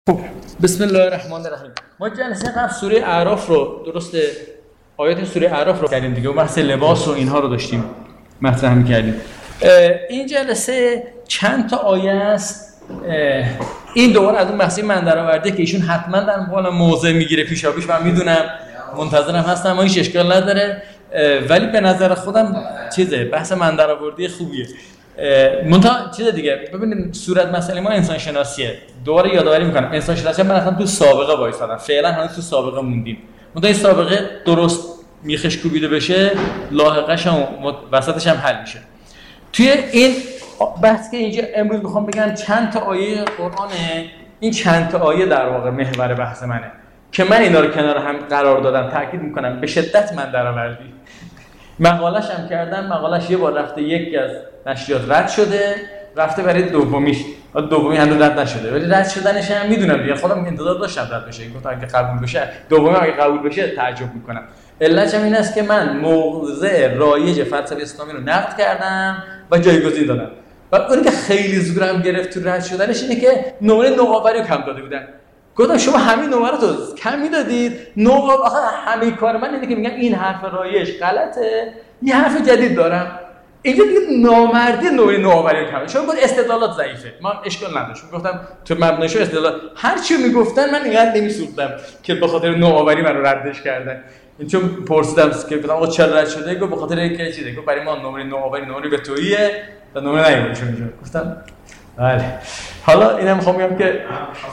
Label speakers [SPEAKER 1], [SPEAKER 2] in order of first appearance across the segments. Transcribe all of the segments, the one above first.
[SPEAKER 1] خب بسم الله الرحمن الرحیم. ما جلسه قبل سوره اعراف رو درسته آیات سوره اعراف رو کردیم دیگه و بحث لباس و اینها رو داشتیم مطرح می‌کردیم. این جلسه چند تا آیه است. این دوباره از اون بحثی من درآورده که ایشون حتما در مقابل موضع میگیره پیشاپیش من میدونم منتظرم هستم اما هیچ اشکال نداره، ولی به نظر خودم چیزه بحث من درآوردی خوبیه. منتها چیز دیگه ببینید صورت مسئله ما انسان شناسیه. دوباره یادآوری میکنم انسان شناسی من اصلا تو سابقه وایسادم، فعلا هنوز تو سابقه موندیم. منتها این سابقه درست میخش کوبیده بشه لاحقش هم وسطش هم حل میشه. توی این بحث که اینجا امروز میخوام بگم چند تا آیه قرآنه، این چند تا آیه در واقع محور بحث منه که من اینا رو کنار هم قرار دادم. تاکید میکنم به شدت من درآوردی. مقالش هم کردم، مقالش یه بار رفته یکی از نشریات رد شده، رفته برای دومی هنوز رد نشده، ولی رد شدنش هم میدونم دیگه، خودم انتظار داشتم رد بشه. گفتم اگه قبول بشه، دومی اگه قبول بشه تعجب میکنم. علتش هم این است که من موضع رایج فلسفه اسلامی رو نقد کردم و جایگزین دادم. و اونی که خیلی زورم گرفت تو رد شدنش اینه که نمره نوآوری رو کم داده بودن. گفتم شما همین نمره رو کم میدادید، آخه همین کار من اینه که میگم این حرف رایج غلطه، یه حرف جدید دارم. اینجا دیگه نامردی نوعی نوآوری کردن. چون گفت استدلالات ضعیفه. من اشکال نداشت. گفتم تو مبناش استدلال هر چی میگفتن من اینقدر نمیسوختم که به خاطر نوآوری منو ردش کردن. این چون پرسیدم که گفتم آقا چرا رد شده؟ گفت به خاطر اینکه چیزه. گفت برای ما نمره نوآوری نمره به توییه و نمره نیومدش اونجا. گفتم بله. حالا اینم میخوام بگم که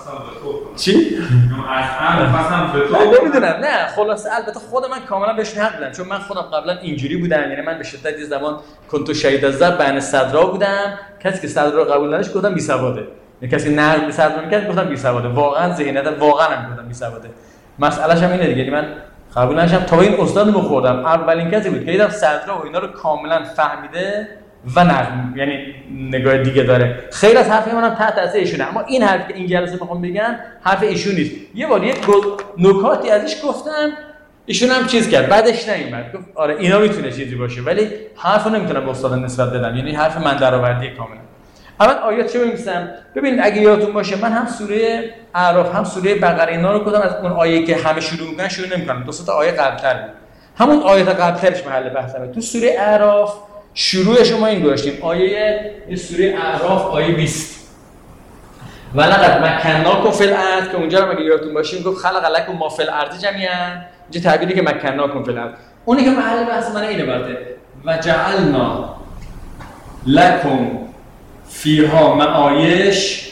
[SPEAKER 1] چی؟ نمیدونم. نه خلاصه البته خود من کاملا بهش حق دادم، چون من خودم قبلا اینجوری بودم. یعنی من به شدت یه زمان کنتو شهید از ذر بین صدرا بودم. کسی که صدرا قبول نداشت گفتم بی سواده. یعنی کسی نقد به صدرا میکرد گفتم بی سواده. واقعا ذهنیت واقعا هم گفتم بی سواده. مسئله‌ش هم اینه دیگه. یعنی من قبول نشم تا این استاد رو بخوردم. اولین کسی بود که دیدم صدرا و اینا رو کاملا فهمیده و یعنی نگاه دیگه داره. خیلی از حرف منم تحت تاثیر ایشونه، اما این حرف که این جلسه میخوام بگم حرف ایشون نیست. یه بار یک نکاتی ازش گفتم، ایشون هم چیز کرد بعدش نیومد، گفت آره اینا میتونه چیزی باشه، ولی حرفو نمیتونم به استاد نسبت بدم. یعنی حرف من درآوردی کاملا. اول آیات چه میگم؟ ببینید اگه یادتون باشه من هم سوره اعراف هم سوره بقره اینا رو گفتم از اون آیه که همه شروع میکنن شروع نمیکنم. دو تا آیه قبل‌تر بود. همون آیات قبل‌ترش محل بحثمه. تو سوره اعراف شروعش ما این گذاشتیم. آیه سوره اعراف آیه 20. ولقد مکناکم فی الارض، که اونجا رو اگه یادتون باشه گفت خلق لکم ما فی الارض جمیعا. اینجا تعبیری که مکناکم فی الارض، اونی که محل بحث من اینه باشه و جعلنا لکم فیها معایش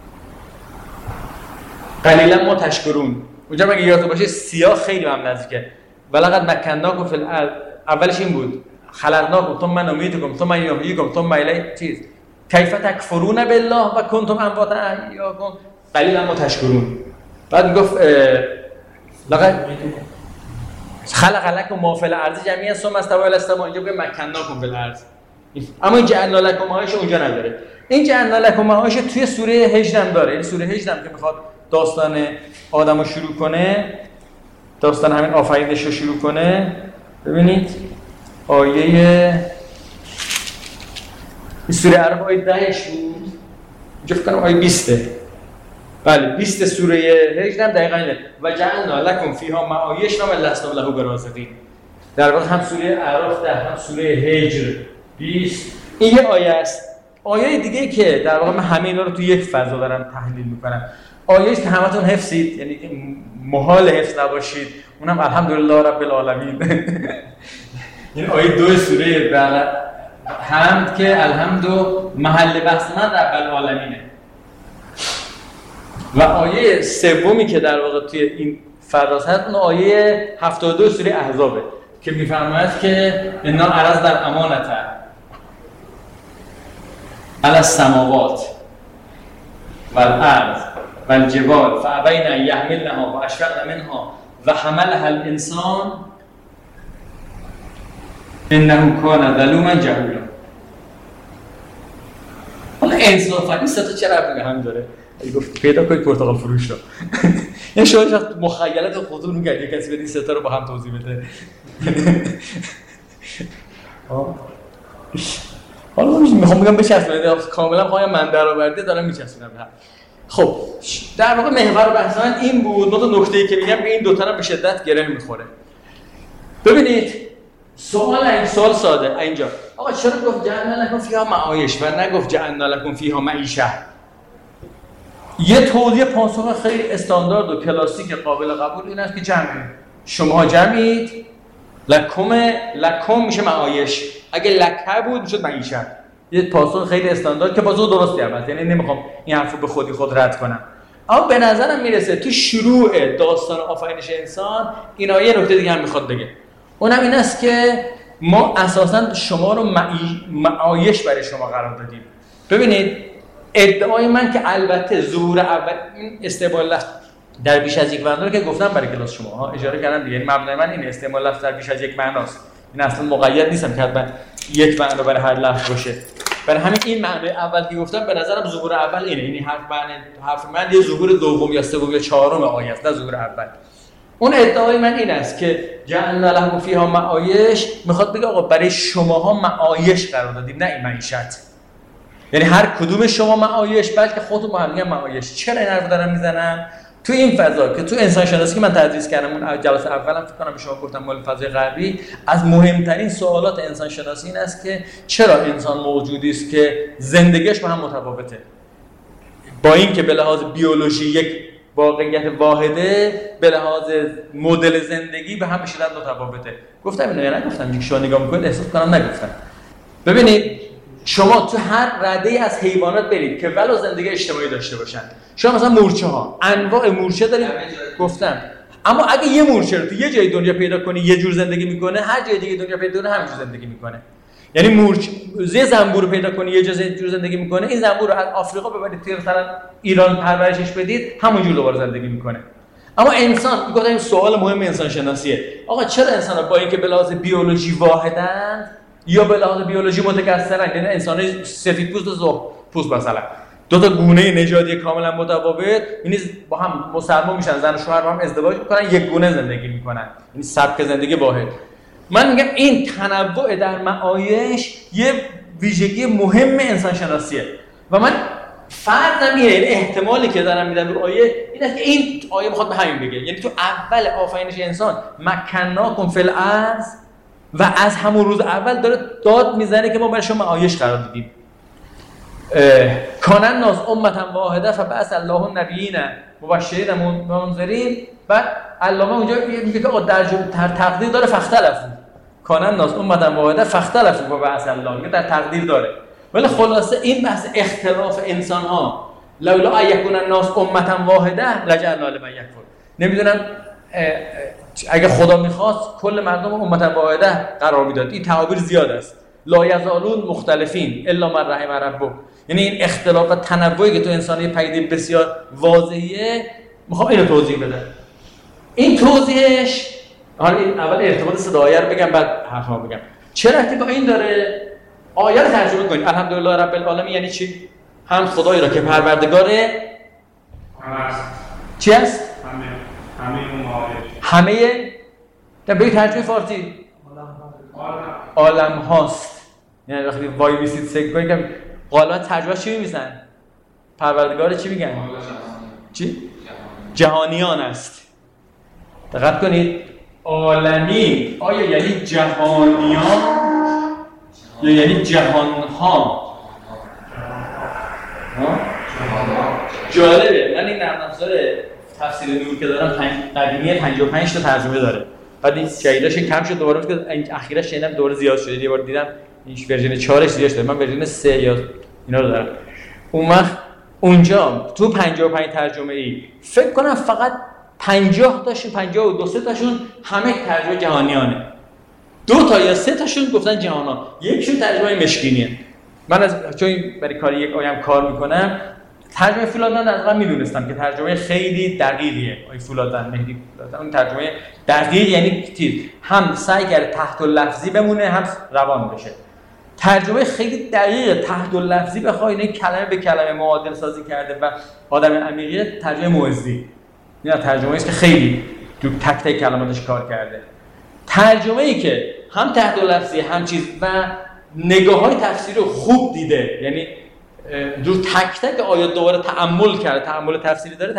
[SPEAKER 1] قلیلا ما تشکرون. اونجا اگه یادتون باشه سیاق خیلی هم نزدیکه. ولقد مکناکم فی الارض اولش این بود خلقناکم ثم نمیتکم ثم یحییکم ثم الیه چیز کیف تکفرون بالله و کنتم امواتا احیاکم قلیلا ما تشکرون. بعد میگفت لقد خلق لکم ما فی الارض جمیعا ثم استوى الی السماء. اینجا میگه مکناکم فی الارض، اما این جعلنا لکم معایش اونجا نداره. این جعلنا لکم معایش توی سوره هجر هم داره. این سوره هجر هم که میخواد داستان آدمو شروع کنه، داستان همین آفرینش رو شروع کنه. ببینید آیه سوره اعراف آیه 10 بود. اینجا فکر کنم آیه 20. بله 20 سوره هجر هم دقیقاً اینه. و جعلنا لکم فیها معایش و لستم له برازقین. در واقع هم سوره اعراف 10 هم سوره هجر 20. این یه آیه است. آیه دیگه که در واقع من همه اینا رو تو یک فضا دارم تحلیل میکنم. آیه‌ای که همتون حفظید، یعنی محال حفظ نباشید، اونم الحمدلله رب العالمین. این آیه 2 سوره حمد که الحمد محل بحث من رب العالمینه. و آیه سومی که در واقع توی این فراز هست اون آیه 72 سوره احزابه که میفرماید که انا عرضنا الامانة علی السماوات والارض والجبال فابین ان یحملنها واشفقن منها و حملها الانسان انه کان ظلوما جهولا. حالا انصافا این سه تا چه ربطی به هم داره؟ گفت پیدا کنید پرتقال فروش رو. یعنی شما مخیلت خودتون میگید یک کسی این سه تا رو با هم توضیح بده. حالا میخوام بگم بچسبونید، کاملا خواهم من درآورده دارم میچسبونم. خب در واقع محور بحث من این بود. دو نکته‌ای که میگم به این دو تا به شدت گره میخوره. ببینید سوال ساده اینجا، آقا چرا گفت جعلنا لکم فیها معایش و نگفت جعلنا لکم فیها معیشه؟ یه توضیح پاسخ خیلی استاندارد و کلاسیک قابل قبول این است که شما جمعید، لکم میشه معایش، اگه لکه بود میشد معیشه. یه پاسخ خیلی استاندارد که پاسخ درستی هم، یعنی نمیخوام این حرفو به خود رد کنم، اما به نظرم میرسه تو شروع داستان آفرینش انسان این آیه نکته دیگه هم میخواد بگه. اونم این است که ما اساساً شما رو معایش برای شما قرار دادیم. ببینید ادعای من که البته ظهور اول این استعمال لفظ در بیش از یک معنا رو که گفتم برای کلاس شما ها اشاره کردم دیگه، یعنی مبنای من این استعمال لفظ در بیش از یک معناست. این اصلا مقید نیستم که حتما یک معنا برای هر لفظ باشه. برای همین این معنای اول که گفتم به نظرم ظهور اول اینه، یعنی حرف من یه ظهور دوم یا سوم یا چهارم آیه است، نه ظهور اول. اون ادعای من این است که جعلنا لهم فیها معایش میخواد بگه آقا برای شماها معایش قرار دادیم، نه این معیشت. یعنی هر کدوم شما معایش، بلکه خودتون با هم میگن معایش. چرا این حرفو دارم میزنم؟ تو این فضا که تو انسان شناسی که من تدریس کردم اون جلسه اولم فکر کنم به شما گفتم مال فضای غربی، از مهمترین سوالات انسان شناسی این است که چرا انسان موجودی است که زندگیش با هم متفاوته، با این که به لحاظ بیولوژی یک واقعیت واحده، به لحاظ مدل زندگی به هم به شدت متفاوته. گفتم اینو یا نگفتم؟ شما نگاه میکنید احساس کنم نگفتم. ببینید شما تو هر رده‌ای از حیوانات برید که ولو زندگی اجتماعی داشته باشن، شما مثلا مورچه ها انواع مورچه دارید گفتم، اما اگه یه مورچه رو تو یه جای دنیا پیدا کنی یه جور زندگی میکنه، هر جای دیگه دنیا پیدا کنی همینجور زندگی میکنه. یعنی مورچه یه زنبور رو پیدا کنی یه جور زندگی میکنه، این زنبور رو از آفریقا ببرید توی مثلا ایران پرورشش بدید همونجور دوباره زندگی میکنه. اما انسان میگه این سوال مهم انسان شناسیه، آقا چرا انسان‌ها با اینکه به لحاظ بیولوژی واحدن یا به لحاظ بیولوژی متکثرن، یعنی انسان‌های سفیدپوست و زرخپوست مثلا دو تا گونه نژادی کاملا متفاوت، یعنی با هم مسلمان میشن، زن و شوهر با هم ازدواج میکنن، یک گونه زندگی میکنن، یعنی سبک زندگی واحد. من میگم این تنوع در معایش یه ویژگی مهم انسان شناسیه و من فرضم اینه، یعنی احتمالی که دارم میدم رو آیه این است که این آیه میخواد به همین بگه، یعنی تو اول آفرینش انسان مکناکم فی الارض و از همون روز اول داره داد میزنه که ما برای شما معایش قرار دادیم. کان الناس امة واحده فبعث الله النبیین مبشرین و منذرین. بعد علامه اونجا میگه که آقا در تقدیر داره فاختلفوا، کان الناس امة واحده فاختلفوا و بعث الله، میگه در تقدیر داره. ولی خلاصه این بحث اختلاف انسان ها لولا یکون الناس امة واحده لجعلنا لمن یکفر، نمیدونم اگه خدا میخواست کل مردم امت واحده قرار میداد. این تعابیر زیاد است، لا یزالون مختلفین الا من رحم ربک، یعنی این اختلاف و تنوعی که تو انسانی پدیده بسیار واضحه. میخوام اینو توضیح بدم. این توضیحش حالا این اول ارتباط صدایی رو بگم بعد حرفا بگم. چه ربطی با این داره؟ آیه رو ترجمه کنید. الحمدلله رب العالمین یعنی چی؟ هم خدایی را که پروردگاره چی است؟ همه در به ترجمه فارسی عالم هاست. یعنی وقتی وای میسید سگ کنید که غالبا ترجمه چی می‌نویسن؟ پروردگار چی میگن؟ چی؟ جهانیان است. دقت کنید عالمی آیا یعنی جهانیان یا یعنی جهانها؟ جالبه، من این نرم افزار تفسیر نور که دارم قدیمی 55 تا ترجمه داره، بعد این جدیدش کم شد دوباره که اخیراً شنیدم دوباره زیاد شده، یه بار دیدم این ورژن 4 زیاد شده، من ورژن 3 یا اینا رو دارم. اون وقت اونجا تو 55 ترجمه ای فکر کنم فقط 50 تاشون 52 تاشون همه ترجمه جهانیانه، 2 تا یا 3 تاشون گفتن جهانا، یکشون ترجمه مشکینیه. من از چون برای کاری یک آیم کار میکنم ترجمه فولادن از قبل میدونستم که ترجمه خیلی دقیقیه. آی فولادن مهدی فولادن اون ترجمه دقیق یعنی چیز هم سعی کرده تحت اللفظی بمونه هم روان بشه. ترجمه خیلی دقیق تحت اللفظی بخوای این کلمه به کلمه معادل سازی کرده و آدم عمیقی ترجمه موزی. اینا ترجمه‌ای است که خیلی تو تک تک کلماتش کار کرده. ترجمه‌ای که هم تحت اللفظی هم چیز و نگاه‌های تفسیری رو خوب دیده، یعنی رو تک تک آیات دوباره تأمل کرده، تأمل تفسیری داره.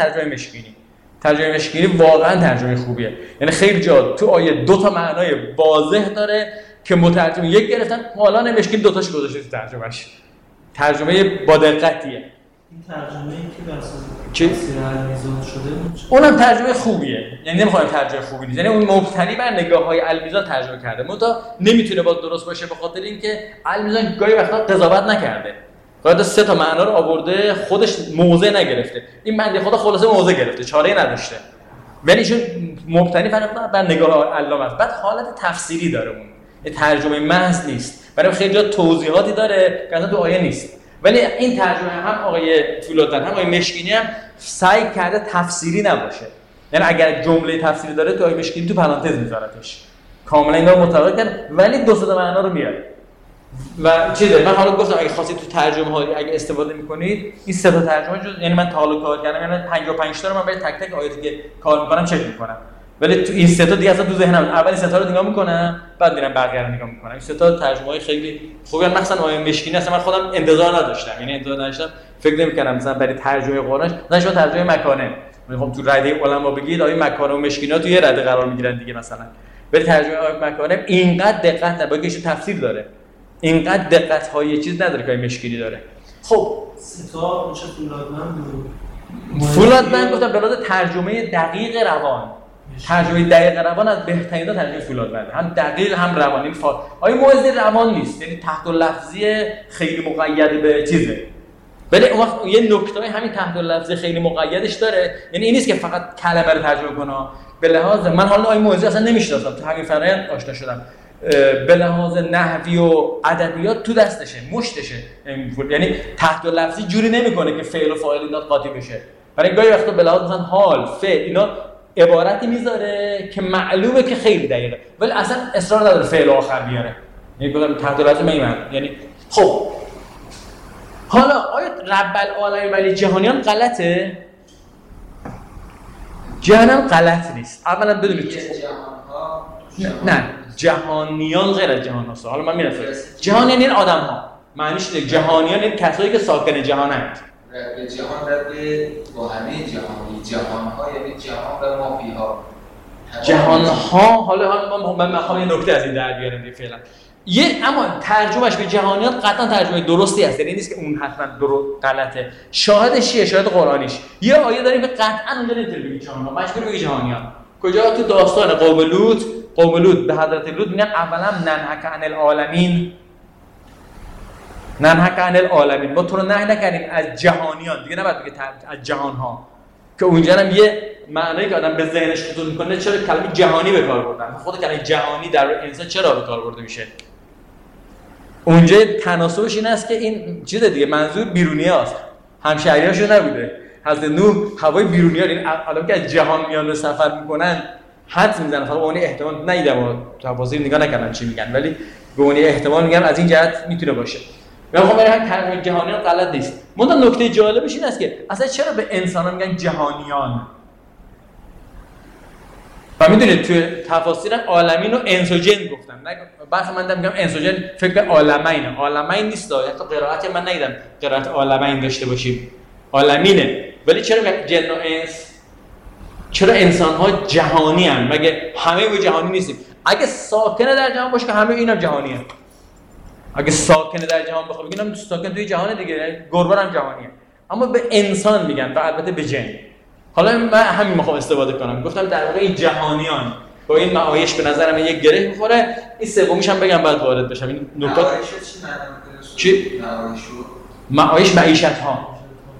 [SPEAKER 1] ترجمه مشکینی واقعا ترجمه خوبیه. یعنی خیلی جا تو آیه دو تا معنای واضح داره که مترجم یک گرفتن، حالا مشکین دو تاش گذاشته تو ترجمهش. ترجمه با دقتیه.
[SPEAKER 2] این ترجمه‌ای که بر اساس
[SPEAKER 1] چی؟
[SPEAKER 2] تفسیر المیزان شده
[SPEAKER 1] اونم ترجمه خوبیه. یعنی نمیخوام ترجمه خوبی نیست. یعنی اون مبتنی بر نگاه‌های المیزان ترجمه کرده. منتها نمیتونه باز درست باشه به خاطر اینکه المیزان گاهی وقتا قضاوت نکرده. باید سه تا معنا رو آورده، خودش موضع نگرفته. این بنده خدا خلاصه موضع گرفته، چاره‌ای نداشته. ولی ایشون مبتنی فقط بر نگاه علامه است. بعد حالت تفسیری داره اون. این ترجمه محض نیست. برای خیلی جا توضیحاتی داره که اصلا تو آیه نیست. ولی این ترجمه هم آقای فولادن هم آقای مشکینی هم سعی کرده تفسیری نباشه. یعنی اگر جمله تفسیری داره تو آقای مشکینی تو پرانتز میذارتش. کاملا اینا رو مطابق کرد ولی دو تا معنا رو میاره. و چیزه من حالا گفتم اگه خواستید تو ترجمه ها اگه استفاده میکنید این سه تا ترجمه یعنی من تا حالا کار کردم یعنی 55 تا رو من برای تک تک آیاتی که کار میکنم چک میکنم. ولی تو این سه تا دیگه اصلا تو ذهنم اول سه تا رو نگاه میکنم بعد میرم بقیه رو نگاه میکنم. این سه تا ترجمه های خیلی خوبن. مثلا آیه مشکینی اصلا من خودم انتظار نداشتم. یعنی انتظار نداشتم فکر نمی‌کردم مثلا برای ترجمه قرآنش مثلا شما ترجمه مکانه میخوام تو رده علما بگید آیه مکانه و مشکینا تو یه رده قرار میگیرن دیگه مثلا. ولی ترجمه آیه مکانه اینقدر دقت نداره که تفسیر داره. اینقدر دقت های چیز نداره که مشکلی داره. خب
[SPEAKER 2] ستا میشه فولادمن بود.
[SPEAKER 1] فولادمن گفتم به لحاظ ترجمه دقیق روان. ترجمه دقیق روان از بهترین ترجمه فولادمن. هم دقیق هم روان. این آیه موعظه روان نیست. یعنی تحت لفظی خیلی مقید به چیزه. ولی اون وقت یه نکته همین تحت لفظی خیلی مقیدش داره. یعنی این نیست که فقط کلمه رو ترجمه کنه. به لحاظ من حالا آیه موعظه اصلا نمی‌شناسم. تو همین فرآیند آشنا شدم. به لحاظ نحوی و ادبیات تو دستشه، مشتشه. یعنی تحت لفظی جوری نمیکنه که فعل و فاعل اینا قاطی بشه. برای گاهی وقتا به لحاظ مثلا حال، فعل اینا عبارتی میذاره که معلومه که خیلی دقیقه ولی اصلا اصرار نداره فعل آخر بیاره. یعنی بگم تحت لفظی میگم یعنی خب حالا آیا رب العالمین ولی جهانیان غلطه؟ جهانیان غلط نیست. اولا بدونید نه جهانیان غیر از جهان هاست. حالا من میرم جهانیان این آدم ها معنیش اینه جهانیان این کسایی که ساکن جهانند.
[SPEAKER 3] به جهان رد با همه جهانی جهان ها یعنی جهان و مافیها
[SPEAKER 1] جهان ها. حالا من میخوام یه نکته از این در بیارم فعلا. اما ترجمهش به جهانیان قطعا ترجمه درستی هست. یعنی نیست که اون حتما غلطه. شاهدش چیه؟ شاهد قرآنیش. یه آیه داریم که قطعا اونجا نمیتونه بگی جهان ها، مجبور بگی جهانیان. کجا؟ تو داستان قوم لوط به حضرت لوط میگن اولا ننهک عن العالمین. ننهک عن العالمین ما تو رو نهی نکردیم از جهانیان. دیگه نباید بگه از جهان ها که اونجا هم یه معنایی که آدم به ذهنش خطور میکنه. چرا کلمه جهانی به کار بردن؟ خود کلمه جهانی در انسان چرا به کار برده میشه؟ اونجا تناسبش این است که این چیز دیگه منظور بیرونی هست. همشهریاشون نبوده. حضرت نوح هوای بیرونی ها این آدم که از جهان میان به سفر میکنن حد میزنن. فقط اون احتمال ندیدم و تفاصیل نگاه نکردم چی میگن ولی به اون احتمال میگم از این جهت میتونه باشه. من میخوام بگم ترجمه جهانیان غلط نیست. منتها نکته جالبش این است که اصلا چرا به انسانا میگن جهانیان؟ و میدونید توی تفاسیر عالمین و انس و جن گفتن. بحث من میگم انس و جن فکر به عالمینه. عالمین نیست. حتی قرائتی من ندیدم قرائت عالمین داشته باشیم. عالمینه. ولی چرا جن و انس؟ چرا انسان ها جهانی هستند؟ مگه همه ما جهانی نیستیم؟ اگه ساکنه در جهان باشه که همه اینم جهانی هست. اگه ساکنه در جهان بخوام بگم ساکن توی جهان دیگه، گربه هم جهانیه. اما به انسان میگن و البته به جن. حالا من همین میخوام استفاده کنم. گفتم در واقع این جهانیان با این معایش به نظرم یک گره میخوره. این سومیش هم بگم بعد وارد بشم. این نکات چی؟ معایش معیشت ها.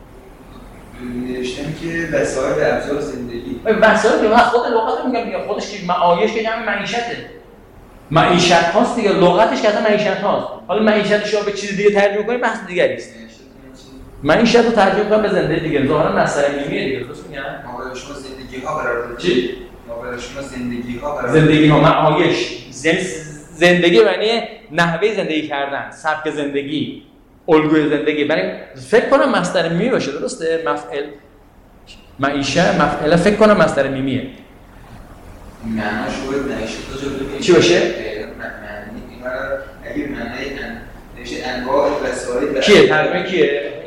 [SPEAKER 3] نوشتم که وسایل ابزار زندگی.
[SPEAKER 1] وسایل که خود لغت میگم دیگه خودش که معایش که جمع معیشته. معیشت هاست دیگه. لغتش که اصلا معیشت هاست. حالا معیشتش رو به چیز دیگه ترجمه کنیم بحث دیگری است. معیشت رو ترجمه کنم به زندگی دیگه. ظاهرا مسئله میمیه دیگه. درست میگم؟
[SPEAKER 3] ما شما زندگی ها قرار دادید.
[SPEAKER 1] چی؟
[SPEAKER 3] ما شما زندگی ها قرار
[SPEAKER 1] زندگی ها معایش. زندگی معنی نحوه زندگی کردن، سبک زندگی، الگوی زندگی. برای فکر کنم مصدر میمی باشه. درسته؟ مفعل معیشه مفعل فکر کنم مصدر میمیه.
[SPEAKER 3] معناش بود معیشت تو جلوی
[SPEAKER 1] چی باشه؟
[SPEAKER 3] معنی اگه معنی نمیشه انواع وسایل
[SPEAKER 1] کیه؟ ترجمه کیه؟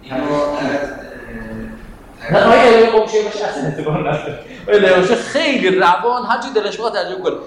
[SPEAKER 1] نه آیا الهی قمشه باشه اصلا اعتبار نداره. الهی قمشه خیلی روان هر چی دلش بخواد ترجمه کنه.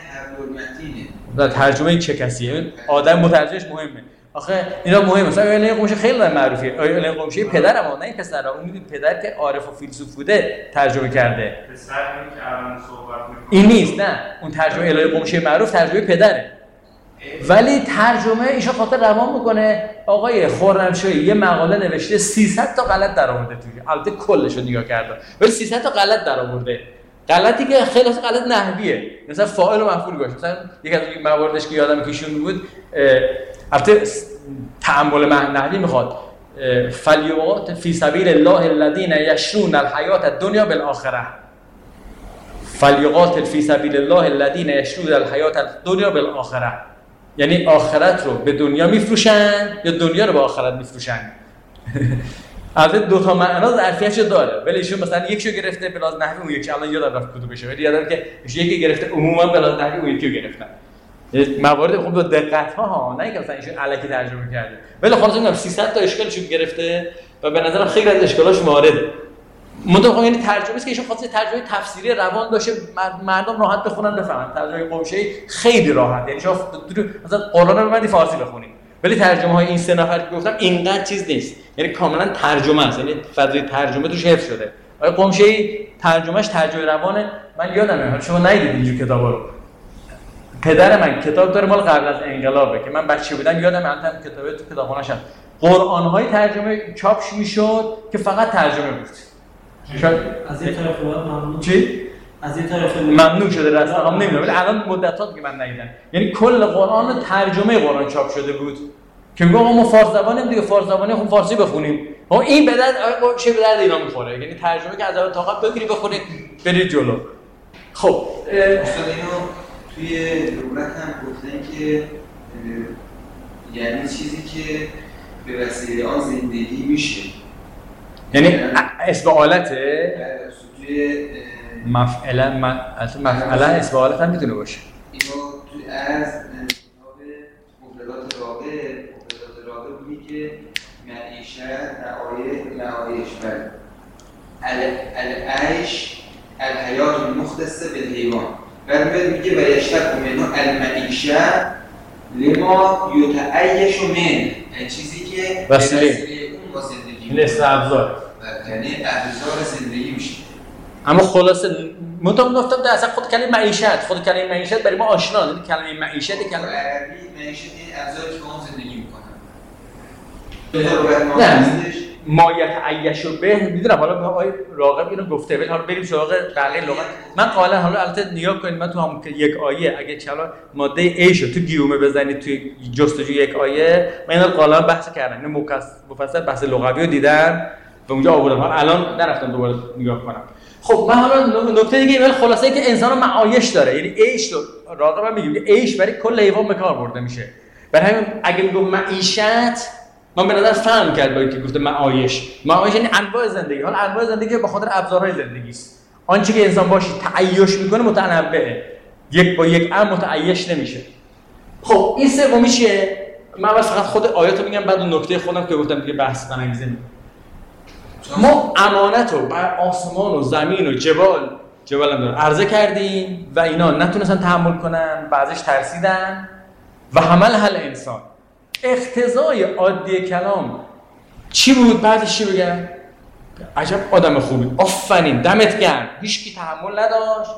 [SPEAKER 1] و ترجمه چه کسیه؟ آدم مترجمش مهمه. آخه اینا مهمه. مثلا الهی قمشه خیلی معروفه. الهی قمشه پدرم نه این پسر. اون میدونید پدر که عارف و فیلسوف بوده ترجمه کرده.
[SPEAKER 4] پسر که الان صحبت می‌کنه.
[SPEAKER 1] این نیست نه. اون ترجمه الهی قمشه معروف ترجمه پدره. ولی ترجمه ایشون خاطر روان میکنه. آقای خرمشاهی یه مقاله نوشته 300 تا غلط درآورده توش. البته کلش رو نگاه کردم ولی 300 تا غلط درآورده. غلطی که خیلی غلط نحویه. مثلا فاعل و مفعول گذاشت. مثلا یک از مواردش که یادم کشون بود البته تأمل نحوی میخواد. فلیقات فی سبیل الله الذین یشرون الحیات الدنیا بالآخره. فلیقات فی سبیل الله الذین یشرون الحیات الدنیا بالآخره. یعنی آخرت رو به دنیا میفروشن یا دنیا رو به آخرت میفروشن. البته دو تا معنا ظرفیتش داره ولی ایشون مثلا یکیشو گرفته به لحاظ نحوی اون یکی الان یادم رفت کدومشه ولی یادم که یکی گرفته عموما به لحاظ نحوی اون یکی گرفتن. موارد خوب با دقت ها نه اینکه مثلا ایشون الکی ترجمه کرده ولی خلاص میگم 300 تا اشکالشو گرفته و به نظرم خیلی از اشکالاش وارده. منتها یعنی ترجمه است که ایشون خاصه ترجمه تفسیری روان داشته مردم راحت بخونن بفهمن. ترجمه قمشه‌ای خیلی راحت یعنی شما مثلا قرآن رو ببندید فارسی بخونید ولی ترجمه های این سه نفر که گفتم اینقدر چیز نیست یعنی کاملا ترجمه است یعنی فضای ترجمه توش حفظ شده. آقای قمشه‌ای ترجمهش ترجمه روانه. من یادمه شما ندیدید اینجور کتابا رو. پدر من کتاب داره مال قبل از انقلابه که من بچه بودم یادم الان کتابه تو کتابخونه‌ش هست. قرآن‌های ترجمه چاپش میشد که فقط ترجمه بود.
[SPEAKER 2] از این طرف باید ممنوع
[SPEAKER 1] چی؟
[SPEAKER 2] از این طرف
[SPEAKER 1] ممنوع شده رسما نمیدونم ولی الان مدت‌ها که من ندیدم. یعنی کل قرآن ترجمه قرآن چاپ شده بود که میگم ما فارسی زبانیم دیگه فارسی زبانی خب فارسی بخونیم. ها این به درد چه به درد اینا میخوره. یعنی ترجمه که از اول تا آخر بگیری بخونید برید جلو. خب
[SPEAKER 3] استاد اینو توی لغت هم گفتن که یعنی چیزی که به وسیله آن زندگی میشه.
[SPEAKER 1] یعنی اسم آلته
[SPEAKER 3] توی
[SPEAKER 1] مفعلا مفعلا اسم آلت هم میتونه باشه.
[SPEAKER 3] اینو توی از کتاب مفردات راغب میگه که معیشت معایش العیش الحیات المختصه بالحیوان بعد میگه و یشتق منه المعیشه لما یتعیش من یعنی چیزی که
[SPEAKER 1] وسیله
[SPEAKER 3] اون با زندگی
[SPEAKER 1] این اسم ابزار
[SPEAKER 3] یعنی ابزار زندگی میشه.
[SPEAKER 1] اما خلاصه منتها گفتم در اصلا خود کلمه معیشت برای ما آشنا یعنی کلمه معیشت کلمه
[SPEAKER 3] عربی معیشت این ابزاری که با اون زندگی میکنن.
[SPEAKER 1] نه مایت عیشو به میدونم حالا آقای راغب اینو گفته ولی حالا بریم سراغ بقیه لغت. من قائلا حالا البته نگاه کنید من تو هم یک آیه اگه چلا ماده ایشو تو گیومه بزنید توی جستجو یک آیه من اینا قائلا بحث کردم اینو مفصل بحث لغوی رو دیدم و اونجا آوردم. حالا الان نرفتم دوباره نگاه کنم. خب من حالا نکته دیگه ولی خلاصه ای که انسان معایش داره یعنی ایش رو راغب میگه ایش برای کل حیوان به کار برده میشه. برای همین اگه میگم معیشت من به نظر فهم کرد با اینکه گفته معایش یعنی انواع زندگی. حالا انواع زندگی به خاطر ابزارهای زندگی است. آنچه که انسان باشه تعیش میکنه متنوعه. یک با یک متعیش نمیشه. خب این سومی چیه؟ من اول فقط خود آیاتو میگم بعد اون نکته خودم که گفتم دیگه بحث برانگیزه. ما امانت رو بر آسمان و زمین و جبال هم داره عرضه کردیم و اینا نتونستن تحمل کنن و ازش ترسیدن و حمل انسان. اقتضای عادی کلام چی بود؟ بعدش چی بگم؟ عجب آدم خوبی، آفرین، دمت گرم، هیچکی تحمل نداشت،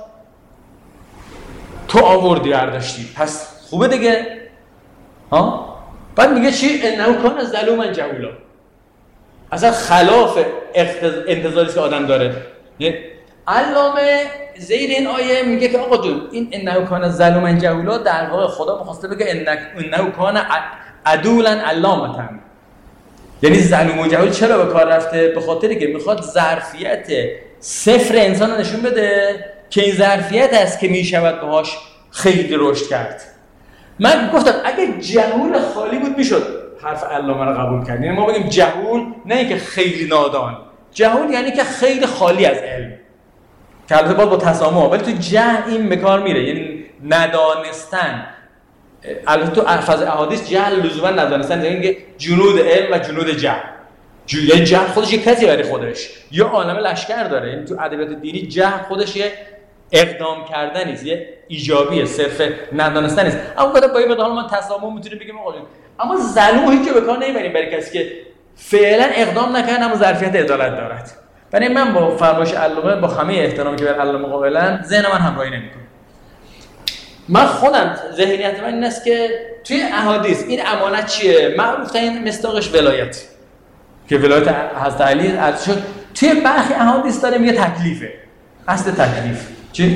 [SPEAKER 1] تو آوردی برداشتی، پس خوبه دیگه. ها؟ بعد میگه چی؟ انه کان ظلوما جهولا. اصلا خلاف انتظاری که آدم داره. علامه زیر این آیه میگه که آقا جون این انه کان ظلوما جهولا در واقع خدا می‌خواسته بگه انه کان عدولا علامتا. یعنی ظلوم و جهول چرا به کار رفته؟ به خاطری که میخواد ظرفیت صفر انسان رو نشون بده که این ظرفیت است که میشود باهاش خیلی رشد کرد. من گفتم اگه جهول خالی بود میشد حرف علامه رو قبول کرد. یعنی ما بگیم جهول نه اینکه خیلی نادان، جهول یعنی که خیلی خالی از علم، که البته با تسامح، ولی تو جهل این به کار میره، یعنی ندانستن. البته تو الفاظ احادیث جهل لزوما ندانستن، یعنی که جنود علم و جنود جهل. یعنی جهل خودش یه کسی برای خودش یا عالم لشکر داره. یعنی تو ادبیات دینی جهل خودش یه اقدام کردن نیست، یه ایجابیه، صرف ندانستن نیست. اما بعد با این حال ما تسامح میتونیم بگیم آقا، اما ظلم هیچ که به کار نمیبریم برای کسی که فعلا اقدام نکرده اما ظرفیت عدالت دارد. برای من با فرمایش علامه، با همه احترامی که بر علامه قائلن، ذهن من همراهی نمیکنه. من خودم ذهنیت من این است که توی احادیث این امانت چیه؟ معروف ترین مصداقش ولایت، که ولایت حضرت علی از شد. توی برخی احادیث داره میگه تکلیفه، اصل تکلیف چی؟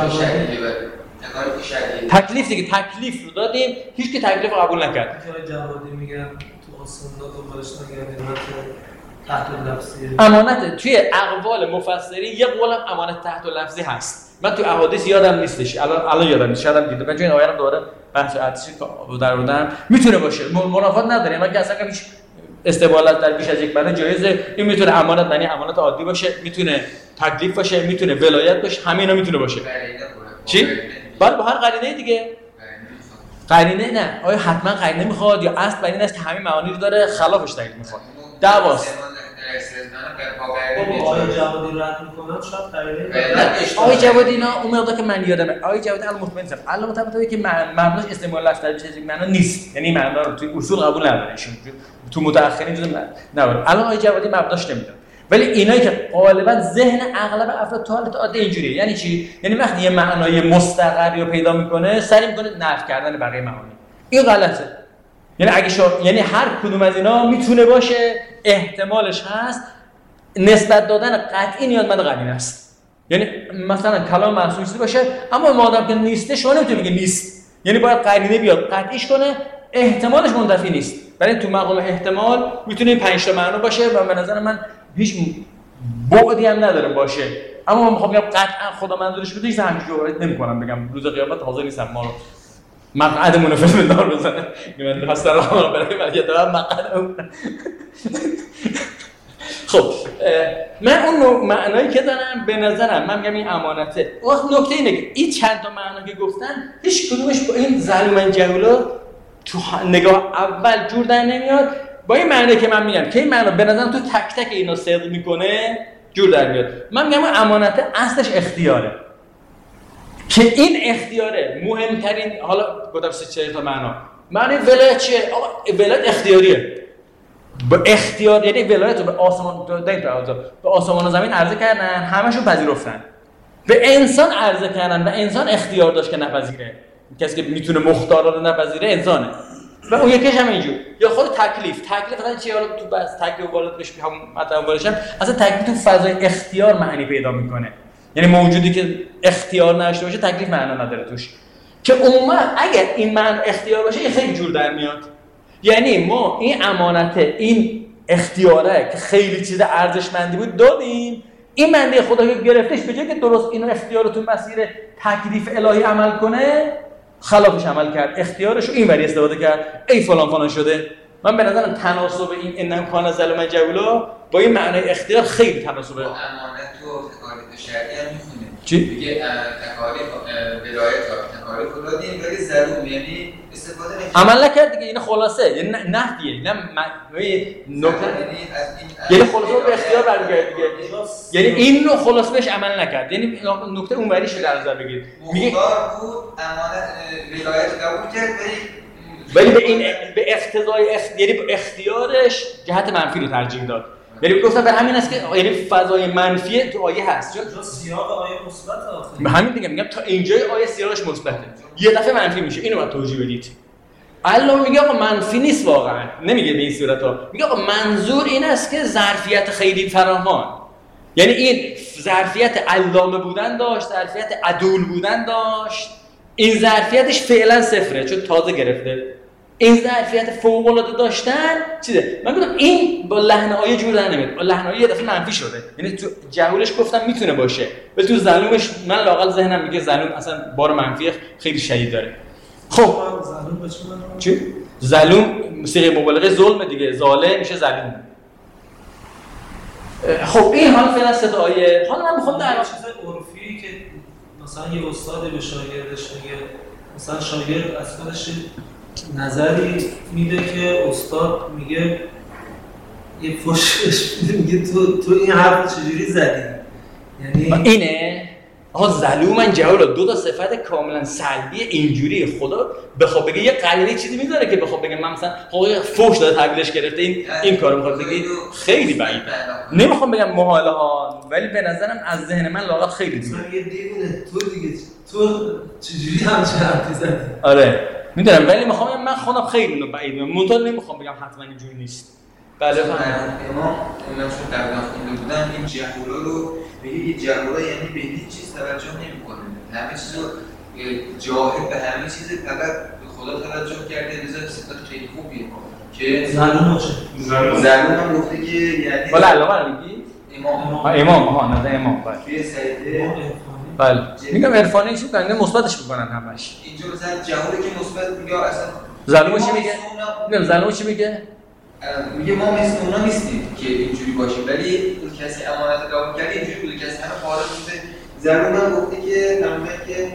[SPEAKER 1] تکلیف دیگه، تکلیف رو دادیم، هیچ کی تکلیف رو قبول نکرد.
[SPEAKER 2] جوادی میگن تو آسمونا دنبالش نگردیم تحت لفظی
[SPEAKER 1] امانت توی اقوال مفسرین یه قولم امانت تحت لفظی هست. من تو احادیث یادم نیستش، الان یادم نیست، شاید دیدم من چون این آیه رو دوباره بحث ارتشی در بودم. میتونه باشه، منافات نداره، من که اصلا هیچ استبالت در بیش از یک معنی جایزه. این میتونه امانت معنی امانت عادی باشه، میتونه تکلیف باشه، میتونه ولایت باشه، همه اینا میتونه باشه. چی؟ بعد با هر قرینه دیگه. قرینه نه، آیا حتما قرینه میخواد یا اصل بر این است که همین معانی رو داره، خلافش دلیل میخواد. دعواست.
[SPEAKER 2] آقای جوادی رد میکنن شاید قرینه.
[SPEAKER 1] آقای جوادی اینا اون مقدار که من یادمه، آقای جوادی الان مطمئن نیستم. الان مطمئنم که مبناش استعمال لفظ در بیش از یک معنا نیست. یعنی معنا رو توی اصول قبول نداره ایشون. تو متأخرین جزء نه. الان آقای جوادی مبناش نمیدونه. ولی اینایی که غالبا ذهن اغلب افراد تو حالت عادی اینجوریه. یعنی چی؟ یعنی وقتی یه معنای مستقری رو پیدا میکنه، سعی میکنه نفی کردن بقیه معانی. این غلطه. یعنی یعنی هر کدوم از اینا میتونه باشه، احتمالش هست، نسبت دادن قطعی نیازمند قرینه است. یعنی مثلا کلام محسوسی باشه، اما مادام که نیسته شما نمیتونی بگی نیست. یعنی باید قرینه بیاد قطعیش کنه، احتمالش منتفی نیست. برای تو مقام احتمال میتونه 5 تا معنا باشه و به نظر من هیچ بعدی هم نداره باشه. اما من میخوام بگم قطعا خدا منظورش بوده، هیچ همچین جواب نمیکنم بگم روز قیامت حاضر نیستم ما رو مقعدمون رو فیلم دار بزنه. من هستم رحمان برای ملیت دارم مقعدمون. خب من اون معنایی که دارم به نظرم من میگم این امانته. وقت نکته اینه که این چند تا معنا که گفتن هیچ کدومش با این ظلم جهولا تو نگاه اول جور در نمیاد. با این معنی که من میگم که این معنا به نظرم تو تک تک اینا صدق میکنه جور در میاد. من میگم امانته اصلش اختیاره، که این اختیاره مهمترین. حالا گفتم 3-4 تا معنا. معنی ولایت چیه؟ آقا ولایت اختیاریه. با اختیار یعنی ولایت رو به آسمان به آسمان و زمین عرضه کردن، همشون پذیرفتن. به انسان عرضه کردن و انسان اختیار داشت که نپذیره. کسی که میتونه مختار رو نپذیره انسانه. و اون یکیش هم اینجور. یا خود تکلیف اصلا چیه؟ حالا تو بس تکلیف والد بهش همون مطلب والدشم اصلا تکلیف تو فضای اختیار معنی پیدا میکنه. یعنی موجودی که اختیار نداشته باشه تکلیف معنا نداره توش. که عموما اگر این معنی اختیار باشه این خیلی جور در میاد. یعنی ما این امانت، این اختیاره که خیلی چیز ارزشمندی بود دادیم، این بنده خدا که گرفتش به جای که درست اینو اختیار رو تو مسیر تکلیف الهی عمل کنه، خلافش عمل کرد، اختیارش رو اینوری استفاده کرد، ای فلان فلان شده. من به نظرم تناسب این انم کان ظلم جولا با این معنای اختیار خیلی تناسبه.
[SPEAKER 3] امانت و تکالیف شرعی هم میخونه.
[SPEAKER 1] چی؟
[SPEAKER 3] میگه تکالیف ولایت و تکالیف رو دادیم ولی ظلم یعنی استفاده نکرد.
[SPEAKER 1] عمل نکرد دیگه. این خلاصه یعنی نفیه، نه نکته. یعنی خلاصه به اختیار برمیگرده دیگه. یعنی این رو خلاص بهش عمل نکرد. یعنی نکته اونوریش رو در نظر بگیرید. میگه
[SPEAKER 3] مختار بود امانت ولایت قبول کرد
[SPEAKER 1] ولی به اقتضای یعنی به اختیارش جهت منفی رو ترجیح داد. یعنی گفتم به همین است که یعنی فضای منفی تو آیه هست.
[SPEAKER 2] چون سیاق آیه مثبت آخه.
[SPEAKER 1] به همین دیگه میگم تا اینجای آیه سیاقش مثبته. یه دفعه منفی میشه. اینو باید توجیه بدید. الله میگه آقا منفی نیست واقعا. نمیگه به این صورتا. میگه آقا منظور این است که ظرفیت خیلی فراوان. یعنی این ظرفیت علامه بودن داشت، ظرفیت عدول بودن داشت. این ظرفیتش فعلا صفره چون تازه گرفته. این ظرفیت فوق العاده داشتن چیزه. من گفتم این با لحن آیه جور در نمیاد. با لحن آیه یه دفعه منفی شده. یعنی تو جهولش گفتم میتونه باشه، ولی تو ظلومش من لااقل ذهنم میگه ظلوم اصلا بار منفی خیلی شدید داره. خب
[SPEAKER 2] ظلوم به چی
[SPEAKER 1] چی؟ ظلوم صيغه مبالغه ظلم دیگه، ظالم میشه ظلوم. خب این حال فعلا 3 تا آیه. حالا من میخوام در
[SPEAKER 2] چیزای عرفی که مثلا یه استاد به شاگردش میگه، مثلا شاگرد از خودش نظری میده که استاد میگه یه فوشش میده میگه تو این حرف چجوری زدی؟ یعنی
[SPEAKER 1] اینه آها ظلومن جهولا، دو تا صفت کاملا سلبی اینجوری. خدا بخواد بگه یه قلیلی چیزی میذاره که بخواد بگه من مثلا فوش داده تحویلش گرفته این کارو میخواد بگه، خیلی بعیده. نمیخوام بگم محاله ها، ولی به نظرم از ذهن من لاغت خیلی دیگه.
[SPEAKER 2] یه دیوونه تو دیگه تو چجوری همچین حرفی زدی؟
[SPEAKER 1] آره میدونم، ولی میخوام بگم من خودم خیلی اینو بعید میدونم. منتها نمیخوام بگم حتما اینجوری نیست. بله
[SPEAKER 3] امام چون قبلا خونده بودم این جهولا رو میگه یه جهولا یعنی به هیچ چیز توجه نمیکنه، همه چیزو جاهل به همه چیز فقط به خدا توجه کرده. لذا صفت خیلی خوبیه که
[SPEAKER 2] ظلوم باشه.
[SPEAKER 3] ظلوم هم گفته که یعنی
[SPEAKER 1] حالا علامه رو میگی؟ امام نظر امام. بله
[SPEAKER 3] توی سعیده
[SPEAKER 1] بله میگم عرفانی چی کنه مثبتش میکنن همش.
[SPEAKER 3] اینجا مثلا جهولا که مثبت میگه اصلا
[SPEAKER 1] ظلوم چی میگه؟ میگم ظلوم چی میگه؟
[SPEAKER 3] میگه ما مثل اونا نیستیم که اینجوری باشیم، ولی کسی امانت قبول کرده اینجوری بوده کسی همه فارغ بوده. ظلوم هم گفته که تماما که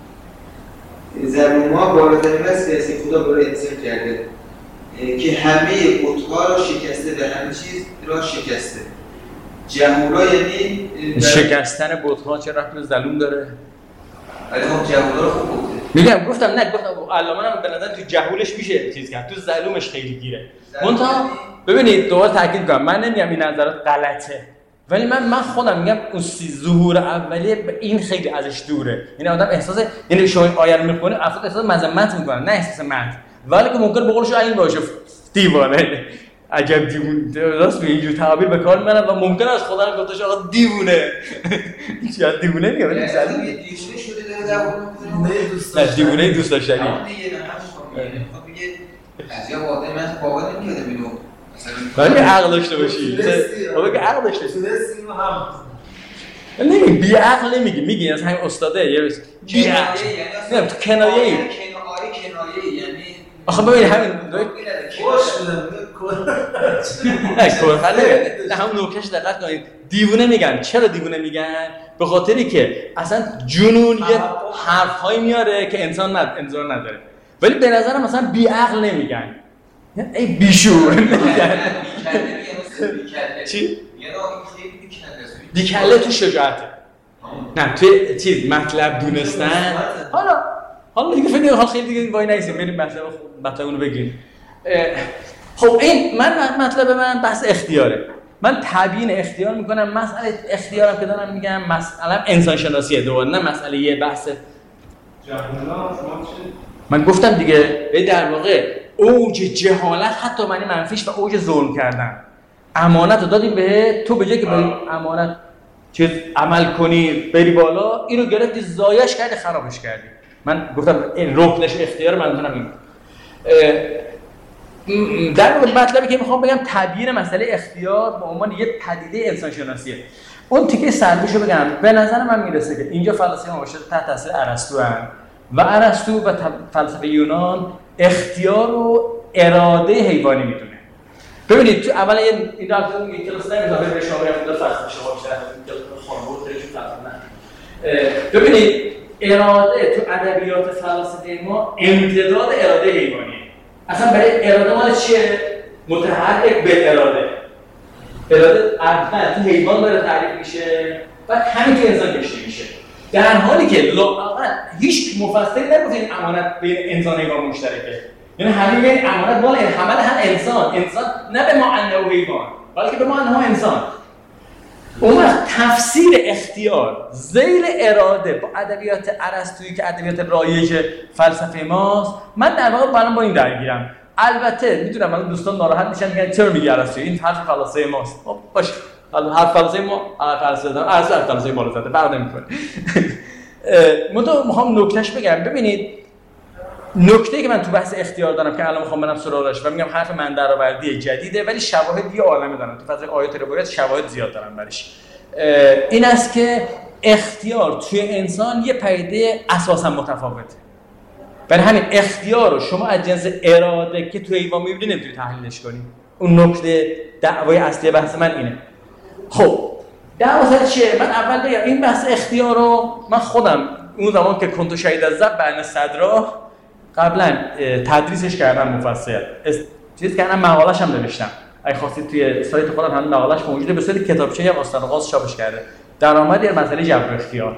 [SPEAKER 3] ظلوم ها بالاترین وصف خدا برای انسان کرده که همه بت‌ها را شکسته، به همه چیز را شکسته. جهولا یعنی
[SPEAKER 1] شکستن بت‌ها چه ربطی به ظلوم داره؟
[SPEAKER 3] ولی خب جهولا رو خوب گفته.
[SPEAKER 1] میگم گفتم علامه هم به نظر تو جهولش میشه چیز کرد، تو ظلومش خیلی گیره. منتها ببینید دوباره تاکید کنم، من نمیگم این نظرات غلطه، ولی من خودم میگم اون ظهور اولیه به این خیلی ازش دوره. این آدم احساس، یعنی شما این آیه رو میخونه افراد احساس مذمت میکنن نه احساس مدح، ولی که ممکن به قولش این باشه دیوانه، عجب دیوونه، راست میگه اینجور تعابیر به کار میبرن و ممکن است خدا هم گفتش آقا دیوونه. چرا دیوونه میگه؟ ولی
[SPEAKER 3] مثلا دیوونه شده داره
[SPEAKER 1] نه دیوونه دوست داشتنی.
[SPEAKER 3] دیگه خب میگه از یا واقعا من باور نمی‌کردم اینو
[SPEAKER 1] ولی عقل داشته باشی. خب بگه عقل داشته باشی.
[SPEAKER 2] اینو هم
[SPEAKER 1] نمیگی بی عقل نمیگی، میگی از همین استاده یه بی عقل. نه تو کنایه‌ای.
[SPEAKER 3] کنایه یعنی
[SPEAKER 1] آخه ببین همین
[SPEAKER 2] خوش بودم
[SPEAKER 1] نه نه همون نوکش دقت کنید. دیوونه میگن. چرا دیوونه میگن؟ به خاطری که اصلا جنون یه حرف‌هایی میاره که انسان نداره. ولی به نظرم مثلا بی عقل نمیگن. ای بیشور نمیگن. چی؟ بیکله تو شجاعته. نه توی چیز مطلب دونستن. حالا دیگه فکر کنم خیلی دیگه وای نایسیم بریم مطلب اونو بگیم. خب این مطلب من بحث اختیاره. من تبیین اختیار میکنم. مسئله اختیارم که دارم میگم مسئله انسان شناسیه دوباره، نه مسئله یه بحث من گفتم دیگه. در واقع اوج جهالت حتی معنی منفیش و اوج ظلم کردن. امانت رو دادیم به تو، به جای که به امانت چیز عمل کنی بری بالا، اینو گرفتی زایش کردی خرابش کردی. من گفتم این رکنش اختیار منظورم این. در مطلبی که میخوام بگم تبیین مسئله اختیار به عنوان یه پدیده انسان شناسیه. اون تیکه سلبیشو بگم. به نظر من میرسه که اینجا فلسفه ما تحت تاثیر ارسطو هستن و ارسطو و فلسفه یونان اختیار و اراده حیوانی میدونه. ببینید تو اول این داستان میگه کلاس نمیذاره به شما بگم فلسفه شما بیشتر کلاس خانواده خودش فلسفه نه. ببینید اراده تو ادبیات فلسفه ما امتداد اراده حیوانیه. اصلا برای اراده مال چیه؟ متحرک به اراده. اراده اول تو حیوان داره تعریف میشه و همین تو انسان کشته میشه. در حالی که لااقل هیچ مفصلی نگفته این امانت بین انسان و حیوان مشترکه. یعنی همین این امانت مال حمل هم انسان نه به ما انه حیوان بلکه به ما انه انسان. اون وقت تفسیر اختیار ذیل اراده با ادبیات ارسطویی که ادبیات رایج فلسفه ماست، من در واقع الان با این درگیرم. البته میدونم الان دوستان ناراحت میشن میگن چرا میگی ارسطویی؟ این حرف فلسفه ماست. خب باشه، حرف فلسفه ما فلسفه بالا زده فرق نمیکنه. میخوام نکتهش بگم. ببینید نکته‌ای که من تو بحث اختیار دارم که الان میخوام برم سراغش و میگم حرف من درآوردی جدیده، ولی شواهد یه عالمه دارم تو فضای آیات روایت شواهد زیاد دارم برش. این است که اختیار توی انسان یه پدیده اساسا متفاوته. برای همین اختیار رو شما از جنس اراده که توی حیوان می‌بینید نمی‌تونید تحلیلش کنید. اون نکته دعوای اصلی بحث من اینه. خب دعوا سر چیه؟ من اول بگم این بحث اختیار رو من خودم اون زمان که کنتو شهید از ذب بین صدرا قبلا تدریسش کردم مفصل. چیز کردم مقاله‌ش هم نوشتم. اگه خواستید توی سایت خودم هم نقلش موجوده، به صورت کتابچه‌ای هم استاد غاز چاپش کرده. درآمد یه مسئله جبر اختیار.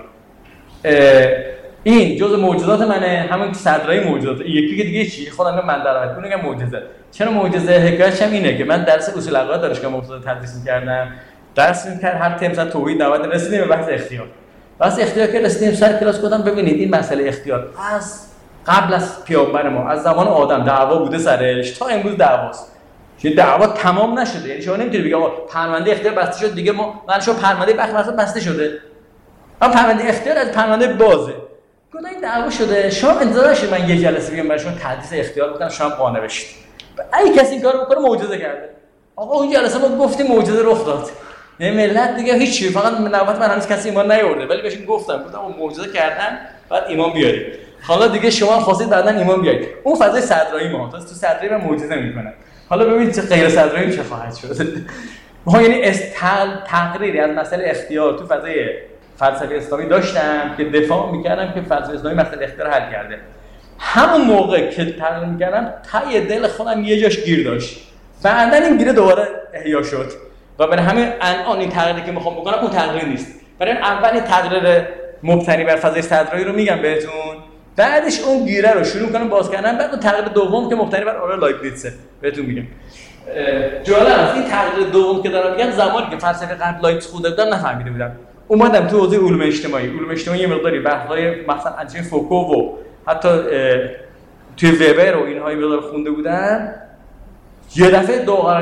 [SPEAKER 1] این جزء معجزات منه، همون صدرای معجزات. یکی که دیگه چی؟ خودم من درآمد اون میگم معجزه. چرا معجزه؟ حکایتش هم اینه که من درس اصول عقاید دانشگاه مفید تدریس می‌کردم. درس می‌کرد هر ترم مثلا توحید دعوت رسیدیم به بحث اختیار. بحث اختیار که رسیدیم سر کلاس گفتم ببینید این مسئله اختیار از قبل از پیامبر ما، از زمان آدم دعوا بوده سرش تا امروز دعواست. این دعوا تمام نشده. یعنی شما نمیتونید بگید آقا پرونده اختیار بسته شد دیگه من شما پرونده بسته شده. اما پرونده اختیار از پرونده بازه. گفتم این دعوا شده، شما انتظار داشتید من یک جلسه بگم برای شما تحدیث اختیار بکنم شما قانع بشید. اگه کسی این کارو بکنه معجزه کرده. آقا اون جلسه ما گفتیم معجزه رخ داد. یعنی ملت دیگه هیچی، فقط نوبت من هنوز کسی ایمان نیاورده، ولی بهشون گفتم اون معجزه کردن بعد ایمان بیارید. حالا دیگه شما خواستید بعداً ایمان بیارید. اون فضای صدرایی ما تو صدرایی من معجزه میکنن. حالا ببینید چه غیر صدرایی چه خواهد شد. ما یعنی تقریری از مسئله اختیار تو فضای فلسفه اسلامی داشتم که دفاع میکردم که فلسفه اسلامی مسئله اختیار حل کرده. همون موقع که تقریر میکردم ته دل خودم یه جاش گیر داشت. بعداً این گیره دوباره احیا شد. و برای همین الان این تقریری که میخوام بکنم اون تقریر نیست. برای اول تقریر مبتنی بر فضای صدرایی رو میگم بهتون، بعدش اون گیره رو شروع کنم باز کردن، بعد اون تقریر دوم که مبتنی بر آرای لایبنیتسه بهتون میگم. جالب است این تقریر دوم که دارم میگم زمانی که فلسفه قبل لایبنیتس خونده بودم نفهمیده بودم. اومدم تو حوزه علوم اجتماعی یه مقداری بحث‌های مثلا از فوکو و حتی توی وبر و اینها مقدار خونده بودم. یه دفعه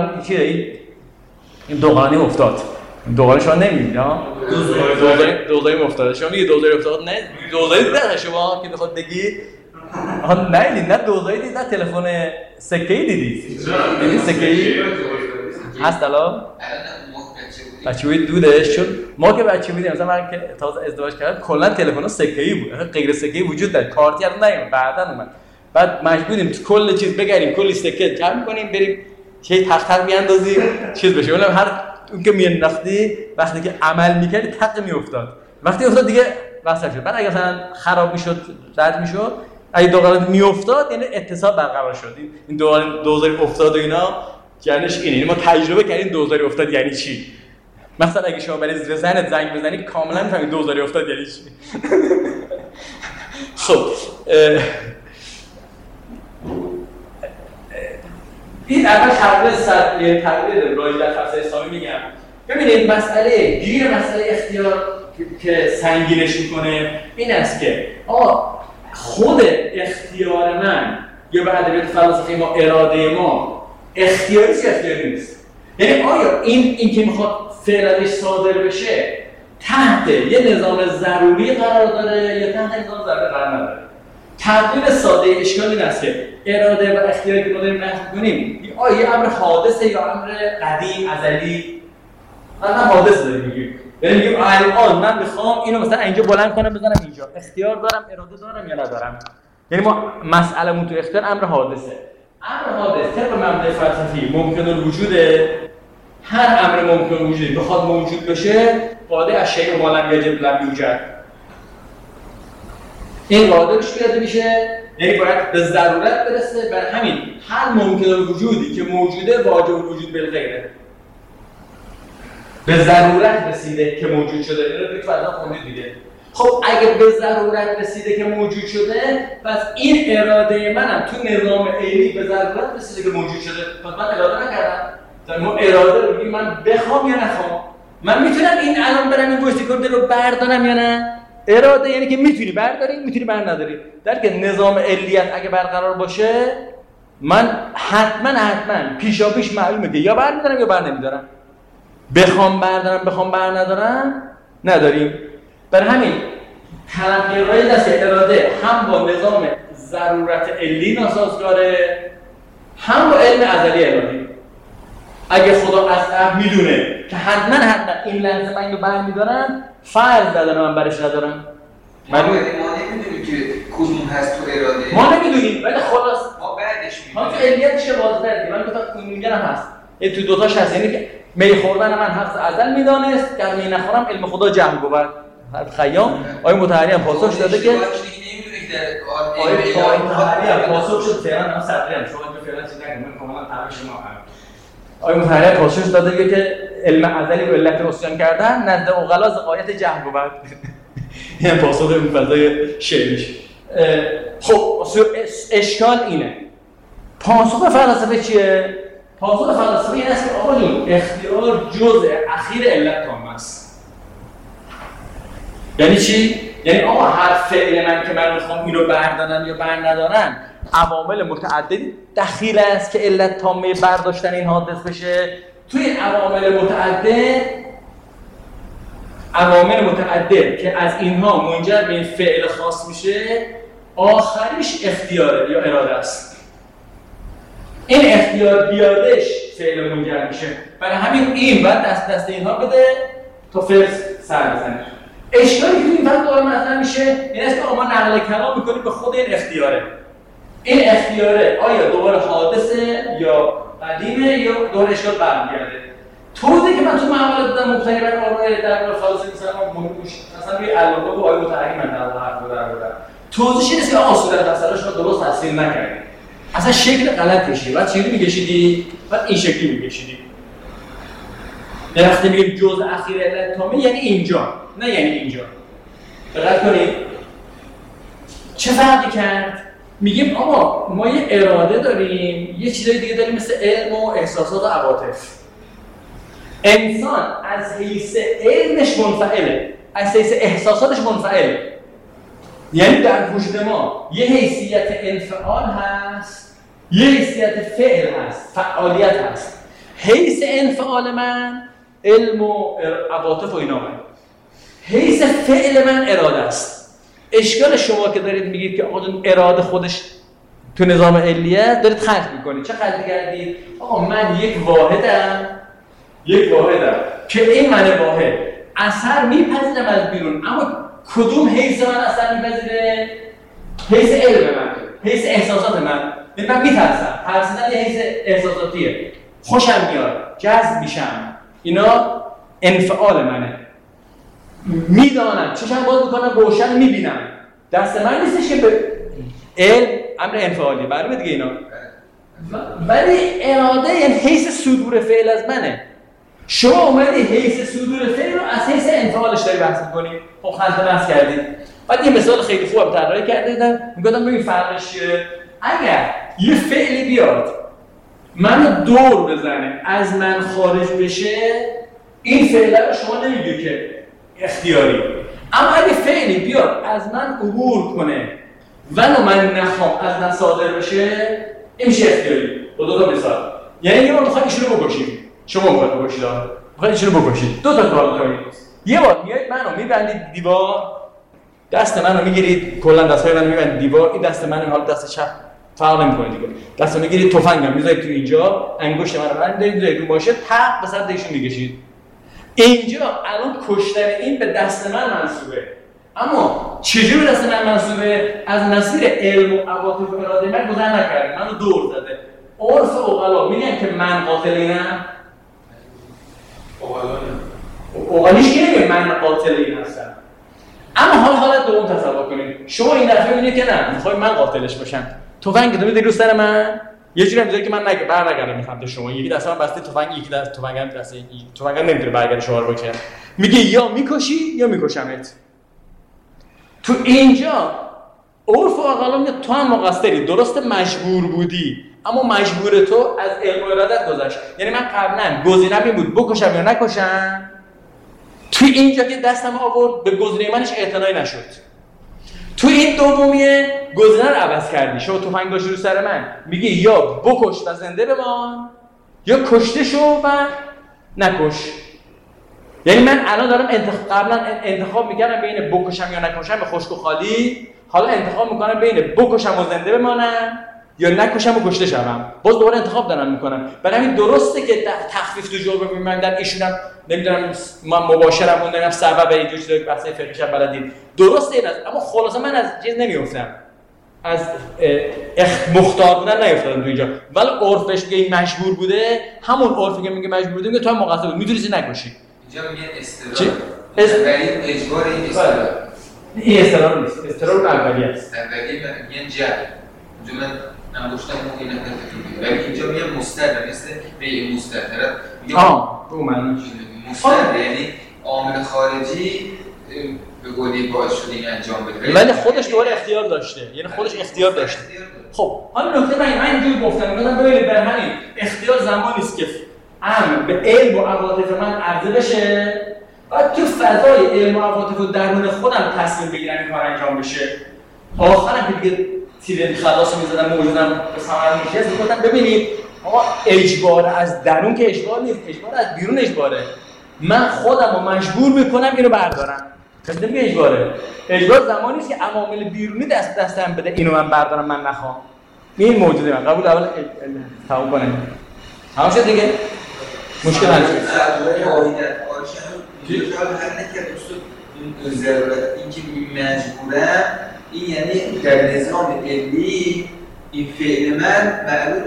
[SPEAKER 1] این دوغانی افتاد. دوغانی شما نمی‌بینید ها؟ دوغانی افتاد. شما میگید دوغانی افتاد؟ نه، دوغانی دیدید شما که بخواد بگی نه دیدید، نه دوغانی دیدید، نه تلفن سکه‌ای دیدید. دیدید سکه‌ای؟ هست الان؟ بچه بودید دودش، چون ما که بچه بودیم مثلا من که تازه ازدواج کردم کلا تلفن‌ها سکه‌ای بود. غیر سکه‌ای وجود داشت. کارتی هم نیومد، بعداً اومد. بعد مجبوریم تو کل چیز بگیریم، کلی سکه جمع کنیم، بریم چه تختر بیاندازیم چیز بشه. ولی هر اون که میانداختی وقتی که عمل می‌کردی تق میافتاد. وقتی افتاد دیگه وصل شد. بعد اگه مثلا خراب میشد، رد میشد، اگه دوباره میافتاد یعنی اتصال برقرار شد. این دوزاری افتاد و اینا یعنیش اینه. یعنی ما تجربه کردیم دوزاری افتاد یعنی چی. مثلا اگه شما برای زنت زنگ بزنی کاملا می‌فهمی دوزاری افتاد یعنی چی. خب این اول تقریر رایج در فلسفه اسلامی میگم. ببینید مسئله اختیار که سنگینش میکنه این است که خود اختیار من یا به ادبیات فلسفی ما اراده ما اختیاری نیست. یعنی آیا این که میخواد فعلا صادر بشه تحت یه نظام ضروری قرار داره یا تحت نظام ضروری قرار نداره؟ تقدیر ساده اشکال این است که اراده و اختیاری که ما داریم بحث می‌کنیم یه امر حادثه یا امر قدیم ازلی. من حادث داریم میگیم. یعنی میگیم الان من می‌خوام اینو مثلا اینجا بلند کنم بزنم اینجا. اختیار دارم، اراده دارم یا ندارم؟ یعنی ما مسئله‌مون تو اختیار امر حادثه. امر حادث طبق مبدأ فلسفی ممکن الوجوده. هر امر ممکن الوجودی بخواد موجود بشه قاعده الشیء ما لم یجب لم یوجد. این قاعده روش پیاده میشه، یعنی باید به ضرورت برسه. برای همین هر ممکن الوجودی که موجوده واجب الوجود بالغیره. به ضرورت رسیده که موجود شده. اینو دیگه فردا خوندید دیگه. خب اگه به ضرورت رسیده که موجود شده، پس این اراده منم تو نظام عینی به ضرورت رسیده که موجود شده. پس من اراده نکردم. ما اراده رو میگیم من بخوام یا نخوام. من میتونم این الان برم این گوشت کرده رو بردارم یا نه؟ اراده یعنی که میتونی برداری، میتونی بر نداری. در که نظام علیت اگه برقرار باشه من حتما پیشاپیش معلومه که یا بر میدارم یا بر نمیدارم. بخوام بردارم، بخوام بر ندارم نداریم. برای همین تلقی دست اراده هم با نظام ضرورت علی ناسازگاره، هم با علم ازلی الهی. اگه خدا اصلا میدونه که حتما این لحظه من اینو برمیدارم، فرض ندارم من برش ندارم.
[SPEAKER 3] ما نمیدونیم که کدوم هست تو اراده.
[SPEAKER 1] ما نمیدونیم ولی خلاص
[SPEAKER 3] ما بعدش میدونیم.
[SPEAKER 1] ما تو علیتش واضحه. من گفتم کدومگرم هست. این تو دوتاش هست. یعنی که می خوردن من حفظ ازل میدانست که می نخورم علم خدا جمع بود. خیام آیه مطهری هم پاسخ داده که آیه مطهری هم پاسخ شد. فعلا من صدری هم شما اینجا فعلا چیز نگم. من کاملا تابع شما هم آقای مطهری پاسخش داده که علم ازلی و علت عصیان کردن نزد عقلا ز غایت جهل بود. این پاسخ اون فضای شعریش. خب اشکال اینه. پاسخ فلسفه چیه؟ پاسخ فلسفه این است که آقا جون اختیار جزء اخیر علت تام است. یعنی چی؟ یعنی آقا هر فعل من که من میخوام اینو بردارم یا بر ندارم عوامل متعددی دخیل است که علت تامه برداشتن این حادث بشه. توی عوامل متعدد که از اینها منجر به این فعل خاص میشه آخریش اختیاره یا اراده است. این اختیار بیادش فعل منجر میشه. برای همین این باید دست اینها بده تا فرض سر بزنه. اشکالی که این وقت داره مطرح میشه این است که ما نقل کلام میکنیم به خود این اختیاره. این اختیاره آیا دوباره حادثه یا قدیمه یا دوباره اشکال برمیگرده؟ توضیحی که من تو مقاله دادم مبتنی بر آرای در مورد فلسفه مثلا روی علاقه با آقای مطهری من در حرف دادم. توضیحش اینه که آقا صورت اثرش رو درست تصویر نکردید. اصلا شکل غلط کشیدی. بعد چجوری می‌کشیدی؟ بعد این شکلی می‌کشیدی. وقتی میگیم جزء اخیر علت تامه یعنی اینجا، نه یعنی اینجا. دقت کنید. چه فرقی کرد؟ میگیم آقا ما یه اراده داریم، یه چیزای دیگه داریم مثل علم و احساسات و عواطف. انسان از حیث علمش منفعله، از حیث احساساتش منفعله. یعنی در وجود ما یه حیثیت انفعال هست، یه حیثیت فعل هست، فعالیت هست. حیث انفعال من علم و عواطف و اینا من. حیث فعل من اراده است. اشکال شما که دارید میگید که آقا اراده خودش تو نظام علیه دارید خلط میکنید. چه خلطی کردید؟ آقا من یک واحدم که این من واحد اثر میپذیرم از بیرون، اما کدوم حیث من اثر میپذیره؟ حیث علم من، حیث احساسات من. من میترسم، ترسیدن یه حیث احساساتیه. خوشم میاد، جذب میشم، اینا انفعال منه. میدانم، چشم باز میکنم روشن میبینم. دست من نیستش که به علم امر انفعالی برای دیگه اینا. ولی اراده یعنی حیث صدور فعل از منه. شما اومدی حیث صدور فعل رو از حیث انفعالش داری بحث می‌کنی. خب خلط بحث کردید. بعد یه مثال خیلی خوب طراحی کردیدم. میگم ببین فرقش چیه؟ اگر یه فعلی بیاد منو دور بزنه، از من خارج بشه، این فعل رو شما نمیگی که اختیاری. اما اگه فعلی بیاد از من عبور کنه ولو من نخوام از من صادر بشه، این میشه اختیاری. دو تا مثال. یعنی یه بار میخواد ایشونو بکشیم. شما میخواد بکشید. میخواد ایشونو بکشید. دو تا کار میکنید. یه بار میایید منو میبندید دیوار، دست منو میگیرید، کلا دستای منو میبندید دیوار، این دست منو حالا دست چپ فرق نمیکنه دیگه. دستو میگیرید تفنگم میذارید تو اینجا، انگشت منو بردارید میذارید رو ماشه، تق به سمت ایشون میکشید. اینجا الان کشتن این به دست من منسوبه. اما چجوری به دست من منسوبه؟ از مسیر علم و عواطف و اراده من گذر نکرده، منو دور زده. عرف عقلا میگن که من قاتلینم. عقلیش که نمیگه من قاتلین هستم. اما حالت دوم تصور کنید. شما این دفعه میبینید که نه، میخوای من قاتلش باشم. تفنگتو میذاری رو سر من، یه جوری میذاری که من برنگردم میخوام شما. یکی دست من بسته تفنگ، یکی دست تفنگم دست تفنگم نمیتونه برگرده شما رو بکنه. میگه یا میکشی یا میکشمت. تو اینجا عرف و عقلا میگه تو هم مقصری، درست مجبور بودی، اما مجبور تو از علم و ارادت گذشت. یعنی من قبلا گزینه‌م این بود بکشم یا نکشم. تو اینجا که دستم آورد به گزینه منش اعتنایی نشد. تو این دومیه گزینه رو عوض کردی. شما تفنگ داشتی رو سر من، میگی یا بکش و زنده بمان یا کشته شو و نکش. یعنی من الان دارم قبلا انتخاب میکردم بین بکشم یا نکشم به خشک و خالی، حالا انتخاب میکنم بین بکشم و زنده بمانم یا نکشم و کشته شوم. باز دوباره انتخاب دارم میکنم. برای همین درسته که تخفیف تو جرم می‌بندن. ایشونم نمیدونم من مباشرم موندم سبب این جوری که بحث فقهش بلدین. درسته این است، اما خلاصه من از چیز نمیافتم. از مختار بودن نیافتادم تو اینجا. ولی عرفش میگه این مجبور بوده، همون عرفی که میگه مجبور بوده میگه تو هم مقصر بود، میتونی نکشی.
[SPEAKER 3] اینجا میگه استدلال. ولی اجبار این استدلال.
[SPEAKER 1] این استدلال نیست. استدلال اولیه است.
[SPEAKER 3] اولیه میگن جبر. اونجا من نگفتم اون این نفر تکلیفی ولی اینجا میگم مستر مثل به مستر طرف میگم
[SPEAKER 1] رو معنی
[SPEAKER 3] مستر یعنی عامل خارجی به قولی باعث شده این انجام بده
[SPEAKER 1] ولی خودش دوباره اختیار داشته، یعنی خودش اختیار داشته. خب حالا نکته من اینجوری گفتم ببینید به همین اختیار زمانی است که امر به علم و عواطف من عرضه بشه بعد تو فضای علم و عواطف و درون خودم تصمیم بگیرم این کار انجام بشه. آخرم که دیگه تیر خلاص می‌زدم موجودم به ثمر میشه گفتم ببینید آقا اجبار از درون که اجبار نیست، اجبار از بیرون اجباره. من خودم رو مجبور میکنم اینو بردارم. کسی نمیگه اجباره. اجبار زمانی است که عوامل بیرونی دستم بده اینو من بردارم من نخوام. این موجوده من قبول اول تمام کنم. تمام شد دیگه. مشکل حل شد.
[SPEAKER 3] اینکه مجبورم این یعنی در نظام علمی این فعل من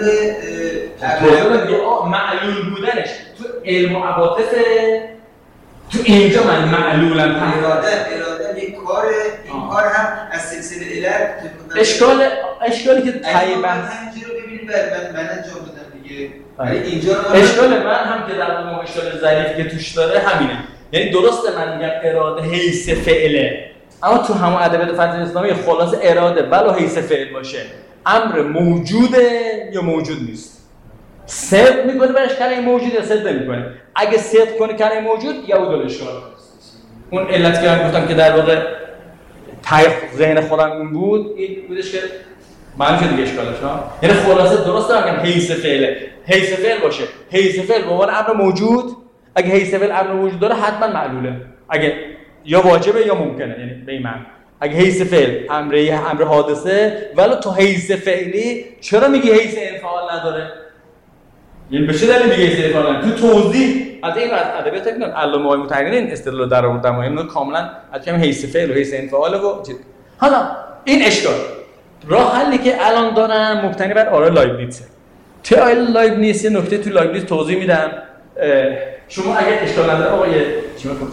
[SPEAKER 1] معلول بودنش تو علم و عواطف تو اینجا من معلولم
[SPEAKER 3] اراده یک کار این کار هم از سلسله علت
[SPEAKER 1] اشکالی که تایی بحث
[SPEAKER 3] همینجا رو ببینید من انجام دادم دیگه ولی اینجا
[SPEAKER 1] اشکال من هم که در واقع اشکال ظریفی که توش داره همینه. یعنی درسته من میگم اراده حیث فعله اما تو همون ادبیات فلسفه اسلامی خلاصه اراده ولو حیث فعل باشه امر موجوده یا موجود نیست. صدق میکنه برش کلمه موجود یا صدق نمیکنه. اگه صدق کنه کلمه موجود یا اون اشکال. اون علت که من گفتم که در واقع تای ذهن خودم این بود این بودش که معلوم شد دیگه اشکالش ها. یعنی خلاصه درسته میگم حیث فعله. حیث فعل باشه. حیث فعل به عنوان امر موجود اگه حیث فعل امر موجود داره حتما معلوله. اگه یا واجبه یا ممکنه یعنی به این معنی. اگه حیث فعل امر حادثه ولی تو حیث فعلی چرا میگی حیث انفعال نداره؟ یعنی به چه دلیل میگی حیث انفعال نداره؟ تو توضیح از این ادبیات میگن علامه های متحرین این استدلال در آوردن اینو کاملا از کم حیث فعل و حیث انفعال و حالا این اشکال راه حلی که الان دارن مبتنی بر آرای لایبنیتسه. تو آرای لایبنیتس یه نکته تو لایبنیتس توضیح میدم. شما اگر اشکال نداره آقای چی میگم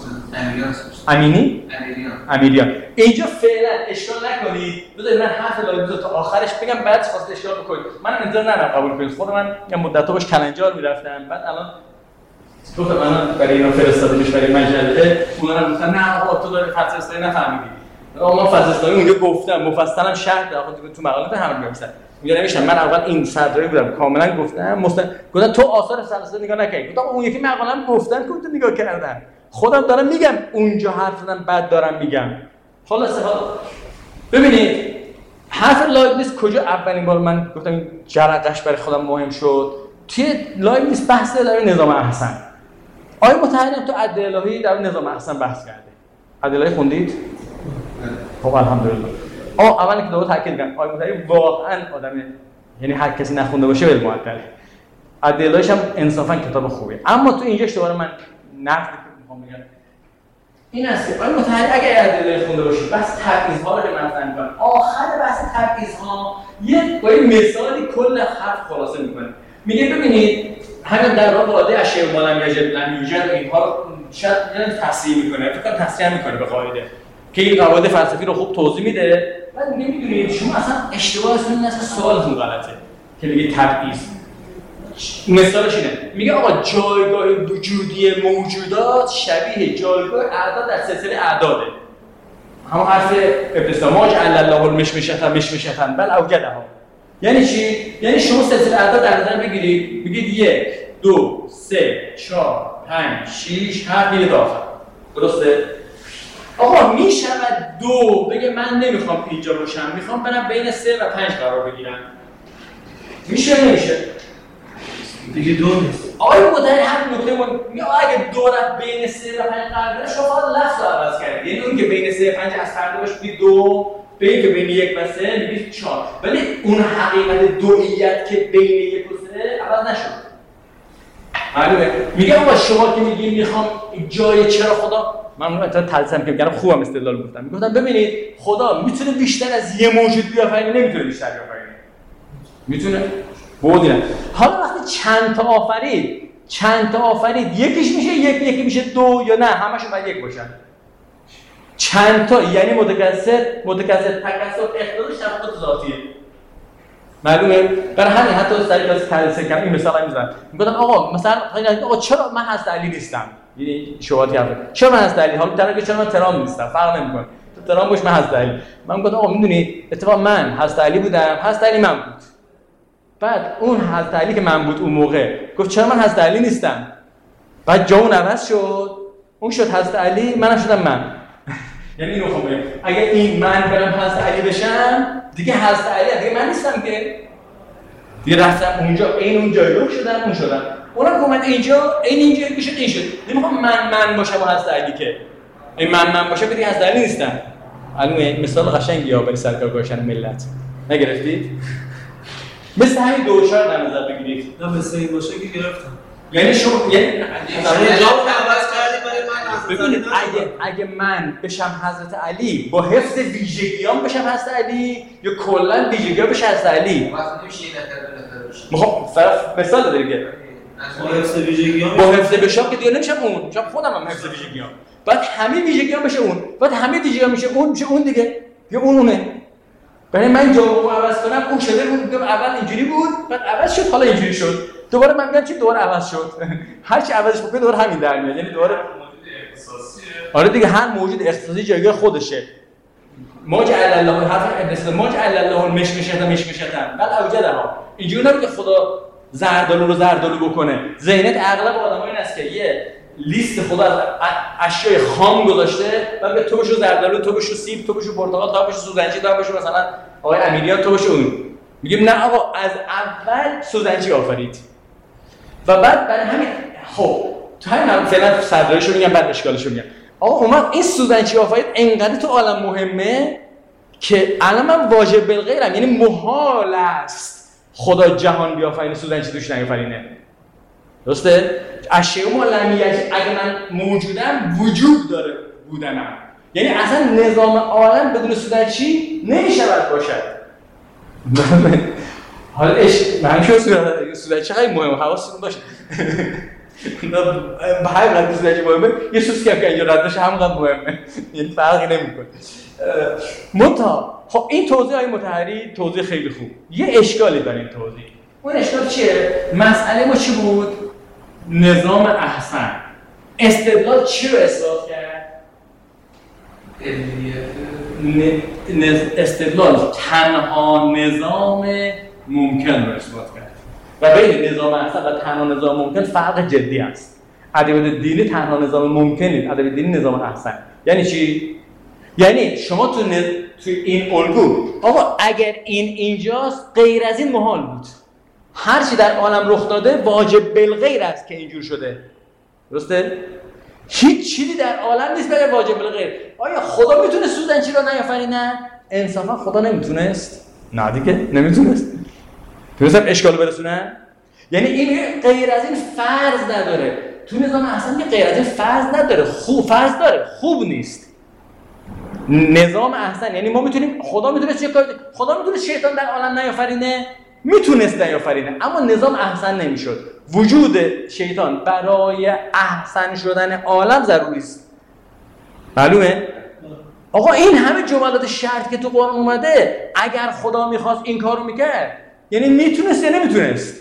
[SPEAKER 1] امیریان اینجا فعلا اشکال نکنید بذارید من حرف لایبنیتس تا آخرش بگم بعد خواست اشکال بکنید. من انتظار ندارم قبول کنید. خود من یه مدت‌ها باش کلنجار میرفتم بعد الان تو من برای اینا فرستادمش برای مجله اونا رو گفتن نه آقا تو داری فلسفه اسلامی نفهمیدی. آقا من فلسفه اسلامی اونجا گفتم مفصلا شرح دادم تو مقالات همون میگم میگم نمیشم من اول این صدری بودم کاملا گفتم گفتن تو آثار فلسفه نگاه نکردی. گفتم اون یکی مقاله‌ام گفتن که تو نگاه کردن. خودم دارم میگم اونجا حرف زدم بعد دارم میگم. خلاصه حالا ببینید حرف لایبنیتس کجا اولین بار من گفتم این جرقش برای خودم مهم شد توی لایبنیتس بحث در نظام احسن. آقای متحرین تو ادعیه الهی در نظام احسن بحث کرده. ادعیه الهی خوندید؟ خب الحمدلله. اولی که دوباره تاکید کنم آقای متحرین واقعا آدمه یعنی هر کسی نخونده باشه ول معطله. ادعیه الهیش هم انصافا کتاب خوبیه. اما تو اینجاش دوباره من نقد میخوام بگم این است که آقای متحری اگر ادعیه خونده باشید بس تبعیض‌ها رو مطرح می‌کنه. آخر بحث تبعیض‌ها با یه مثالی کل حرف خلاصه می‌کنه. میگه ببینید همین در واقع عاده اشیاء مالم یجد لم یوجد اینها رو شاید یعنی تصریح می‌کنه. فکر کنم تصریح می‌کنه به قاعده که این قواعد فلسفی رو خوب توضیح میده. بعد نمی‌دونید شما اصلا اشتباهتون این است سوالتون غلطه که میگه تبعیض. مثالش اینه میگه آقا جایگاه وجودی موجودات شبیه جایگاه اعداد در سلسله اعداده. همون حرف ابتساماج الله المشمشتن بل اوجدها. یعنی چی؟ یعنی شما سلسله اعداد در نظر بگیرید بگید 1 2 3 4 5 6 7 میره تا آخر. درسته؟ آقا میشود 2 بگه من نمیخوام اینجا باشم میخوام برم بین 3 و 5 قرار بگیرم. میشه نمیشه؟ دیگه 2 نیست. آقای مدیر هم نکته میگه اگه 2 رفت بین 3 و 5 قرار بگیره شما فقط لفظ رو عوض کردید. یعنی اون که بین 3 و 5 از فردا باشه بگید 2 به این که بین 1 و 3 میگید 4. ولی اون حقیقت دوئیت که بین 1 و 3 عوض نشد. معلومه؟ میگه آقا شما که میگین میخوام جای چرا خدا من مثلا تلسم که میگم خوبم استدلال گفتم. میگفتم ببینید خدا میتونه بیشتر از یه موجود بیافرینه نمیتونه بیشتر بیافرینه. میتونه بودینه. حالا وقتی چند تا آفرید یکیش میشه یکی میشه 2 یا نه همشون باید 1 باشن. چند تا یعنی متکثر تکثر اقتضاش تفاوت ذاتیه. معلومه؟ برای همین حتی سر کلاس تدریس کردم این مثال میزنم. میگفتم آقا مثلا آقا چرا من حضرت علی نیستم؟ یعنی شبهاتی هست. چرا من حضرت علی؟ حالا طرف که چرا من ترام نیستم؟ فرق نمیکنه. تو ترام باش من حضرت علی. من میگفتم آقا میدونی اتفاقا من حضرت علی بودم، حضرت علی من بود. بعد اون حضرت علی که من بود اون موقع گفت چرا من حضرت علی نیستم؟ بعد جا اون عوض شد، اون شد حضرت علی، منم شدم من. یعنی اینو خب بگم اگه این من برم حضرت علی بشم دیگه حضرت علی دیگه من نیستم که دیگه رفتم اونجا این اون جای رو شدم اون شدم. اونم گفت من اینجا که شد این شد. نمیخوام من باشم و حضرت علی که این من باشه دیگه حضرت علی نیستم. معلومه مثال قشنگی ها برای سرکار گذاشتن ملت نگرفتید؟ مثل همین دوشار در نظر بگیرید.
[SPEAKER 2] نه مثل این باشه که گرفتم.
[SPEAKER 1] یعنی شما یعنی
[SPEAKER 2] جواب عوض کردیم برای من
[SPEAKER 1] ببینید اگه من بشم حضرت علی با حفظ ویژگیام بشم حضرت علی یا کلا ویژگیام بشه حضرت علی
[SPEAKER 3] وقتی نمیشه این نفر بشه.
[SPEAKER 1] میخوام فرق مثال بده دیگه.
[SPEAKER 2] با حفظ ویژگیام
[SPEAKER 1] با حفظ بشم که دیگه نمیشم اون، میشم خودم هم حفظ ویژگیام. بعد همه ویژگیام بشه اون، بعد همه ویژگیام میشه اون دیگه. یا اونه. برای من جوابو عوض کنم اون شده بود اول اینجوری بود بعد عوض شد حالا اینجوری شد دوباره من میگم چی دوباره عوض شد هر چی عوضش بکنه دوباره همین در میاد یعنی دوباره
[SPEAKER 4] موجود اختصاصیه.
[SPEAKER 1] آره دیگه هر موجود اختصاصی جایگاه خودشه ما جعل الله حرف ابن ما جعل الله مشمشتن بل اوجدها اینجوری نمیگه خدا زردالو رو زردالو بکنه ذهنیت اغلب آدم‌ها این است که یه لیست خدا از اشیاء خام گذاشته و به تو بشو زردالو تو بشو سیب تو بشو پرتقال تو بشو سوزنچی تو بشو مثلا آقای امیریان تو بشو اون میگیم نه آقا از اول سوزنچی آفرید و بعد برای همین خب تو همین فعلا سرداریشو میگم بعد اشکالشو میگم آقا اومد این سوزنچی آفرید انقدر تو عالم مهمه که الان من واجب بالغیرم یعنی محال است خدا جهان بیافرینه سوزنچی توش نیافرینه درسته؟ اشیاء مولمیت اگه من موجودم وجود داره بودنم یعنی اصلا نظام عالم بدون سوزنچی نمیشود باشد حالا من که سوزنچی خیلی مهمه حواستون باشه به هر قدر سوزنچی مهمه یه سوزکی هم که اینجا رد بشه همونقدر مهمه یعنی فرقی نمیکنه منتها خب این توضیح های مطهری توضیح خیلی خوب یه اشکالی داره این توضیح اون اشکال چیه؟ مسئله ما چی بود؟ نظام احسن استدلال چی رو اثبات کرد؟ استدلال تنها نظام ممکن رو اثبات کرد و بین نظام احسن و تنها نظام ممکن فرق جدی است ادبیات دینی تنها نظام ممکن نیست ادبیات دینی نظام احسن یعنی چی؟ یعنی شما تو این الگو آقا اگر این اینجاست غیر از این محال بود هر چی در عالم رخ داده واجب بالغیر است که اینجور شده درسته؟ هیچ چیزی در عالم نیست بگه واجب بالغیر آیا خدا میتونه سوزنچی رو نیافرینه؟ انصافا خدا نمیتونست؟ نه دیگه نمیتونست تونستم اشکال برسونه؟ یعنی این غیر از این فرض نداره تو نظام احسن که غیر از این فرض نداره فرض داره خوب نیست نظام احسن یعنی ما میتونیم خدا میتونه چه کاری خدا میتونه شیطان در عالم نیافرینه میتونست نیافرینه اما نظام احسن نمیشد وجود شیطان برای احسن شدن عالم ضروری است معلومه آقا این همه جملات شرط که تو قرآن اومده اگر خدا میخواست این کارو میکرد یعنی میتونست یا نمیتونست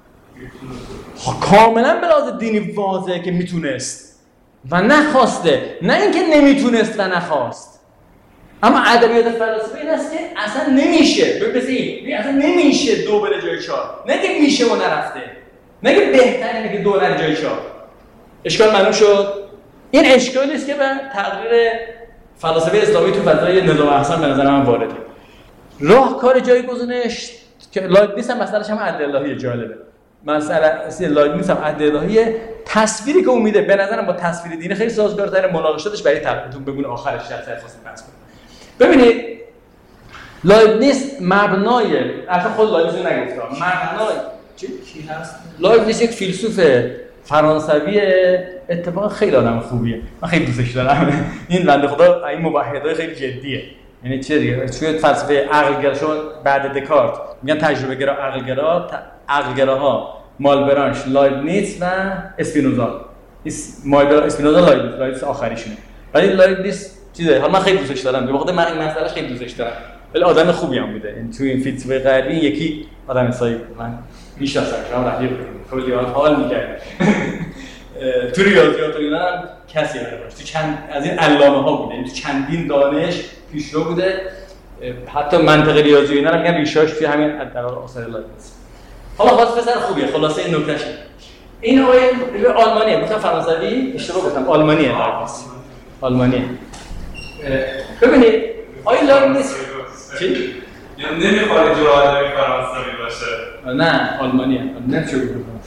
[SPEAKER 1] کاملا به لحاظ دینی واضحه که میتونست و نخواسته نه اینکه نمیتونست و نخواست اما ادبیات فلسفه این است که اصلا نمیشه ببین اصلا نمیشه دو بره جای چهار نه که میشه و نرفته نه که بهتره که دو بره جای چهار اشکال معلوم شد این اشکالی است که به تقریر فلسفه اسلامی تو فضای نظام احسن به نظر من وارده راهکار جایگزینش که لایبنیتس هم مسئله‌اش هم عدل الهی جالبه مسئله لایبنیتس هم عدل الهی تصویری که اون میده به نظرم با تصویر دینی خیلی سازگارتره مناقشاتش برای تقریبتون بگون آخرش در خواستم بحث کنم ببینید لایبنیتس مبنای اصلا خود لایبنیتس نگفتم مبنای چی هست لایبنیتس یک فیلسوف فرانسوی اتفاقا خیلی آدم خوبیه من خیلی دوستش دارم این بنده خدا این مباحثای خیلی جدیه یعنی چه دیگه توی فلسفه عقلگرا شما بعد دکارت میگن تجربه گرا عقلگراها مالبرانش لایبنیتس و اسپینوزا اسپینوزا لایبنیتس آخریشونه ولی لایبنیتس چیزه حالا من خیلی دوستش دارم به واقع من این مسئله خیلی دوستش دارم ولی آدم خوبی هم بوده. این تو این فیلسوفای غربی یکی آدم حسابی بود. من میشناسم شما رفیق کلی حال می‌کرد. تو ریاضیات و اینا هم کسی نداشت. تو چند از این علامه ها بوده. تو چندین دانش پیشرو بوده. حتی منطق ریاضی و اینا رو میگن ریشاش توی همین در واقع آثار لایبنیتس. حالا باز پسر خوبیه. خلاصه این نکتهش این آقای آلمانیه. گفتم فرانسوی اشتباه گفتم. آلمانیه لایبنیتس. آلمانیه. ببینید آقای لایبنیتس چی؟
[SPEAKER 4] یعنی نمیخواد جو آدمی فرانسوی باشه.
[SPEAKER 1] نه آلمانیه. نمیشه گفتم.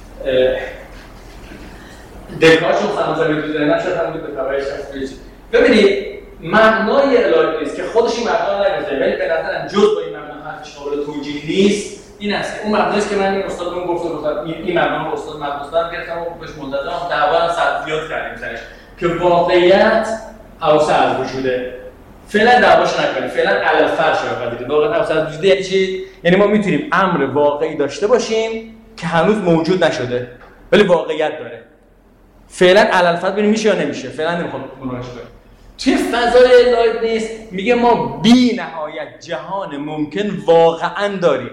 [SPEAKER 1] دکارت رو فرانسوی تو ذهنش هم بود به تبعش هست. ببینید مبنای لایبنیتس که خودش این مبنا نگذاره ولی به نظرم جز با این مبنا حرفش قابل توجیه نیست. این است که اون مبناست که من این استادمون گفتم این مبنا رو استاد مدرسه‌ام گرفتم و بهش منتظرم دعوا سلفیات کردیم سرش که واقعیت اوسع از وجوده. فعلا دعواش نکنید. فعلا علل فرش رو بگیرید. واقعا اوسع از وجوده یعنی چی؟ یعنی ما میتونیم امر واقعی داشته باشیم که هنوز موجود نشده ولی واقعیت داره. فعلا علل فرش ببینیم میشه یا نمیشه. فعلا نمیخوام مناقشه کنیم. توی فضای لایبنیتس میگه ما بی نهایت جهان ممکن واقعا داریم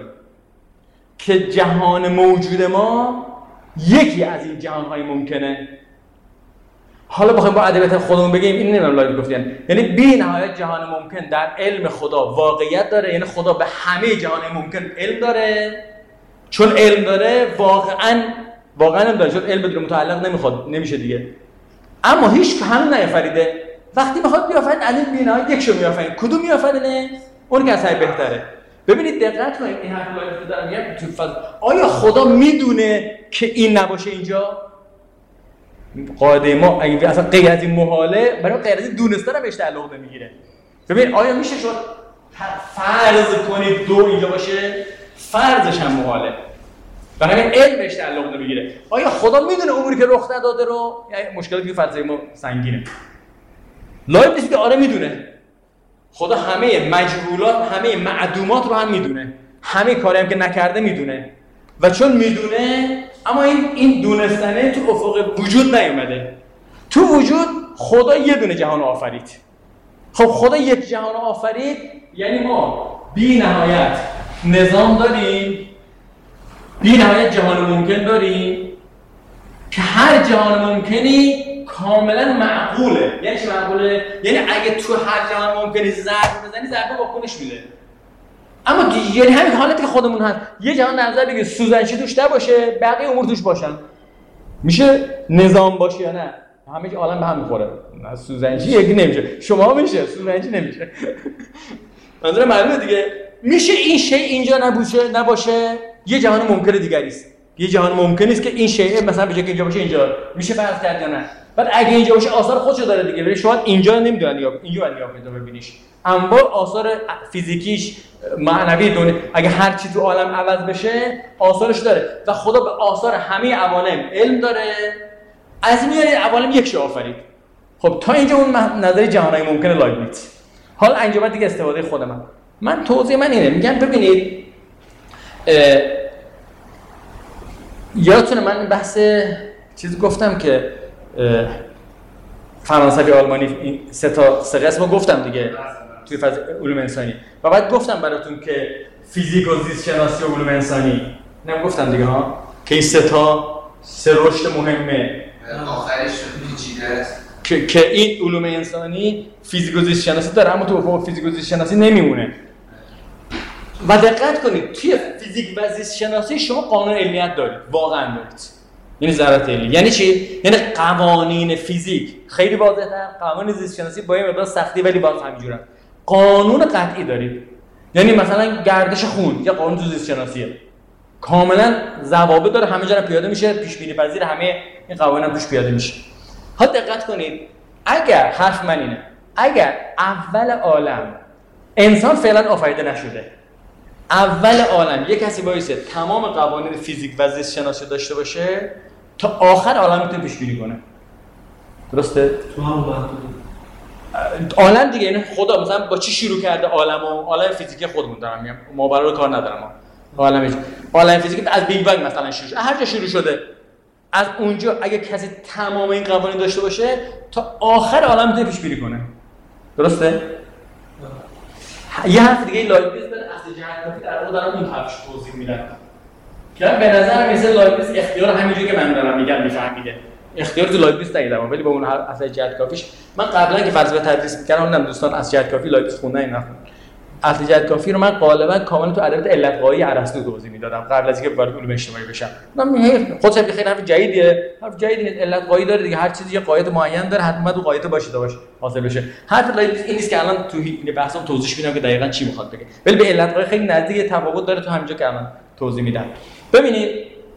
[SPEAKER 1] که جهان موجود ما یکی از این جهان‌های ممکنه. حالا بخوایم با ادبیات خودمون بگیم این نمیدونم لایبنیتس گفتن یعنی بی نهایت جهان ممکن در علم خدا واقعیت داره. یعنی خدا به همه جهان ممکن علم داره. چون علم داره واقعا داره. چون علم بدون متعلق نمیشه دیگه. اما هیچ هنوز نیافریده. وقتی میخواد بیافرین از این بینه‌های یکشو میافرین. کدوم میافرینه؟ اون که اصلا بهتره. ببینید دقت کنید این حرف رو دارم میگم تو فاز آیا خدا میدونه که این نباشه اینجا؟ قاعده ما اگه اصلا غیر از این محاله برای غیر از این دونستن هم بهش تعلق نمیگیره. ببین آیا میشه شد فرض کنید دو اینجا باشه؟ فرضش هم محاله. برای همین علم بهش تعلق نمیگیره. آیا خدا میدونه اموری که رخ نداده رو؟ یعنی مشکلاتی که فلسفه ما سنگینه. لایبنیتس که آره میدونه. خدا همه مجهولات، همه معدومات رو هم میدونه. همه کاری هم که نکرده میدونه. و چون میدونه، اما این دونستنه تو افق وجود نیومده. تو وجود خدا یه دونه جهان آفرید. خب خدا یک جهان آفرید، یعنی ما بی نهایت نظام داریم، بی نهایت جهان ممکن داریم که هر جهان ممکنی کاملا معقوله. یعنی چی معقوله؟ یعنی اگه تو هر جهان ممکنی ضربه بزنی ضربه واکنش میده. اما یعنی همین حالتی که خودمون هست، یه جهان نظر بگیر سوزنچی توش نباشه، بقیه امور توش باشن، میشه نظام باشه یا نه؟ همه که عالم به هم میخوره. نه سوزنچی یکی نمیشه، شما میشه، سوزنچی نمیشه. منظورم معلومه دیگه. میشه این شی اینجا نباشه، یه جهان ممکن دیگری است. یه جهان ممکن است که این شی مثلا به جای که اینجا باشه اینجا میشه فرض کرد یا نه. بعد اگه اینجا باشه آثار خودشو داره دیگه. ولی شما اینجا نمیدونن یا اینجا نگاه کنید ببینیش. انواع آثار فیزیکیش، معنوی دنیا، اگه هر چی تو عالم عوض بشه آثارش داره و خدا به آثار همه عوالم علم داره. از میان عوالم یک شی آفرید. خب تا اینجا اون نظریه جهانهای ممکن لایبنیتس. حالا اینجا بعد دیگه استفاده خود من توضیح من اینه. میگم ببینید یادتونه من بحث چیزی گفتم که فرانسوی آلمانی این سه قسمو گفتم دیگه توی فاز علوم انسانی و بعد گفتم براتون که فیزیک و زیست شناسی و علوم انسانی اینم گفتم دیگه ها که این سه رشد مهمه
[SPEAKER 3] آخرش پیچیده است
[SPEAKER 1] که این علوم انسانی فیزیک و زیست شناسی داره اما تو فوق فیزیک و زیست شناسی نمیمونه. و دقت کنید توی فیزیک و زیست شناسی شما قانون علمیت دارید، واقعا دارید. یعنی ذرات علی. یعنی چی؟ یعنی قوانین فیزیک خیلی واضحه، قوانین زیست شناسی با یه مقدار سختی ولی باز همینجوره. قانون قطعی دارید. یعنی مثلا گردش خون یا قانون تو زیست شناسیه. کاملا ضوابط داره، همه جا پیاده میشه، پیش بینی پذیر، همه این قوانین هم توش پیاده میشه. ها دقت کنید، اگر حرف من اینه، اگر اول عالم انسان فعلا آفریده نشده، اول عالم یک کسی بایسته تمام قوانین فیزیک و زیست شناسی داشته باشه تا آخر عالم میتونه پیش بینی کنه. درسته؟
[SPEAKER 2] تو هم
[SPEAKER 1] عالم دیگه، یعنی خدا مثلا با چی شروع کرده عالم فیزیکی خودمون دارم میگم، ماورا رو کار ندارم. عالم فیزیکی از بیگ بنگ مثلا شروع شده، هر جا شروع شده از اونجا اگه کسی تمام این قوانین داشته باشه تا آخر عالم میتونه پیش بینی کنه. درسته؟ یه حرف دیگه لایبنیتس داره اصل جهت کافی در واقع دارم اون حرفش توضیح میدم که به نظر مثل لایبنیتس اختیار همینجوری که من دارم میگم میفهمیده. اختیار تو لایبنیتس ندیدم ولی با اون اصل جهت کافیش من قبلا که فلسفه تدریس می‌کردم اونم دوستان اصل جهت کافی لایبنیتس خوندن اینا. اصل جهت کافی رو من غالبا کاملا تو ادبیات علت‌خواهی ارسطو توضیح میدادم قبل از اینکه وارد علوم اجتماعی بشم. من خودم خیلی حرف جدیدیه، حرف جدیدی نیست. علت‌خواهی داره دیگه، هر چیزی یه قاعده معین داره حتما تو قاعده باشه حاصل بشه. حرف لایبنیتس این نیست که الان تو این بحثم توضیح میدم که دقیقاً چی میخواد بگه، ولی به علت‌خواهی خیلی نزدیک، تفاوت داره تو همینجا که الان توضیح میدم. ببینید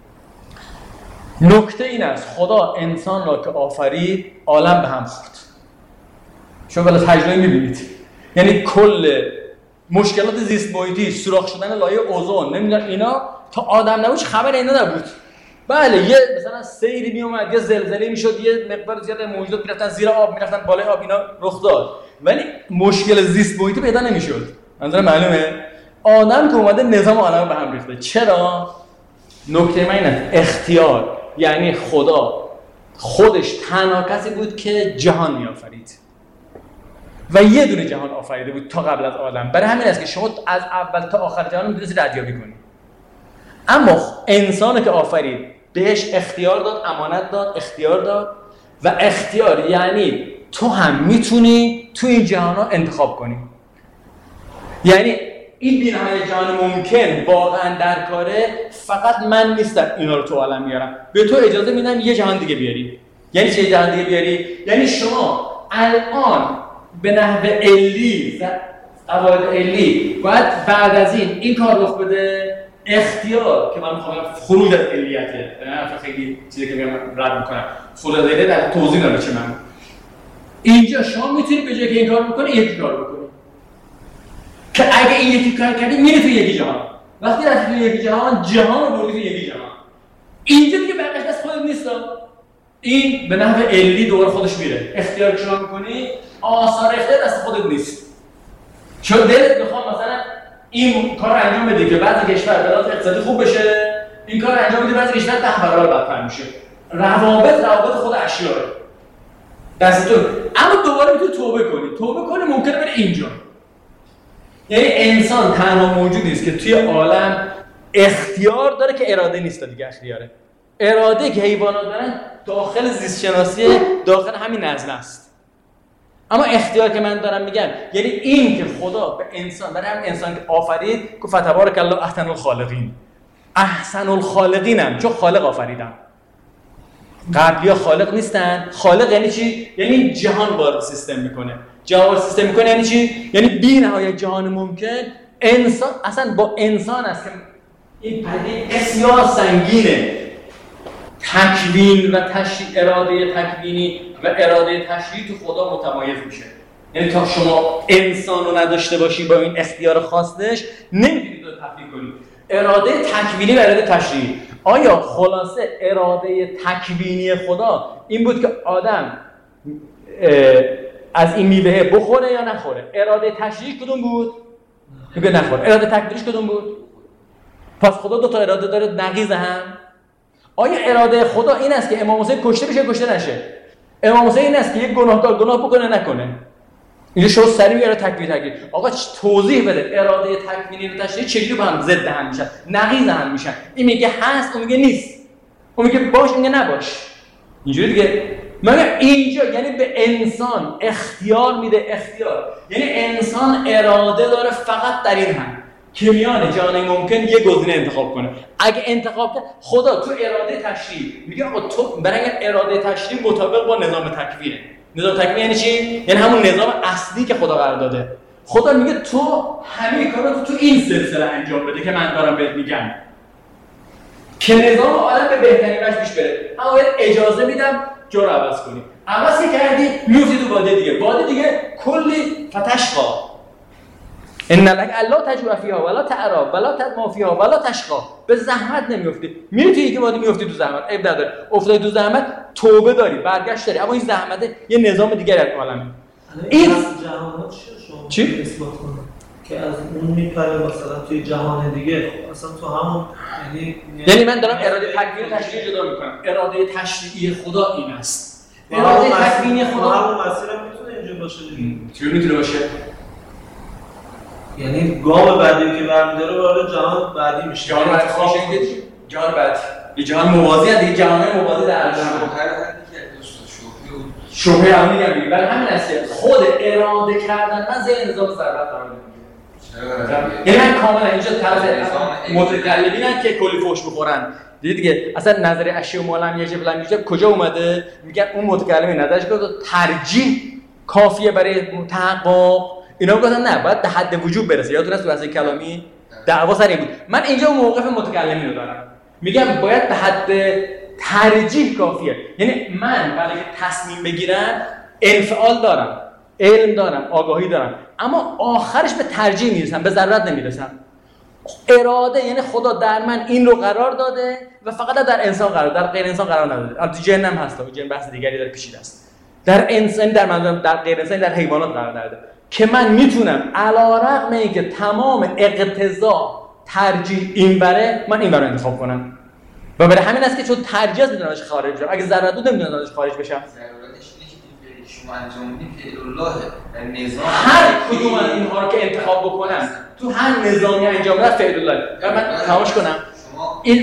[SPEAKER 1] نکته این است خدا انسان را که آفرید عالم به هم خورد. شما بالا تجربه می‌بینید، یعنی کل مشکلات زیست محیطی، سوراخ شدن لایه اوزون، نمیدونم اینا تا آدم نبود خبر اینا نبود. بله یه مثلا سیلی میومد، یه زلزله میشد، یه مقدار زیاد موجودات میرفتن زیر آب، میرفتن بالای آب، اینا رخ داد، ولی مشکل زیست محیطی پیدا نمیشد. منظورم معلومه؟ آدم که اومده نظام عالم به هم ریخته. چرا؟ نکته من اینه اختیار، یعنی خدا خودش تنها کسی بود که جهان میآفرید و یه دونه جهان آفریده بود تا قبل از عالم. برای همین است که شما از اول تا آخر جهان میتونید ردیابی کنید. اما انسانی که آفرید بهش اختیار داد، امانت داد، اختیار داد و اختیار یعنی تو هم میتونی تو این جهان‌ها انتخاب کنی. یعنی این بی‌نهایت جهان ممکن واقعا در کاره، فقط من نیستم اینا رو تو عالم میارم، به تو اجازه میدم یه جهان دیگه بیاری. یعنی چه جهان دیگه بیاری؟ یعنی شما الان به نحو علی، قواعد علی باید بعد از این کار رخ بده. اختیار که من میخوام خروج از علیته، نه خیلی چیزی که میگم رد میکنم، خروج از علیت در توضیح داره چه من اینجا شما میتونید به جای که این کار بکنی یکی کار بکنی که اگه این یکی کار کردی میری تو یکی جهان. وقتی رفتی تو یکی جهان، جهان رو بردی تو یکی جهان. اینجا دیگه بقیش دست خودت نیست. این به نحو علی دوباره خودش میره. اختیار که شما میکنی، آثار اختیار دست خودت نیست. چون دلت میخواد مثلا این کار انجام بده که بعضی کشور بلاد اقتصادی خوب بشه، این کار انجام بده بعضی کشور 10 برابر بدتر میشه. روابط خود اشیاء دستتون. اما دوباره میتونی توبه کنی ممکنه بره اینجا. یعنی انسان تنها موجودی است که توی عالم اختیار داره که اراده نیست دیگه. اختیاره اراده که حیوانات دارن داخل زیست شناسی، داخل همین نظم است. اما اختیار که من دارم میگم یعنی این که خدا به انسان، برای هم انسان که آفرید، گفت فتبارک الله احسن الخالقین. احسن الخالقینم چون خالق آفریدم. قبلی‌ها خالق نیستن. خالق یعنی چی؟ یعنی جهان وارد سیستم میکنه. جهان سیستم میکنه یعنی چی؟ یعنی بی‌نهایت جهان ممکن. انسان اصلا با انسان است که این پدیده بسیار سنگینه. تکوین و اراده تکوینی و اراده تشریعی تو خدا متمایز میشه. یعنی تا شما انسان رو نداشته باشی با این اختیار خاصش، نمیتونید رو تفکیک کنید. اراده تکوینی و اراده تشریعی. آیا خلاصه اراده تکوینی خدا این بود که آدم از این میوه بخوره یا نخوره؟ اراده تشریعی کدوم بود؟ میگه نخوره. اراده تکوینیش کدوم بود؟ پس خدا دو تا اراده داره نقیض هم. آیا اراده خدا این است که امام حسین کشته بشه کشته نشه؟ امام حسین این است که یک گناهکار گناه بکنه نکنه؟ اینجا شو سری میاره تکوین. آقا توضیح بده اراده تکوینی و تشریعی چجوری با هم ضد هم میشن، نقیض هم میشن؟ این میگه هست، اون میگه نیست. اون میگه باش، میگه نباش. اینجوری دیگه. مگر اینجا یعنی به انسان اختیار میده. اختیار یعنی انسان اراده داره فقط در این هم که میان جهان ممکن یه گزینه انتخاب کنه. اگه انتخاب کرد خدا تو اراده تشریعی میگه آقا تو برای اراده تشریعی مطابق با نظام تکوینه. نظام تکوین یعنی چی؟ یعنی همون نظام اصلی که خدا قرار داده. خدا میگه تو همه کارا تو این سلسله انجام بده که من دارم بهت میگم که نظام عالم به بهترین وجه پیش بره. اما اجازه میدم جا رو عوض کنی. عوض کردی میوفتی تو واده دیگه کلی فتشقا. ان لک الا تجوع فیها ولا تعرا ولا تدما فیها ولا تشقا. به زحمت نمیافتی. میری توی یکی وادی میافتی تو زحمت. عیب نداره. افتادی تو زحمت، توبه داری، برگشت داری. اما این زحمت یه نظام دیگه در عالمه.
[SPEAKER 2] این جهانات
[SPEAKER 1] چی؟
[SPEAKER 2] اثبات کنه که از اون میپره مثلا توی جهان دیگه. اصلا تو همون
[SPEAKER 1] یعنی من دارم اراده تکوینی و تشریعی جدا میکنم. اراده تشریعی خدا این است. اراده تکوینی خدا
[SPEAKER 2] همون مسیر هم میتونه اینجا باشه دیگه.
[SPEAKER 1] چی میتونه باشه؟
[SPEAKER 2] یعنی گام بعدی که برمی‌داره وارد جهان بعدی میشه.
[SPEAKER 1] جهان بعدی میشه، جهان بعدی یه جهان موازی هست، دیگه جهان موازی در عالم شبهه هم میگم. برای همین است که خود اراده کردن من زیر نظام ضرورت قرار نمیگیره. یعنی من کاملا اینجا طرف متکلمینن که کلی فحش بخورن. دیگه اصلا نظریه اشیاء معلم یجب لم یجب کجا اومده؟ میگن اون متکلمین نظرش گفت ترجیح کافیه برای تحقق. اینا گفتن نه، باید به حد وجوب برسه. یادتون هست تو بحث کلامی دعوا سر این بود. من اینجا موقف متکلمین رو دارم، میگم باید به حد ترجیح کافیه. یعنی من برای که تصمیم بگیرم انفعال دارم، علم دارم، آگاهی دارم، اما آخرش به ترجیح میرسم، به ضرورت نمیرسم. اراده یعنی خدا در من این رو قرار داده و فقط در انسان قرار، در غیر انسان قرار نداده. البته جن هم هست، جن بحث دیگری داره پیچیده است. در انسان، در منظورم در غیر انسان، در حیوانات قرار داده که من میتونم علیرغم اینکه تمام اقتضا ترجیح این بره، من این رو انتخاب کنم. و برای همین است که چون ترجیح از میدونمش خارج بشم. اگه ضرورت بود نمیدونم ازش خارج بشم.
[SPEAKER 3] ضرورتش اینه که شما انجام میدید فعل الله در نظام
[SPEAKER 1] هر کدوم از اینها رو که انتخاب بکنم تو هر نظامی انجام بدم فعل الله. و من تماش کنم این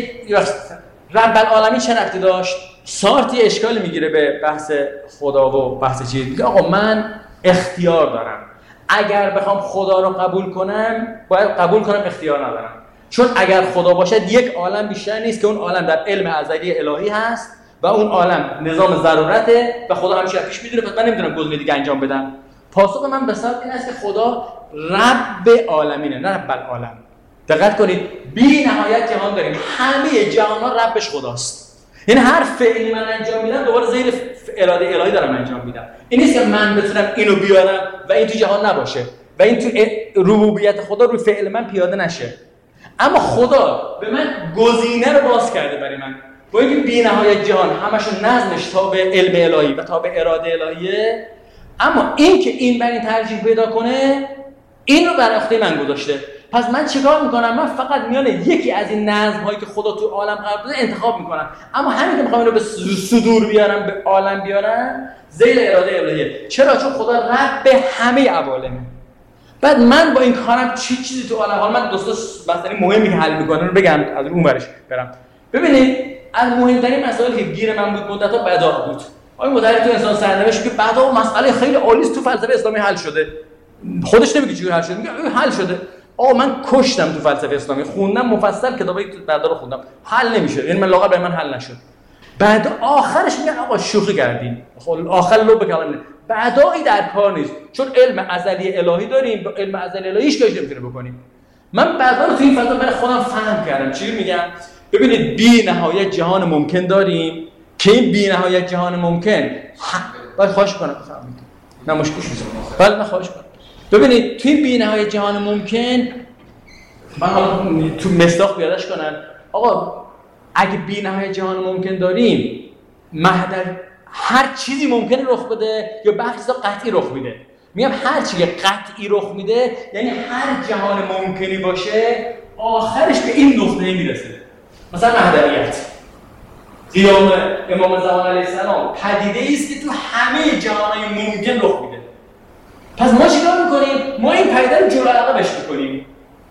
[SPEAKER 1] رب العالمین چه ربطی داشت؟ سارتی اشکال میگیره به بحث خدا و بحث چیز. میگه آقا من اختیار دارم، اگر بخوام خدا رو قبول کنم باید قبول کنم اختیار ندارم. چون اگر خدا باشد یک عالم بیشتر نیست که اون عالم در علم ازلی الهی هست و اون عالم نظام ضرورته و خدا همیشه پیش میدونه، پس من نمیدونم گزینه دیگه انجام بدم. پاسخ من به صورت این است که خدا رب عالمینه، نه رب العالم. دقت کنید، بی نهایت جهان داریم، همه جهان‌ها ربش خداست. یعنی هر فعلی من انجام میدم دوباره زیر اراده الهی دارم انجام میدم. این نیست که من بتونم اینو بیارم و این تو جهان نباشه و این تو ربوبیت خدا روی فعل من پیاده نشه. اما خدا به من گزینه رو باز کرده برای من. با اینکه بی‌نهایت جهان همشون نظمش تا به علم الهی و تا به اراده الهیه، اما این که این برای ترجیح پیدا کنه این رو بر عهده من گذاشته. پس من چیکار میکنم؟ من فقط میان یکی از این نظم‌هایی که خدا تو عالم قرار داده انتخاب میکنم. اما همین که میخوام اینو به صدور بیارم، به عالم بیارم، ذیل اراده الهیه. چرا؟ چون خدا رب همه عوالمه. بعد من با این کارم چی چیزی تو عالم، حالا من دوستا مثلا مهمی که حل میکنه رو بگم از اون ورش برم. ببینید از مهمترین مسائلی که گیر من بود مدت‌ها بدا بود. آیا مدرک تو انسان سرنوشت که بدا مسئله خیلی عالی است تو فلسفه اسلامی حل شده. خودش نمیگه چجوری حل شده، میگه حل شده. من کشتم تو فلسفه اسلامی، خوندم مفصل کتابای بدا رو خوندم، حل نمیشه. یعنی من لاغر برای من حل نشد. بعد آخرش میگن آقا شوخی کردین. آخر لو بکلم بعدایی در کار نیست، چون علم ازلی الهی داریم، با علم ازلی الهی هیچ کاری نمیتونه بکنیم. من بعدا رو تو این فضا برای خودم فهم کردم. چی میگم؟ ببینید بی نهایت جهان ممکن داریم که این بی نهایت جهان ممکن باید خواهش کنم بفهمید. نه مشکل نیست. بله من خواهش کنم. ببینید تو این بی نهایت جهان ممکن من حالا تو مصداق بیادش کنم. آقا اگه بی نهایت جهان ممکن داریم، محدر هر چیزی ممکنه رخ بده یا بخشی قطعی رخ میده. میگم هر چیزی قطعی رخ میده یعنی هر جهان ممکنی باشه آخرش به این نقطه میرسه. مثلا وحدانیت، قیام امام زمان علیه السلام پدیده است که تو همه جهان‌های ممکن رخ میده. پس ما چیکار میکنیم؟ ما این پدیده رو جلو عقبش میکنیم.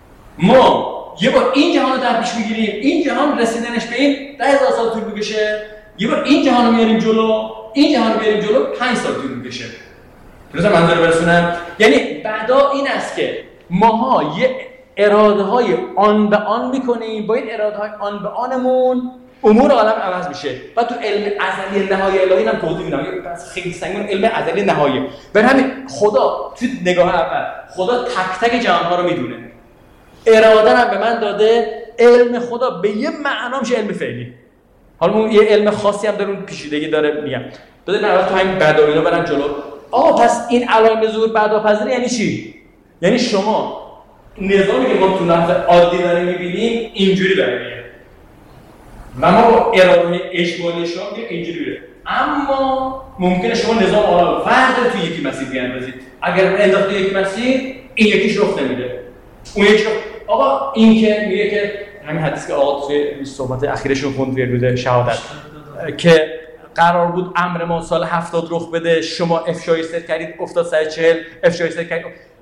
[SPEAKER 1] ما یه بار این جهان رو در پیش میگیریم، این جهان رسیدنش به این 10,000 سال طول میکشه. یه بار این جهان رو میاریم جلو، این جهان رو بیاریم جلو 5 سال طول میکشه. درسته منظور برسونم؟ یعنی بعدا این است که ماها یه اراده های آن به آن میکنیم، با این اراده های آن به آنمون امور عالم عوض میشه. بعد تو علم ازلی نهایی الهی هم توضیح میدم، یه بحث خیلی سنگین علم ازلی نهایی. برای همین خدا تو نگاه اول خدا تک تک جهان ها رو میدونه. اراده هم به من داده. علم خدا به یه معنا میشه علم فعلی. حالا اون یه علم خاصی هم داره، اون پیچیدگی داره. میگم بذارید من اول تو همین بدایینا برم جلو. پس این علائم ظهور بعداپذیری یعنی چی؟ یعنی شما نظامی که ما تو لحظه عادی داریم می‌بینیم اینجوری داره میاد و ما با اراده اجمالی شما میگیم اینجوری میره. اما ممکنه شما نظام عالم فرد تو یکی مسیر بیاندازید. اگر انداخته یکی مسیر، این یکیش رخ نمیده، اون یکیش آقا این که میگه که همین حدیث که آقا توی صحبت اخیرشون خوند توی روز شهادت که قرار بود امر ما سال 70 رخ بده، شما افشای سر کردید افتاد 140 افشای سر کردید.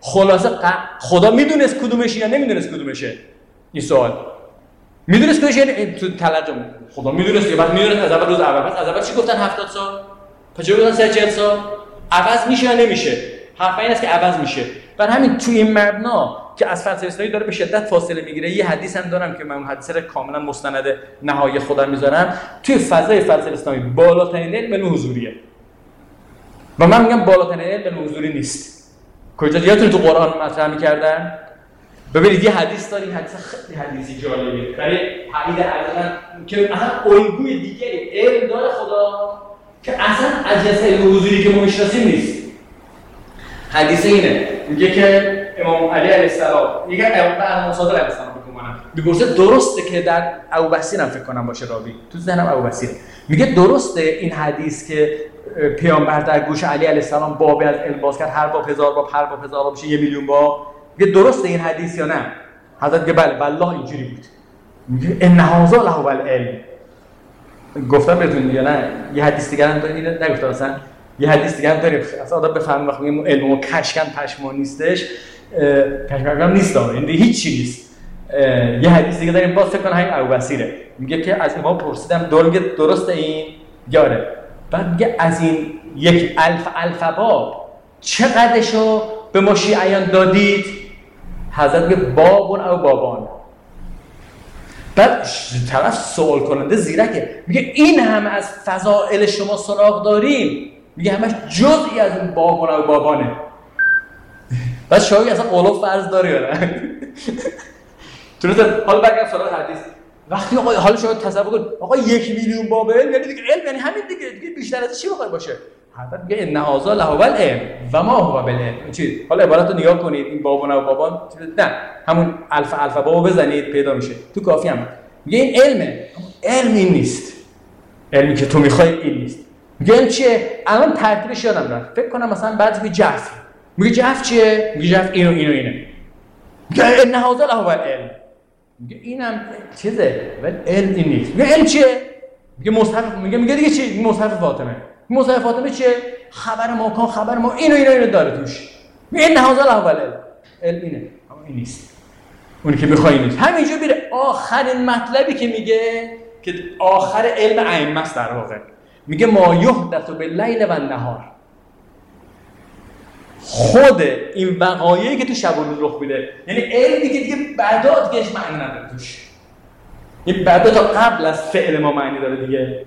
[SPEAKER 1] خلاصه خدا میدونست کدومشه یا نمیدونست کدومشه؟ این سوال میدونست کدومشه؟ یعنی تو ترجمه خدا میدونست یا بعد میدونست از اول روز اول. پس از اول چی گفتن 70 سال؟ پس چه گفتن 140 سال؟ عوض میشه یا نمیشه؟ حرف این است که عوض میشه. بر همین توی این مبنا که از فلسفه اسلامی داره به شدت فاصله میگیره، یه حدیث هم دارم که من اون حدیث رو کاملا مستند نهایی خودم میذارم. توی فضای فلسفه اسلامی بالاترین علم حضوریه و من میگم بالاترین علم حضوری نیست. کجا یادتونه تو قرآن مطرح میکردن؟ ببینید یه حدیث داریم، حدیث خیلی حدیثی جالبیه برای تعیید علم که اصلا الگوی دیگری علم داره خدا که اصلا از جنس علم حضوری که ما میشناسیم نیست. حدیث اینه میگه که امام علی علیه السلام میگه پیامبر موسی علیه السلام میگه درسته که در ابوبصیر هم فکر کنم باشه راوی تو ذهنم ابوبصیر میگه درسته این حدیث که پیامبر در گوش علی علیه السلام باب از علم باز کرد، هر باب 1000 باب، هر باب 1000 باب میشه 1 میلیون باب. میگه درسته این حدیث یا نه؟ حضرت میگه بله والله اینجوری بود. میگه ان هذا له العلم. گفتم بهتون یا نه؟ یه حدیث دیگه هم دارین نگفتم اصلا. یه حدیث دیگه هم داریم اصلا آدم بفهمه وقتی میگیم علمو کشکن پشمان نیستش، کشکن نیست این هیچ چیزی نیست. یه حدیث دیگه داریم باز فکر کنم همین ابوبصیره، میگه که از امام پرسیدم میگه درسته این؟ یاره. بعد میگه از این 1000 باب چقدرشو به ما شیعیان دادید؟ حضرت میگه بابون او بابان. بعد طرف سوال کننده زیرکه میگه این همه از فضائل شما سراغ داریم، میگه همش جزئی از این بابون او بابانه. بعد شاید اصلا قولو فرض داری یا نه؟ حالا برگرد سراغ حدیث. وقتی آقا حالا شما تصور کن آقا 1 میلیون باب علم یعنی دیگه علم یعنی همین دیگه بیشتر از چی بخواد باشه؟ حضرت میگه ان هذا له العلم و ما هو بالعلم. چی؟ حالا عبارت رو نگاه کنید این بابون و بابان نه همون الف بابو بزنید پیدا میشه تو کافی هم. میگه این علمه، علم این نیست. علمی که تو میخوای این نیست. میگه علم چیه؟ الان ترتیبش یادم رفت. فکر کنم مثلا بعضی میگه جعف. میگه جعف چیه؟ میگه جعف اینو اینه. میگه ان هذا له العلم. میگه اینم چیزه ولی علم این نیست. میگه علم چیه؟ میگه مصحف. میگه دیگه چی؟ مصحف فاطمه. مصحف فاطمه چیه؟ خبر ماکان، خبر ما اینو داره توش. میگه ان هذا له العلم. علم اینه اما این نیست. اونی که میخوای نیست. همینجا میره آخرین مطلبی که میگه که آخر علم ائمه است در واقع. میگه ما یحدث باللیل و النهار. خود این وقایعی که تو شب و روز رخ میده، یعنی علمی که دیگه بعدا دیگه معنی نداره توش. این بعدا تا قبل از فعل ما معنی داره دیگه.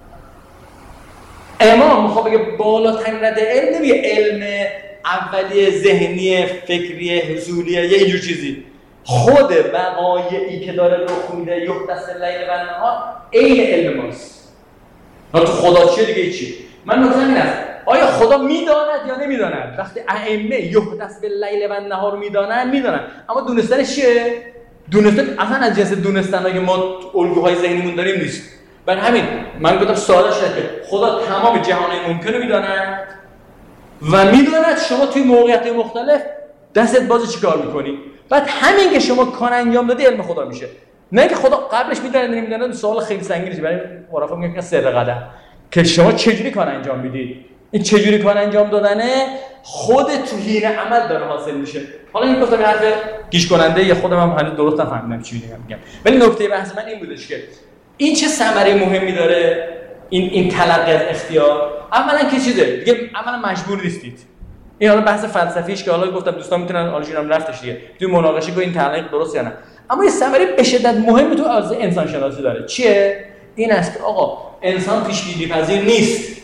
[SPEAKER 1] امام میخواد بگه بالاترین رده علم نمیگه علم اولیه ذهنی فکری حضوریه یه اینجور چیزی. خود وقایعی که داره رخ میده یحدث اللیل و النهار عین علم ماست. حالا تو خدا چیه دیگه چی؟ من نکته این است آیا خدا میداند یا نمیداند؟ وقتی ائمه یحدث باللیل و النهار میدانن اما دونستنش چیه؟ دونستن اصلا از جنس دونستنایی که ما الگوهای ذهنیمون داریم نیست. برای همین من گفتم سوالش اینه که خدا تمام جهانهای ممکن رو میداند و میداند شما توی موقعیت مختلف دستت باز چیکار میکنی. بعد همین که شما کار انجام دادی علم خدا میشه. نه که خدا قبلش میداند نمیداند. سوال خیلی سنگینه برای عرفا میگن که سر قدم که شما چجوری کار انجام میدید. این چجوری کار انجام دادنه خود تو حین عمل داره حاصل میشه. حالا این گفتم حرف گیج کننده یا خودم هم هنوز درست نفهمیدم چی میگم. ولی نکته بحث من این بودش که این چه ثمره مهمی داره این تلقی از اختیار. اولا که چیزه دیگه اولا مجبور نیستید. این حالا بحث فلسفیش که حالا گفتم دوستان میتونن آلژیرم رفتش دیگه توی مناقشه کو این تلقی درست یا نه. اما یه ثمره به شدت مهمی تو از انسان شناسی داره. چیه؟ این است که آقا انسان پیش‌بینی پذیر نیست.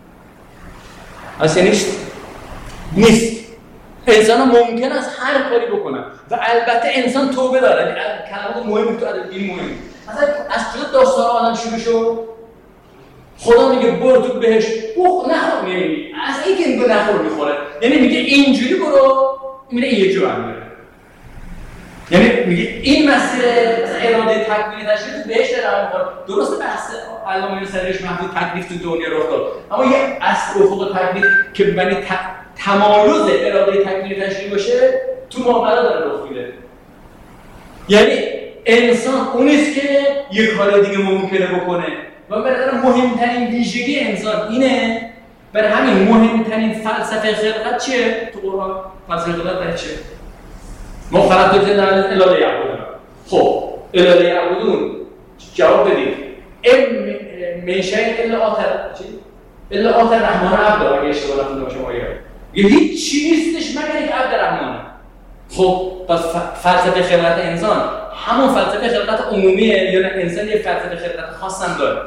[SPEAKER 1] اصلا نیست. انسان ممکن است هر کاری بکنن و البته انسان توبه داره. کلمات مهمی تو این مهمی. مثلا از کجا داستان آدم شروع شد؟ خدا میگه برو تو بهش بخ نخور میری. از این که میگه نخور میخوره. یعنی میگه اینجوری برو میره یه جور میره. یعنی میگه این مسیر اراده تکوینی تشریف تو بهش داره میخوره. درسته بحث علامه سرش محدود تکلیف تو دنیا رخ داد. اما یه اصل افق تکلیف که ببینید تمایز اراده تکوینی تشریف باشه تو معامله داره رخ میده. یعنی انسان اونیست که یه کار دیگه ممکنه بکنه و به نظر مهمترین ویژگی انسان اینه برای همین مهمترین فلسفه خلقت چیه تو قرآن؟ فلسفه خلقت چیه؟ ما خلقت الجن الا لیعبدون. خب الا لیعبدون جواب بدید. من شیء الا آتر چی؟ الا آتر رحمان عبد اگه اشتباه نکنم شما یه هیچ چیزی نیستش مگر یک عبد رحمانه. خب پس فلسفه خلقت انسان همون فلسفه خلقت عمومیه یا نه انسان یه فلسفه خلقت خاص هم داره؟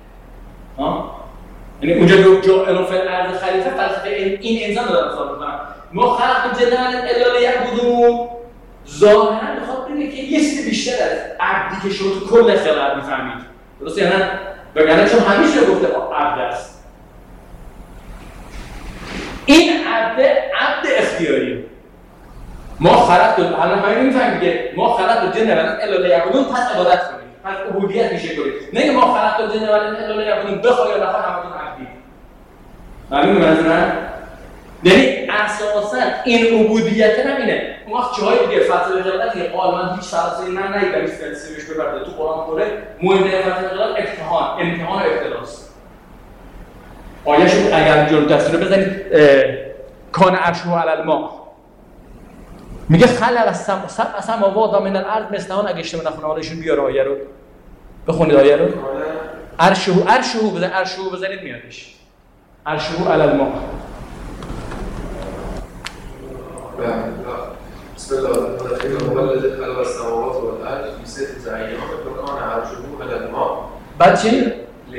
[SPEAKER 1] یعنی اونجا جو الان فعل ارض خلیفه فلسفه این انسان رو دارم صحبت می‌کنم. ما خلق الجن الا لیعبدون ظاهرا میخواد بگه که یه چیز بیشتر از عبدی که شما تو کل خلقت میفهمید. درسته یا نه؟ بگم چون همیشه گفته عبد است. این عبد اختیاریه. ما خلقت الان همین میفهمیم که ما خلقت الجن الا لیعبدون پس عبادت کنیم. پس عبودیت میشه کنید. نه ما خلقت الجن الا لیعبدون بخوای یا نخوای همتون عبدی. معلومه منظورم؟ یعنی اساساً این عبودیت همینه. اون وقت جای دیگه فلسفه خلقت که قال من هیچ فلسفه‌ای من ندیدم این فلسفه‌اش ببرده تو قرآن پره مهمترین فلسفه خلقت امتحان و ابتلاست. آیه‌شو اگر جلو دستور بزنید کان عرشه علی الماء میگه خلق سبع سماوات من الارض مثلهن. اگه اشتباه نکنم حالشون بیاره آیه رو بخونید. آیه رو عرشه بزنید میادش. عرشه علی الماء.
[SPEAKER 5] بسم الله الرحمن الرحیم. الذی خلق السماوات والارض فی ستة ایام وکان عرشه علی الماء.
[SPEAKER 1] بعد چی؟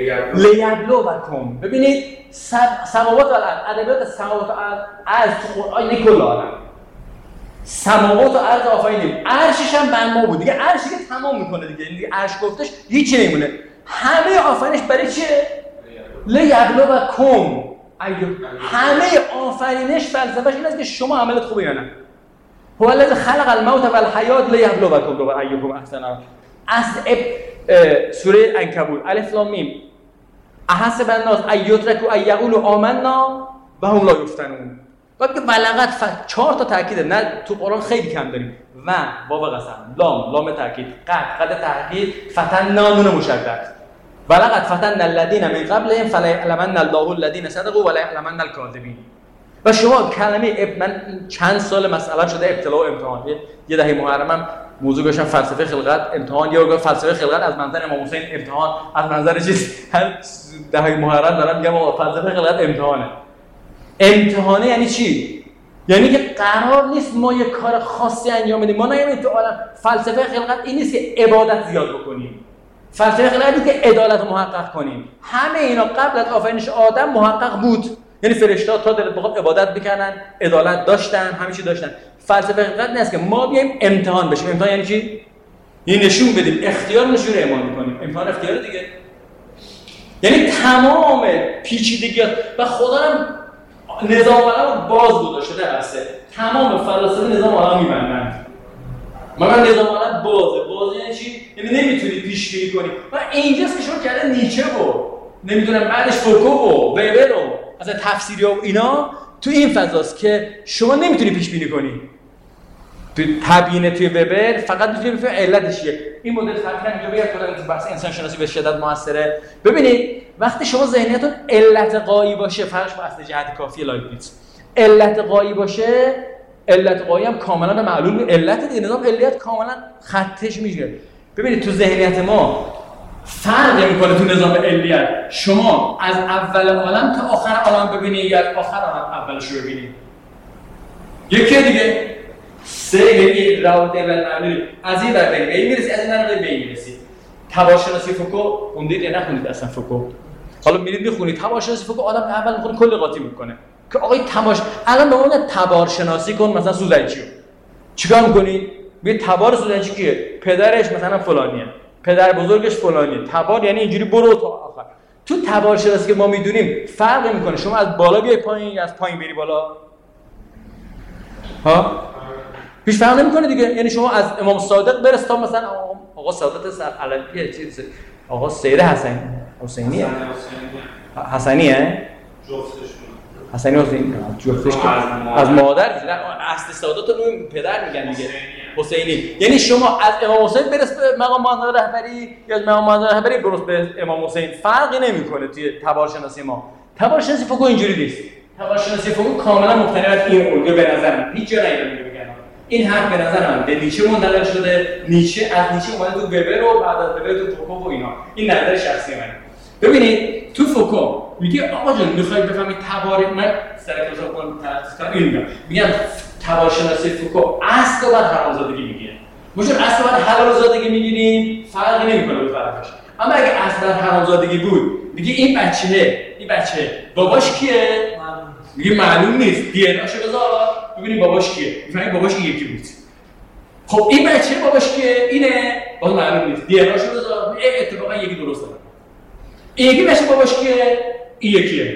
[SPEAKER 1] لیبلوکم. ببینید سماوات و الارض، ادبیات سماوات و الارض تو قرآن اینه کل عالم. سماوات و الارض آفرینیم. عرشش هم بر ما بود. دیگه عرشی که تمام میکنه دیگه عرش گفتش هیچی نمیمونه. همه آفرینش برای چیه؟ لیبلوکم. همه آفرینش فلسفه‌اش این است که شما عملت خوبه یا نه. هو الذی خلق الموت والحیات لیبلوکم ایکم احسن عملا. اصل سوره عنکبوت الف لام میم احسب الناس ان یترکوا ان یقولوا آمنا و هم لا یفتنون. وقتی بلغت 4 تا تاکید نه تو قرآن خیلی کم داریم. و واو قسم لام تاکید قد تاکید فتنا نون مشدد بلغت فتن الذين من قبلهم فلا يعلمن الله الذين صدقوا ولا يعلمن الكاذبين. و شما کلمه من چند سال مسئله شده ابتلا و امتحان. یه دهه محرمم موضوع گذاشتم فلسفه خلقت امتحان یا فلسفه خلقت از منظر امام حسین امتحان از منظر چیز هر دهه محرم دارم میگم فلسفه خلقت امتحانه یعنی چی؟ یعنی که قرار نیست ما یه کار خاصی انجام بدیم. ما نمی‌تونیم تو عالم فلسفه خلقت این نیست که عبادت زیاد بکنیم. فلسفه خلقت اینه که عدالت محقق کنیم. همه اینا قبل از آفرینش آدم محقق بود. یعنی فرشته‌ها تا دلت بخواد عبادت بکنن، عدالت داشتن، همه چی داشتن. فلسفه خلقت نیست که ما بیایم امتحان بشیم. امتحان یعنی چی؟ این نشون بدیم اختیار نشون ایمان می‌کنیم. امتحان اختیار دیگه. یعنی تمام پیچیدگیات و خدا هم نظام عالم باز گذاشته در اصل. تمام فلاسفه نظام عالم می‌بندن. مگر نظام عالم بازه یعنی چی؟ یعنی نمیتونی پیش بینی کنی. و اینجاست که شما کردن نیچه و نمیدونم بعدش فوکو و وبر و اصلا تفسیری و اینا تو این فضاست که شما نمیتونی پیش بینی کنی. تو تبیین توی وبر فقط میتونی بفهمی علتش چیه. این مدل تبیین اینجا بگم کلا تو بحث انسان شناسی به شدت موثره. ببینید وقتی شما ذهنیتتون علت غایی باشه فرض با اصل جهت کافی لایبنیتس علت غایی باشه علت غایی هم کاملا معلوم علت دیگه نظام علیت کاملا خطش میشه. ببینید تو ذهنیت ما فرق میکنه تو نظام علیت شما از اول عالم تا آخر عالم ببینید یا از آخر عالم اولش رو ببینید. یکی دیگه سه یکی رابطه بالمعنی از این ور به این میرسی از این ور به این میرسی. تبارشناسی فوکو خوندید یا نخوندید اصلا فوکو؟ حالا میرید میخونید تبارشناسی فوکو آدم اول میخونه کل قاطی میکنه که آقای الان به اون تبار شناسی کن مثلا سوزنچیو چیکار میکنی؟ میگه تبار سوزنچی کیه؟ پدرش مثلا فلانیه پدر بزرگش فلانیه. تبار یعنی اینجوری برو تا آخر. تو تبار شناسی که ما میدونیم فرق میکنه شما از بالا بیای پایین یا از پایین بری بالا. ها؟ هیچ فرق نمیکنه دیگه. یعنی شما از امام صادق برس تا مثلا آقا سعادت علویه چیز آقا سید حسینیه حسنیه حسنی حسین جفتش از مادر اصل سعادت رو پدر میگن دیگه حسینی. یعنی شما از امام حسین برس به مقام معظم رهبری یا از مقام معظم رهبری برس به امام حسین فرقی نمیکنه توی تبار شناسی ما. تبارشناسی فوکو اینجوری نیست. تبارشناسی فوکو کاملا مبتنی بر این الگوی به نظر من هیچ جا نمیاد بگن این حرف به نظر من به نیچه منتقل شده، نیچه از نیچه اومده تو وبر و بعد از وبر تو فوکو و اینا. این نظر شخصی منه. ببینید تو فوکو میگه آقا جان میخواید بفهمید من سر کلاس خودم تحقیق کردم اینو میگم تبارشناسی فوکو اصل و بعد حرامزادگی میگه. ما چون اصل و بعد حلالزادگی میگیریم فرقی نمیکنه به فرقش. اما اگه اصل و حرامزادگی بود میگه این بچه باباش کیه؟ میگه معلوم نیست. دی ان اشو بذار ببینیم باباش کیه. میفهمید باباش یکی بود. خب این بچه باباش کیه؟ اینه. باز معلوم نیست. دی ان اشو بذار اتفاقا یکی درسته. این یکی بچه باباش کیه؟ این یکیه.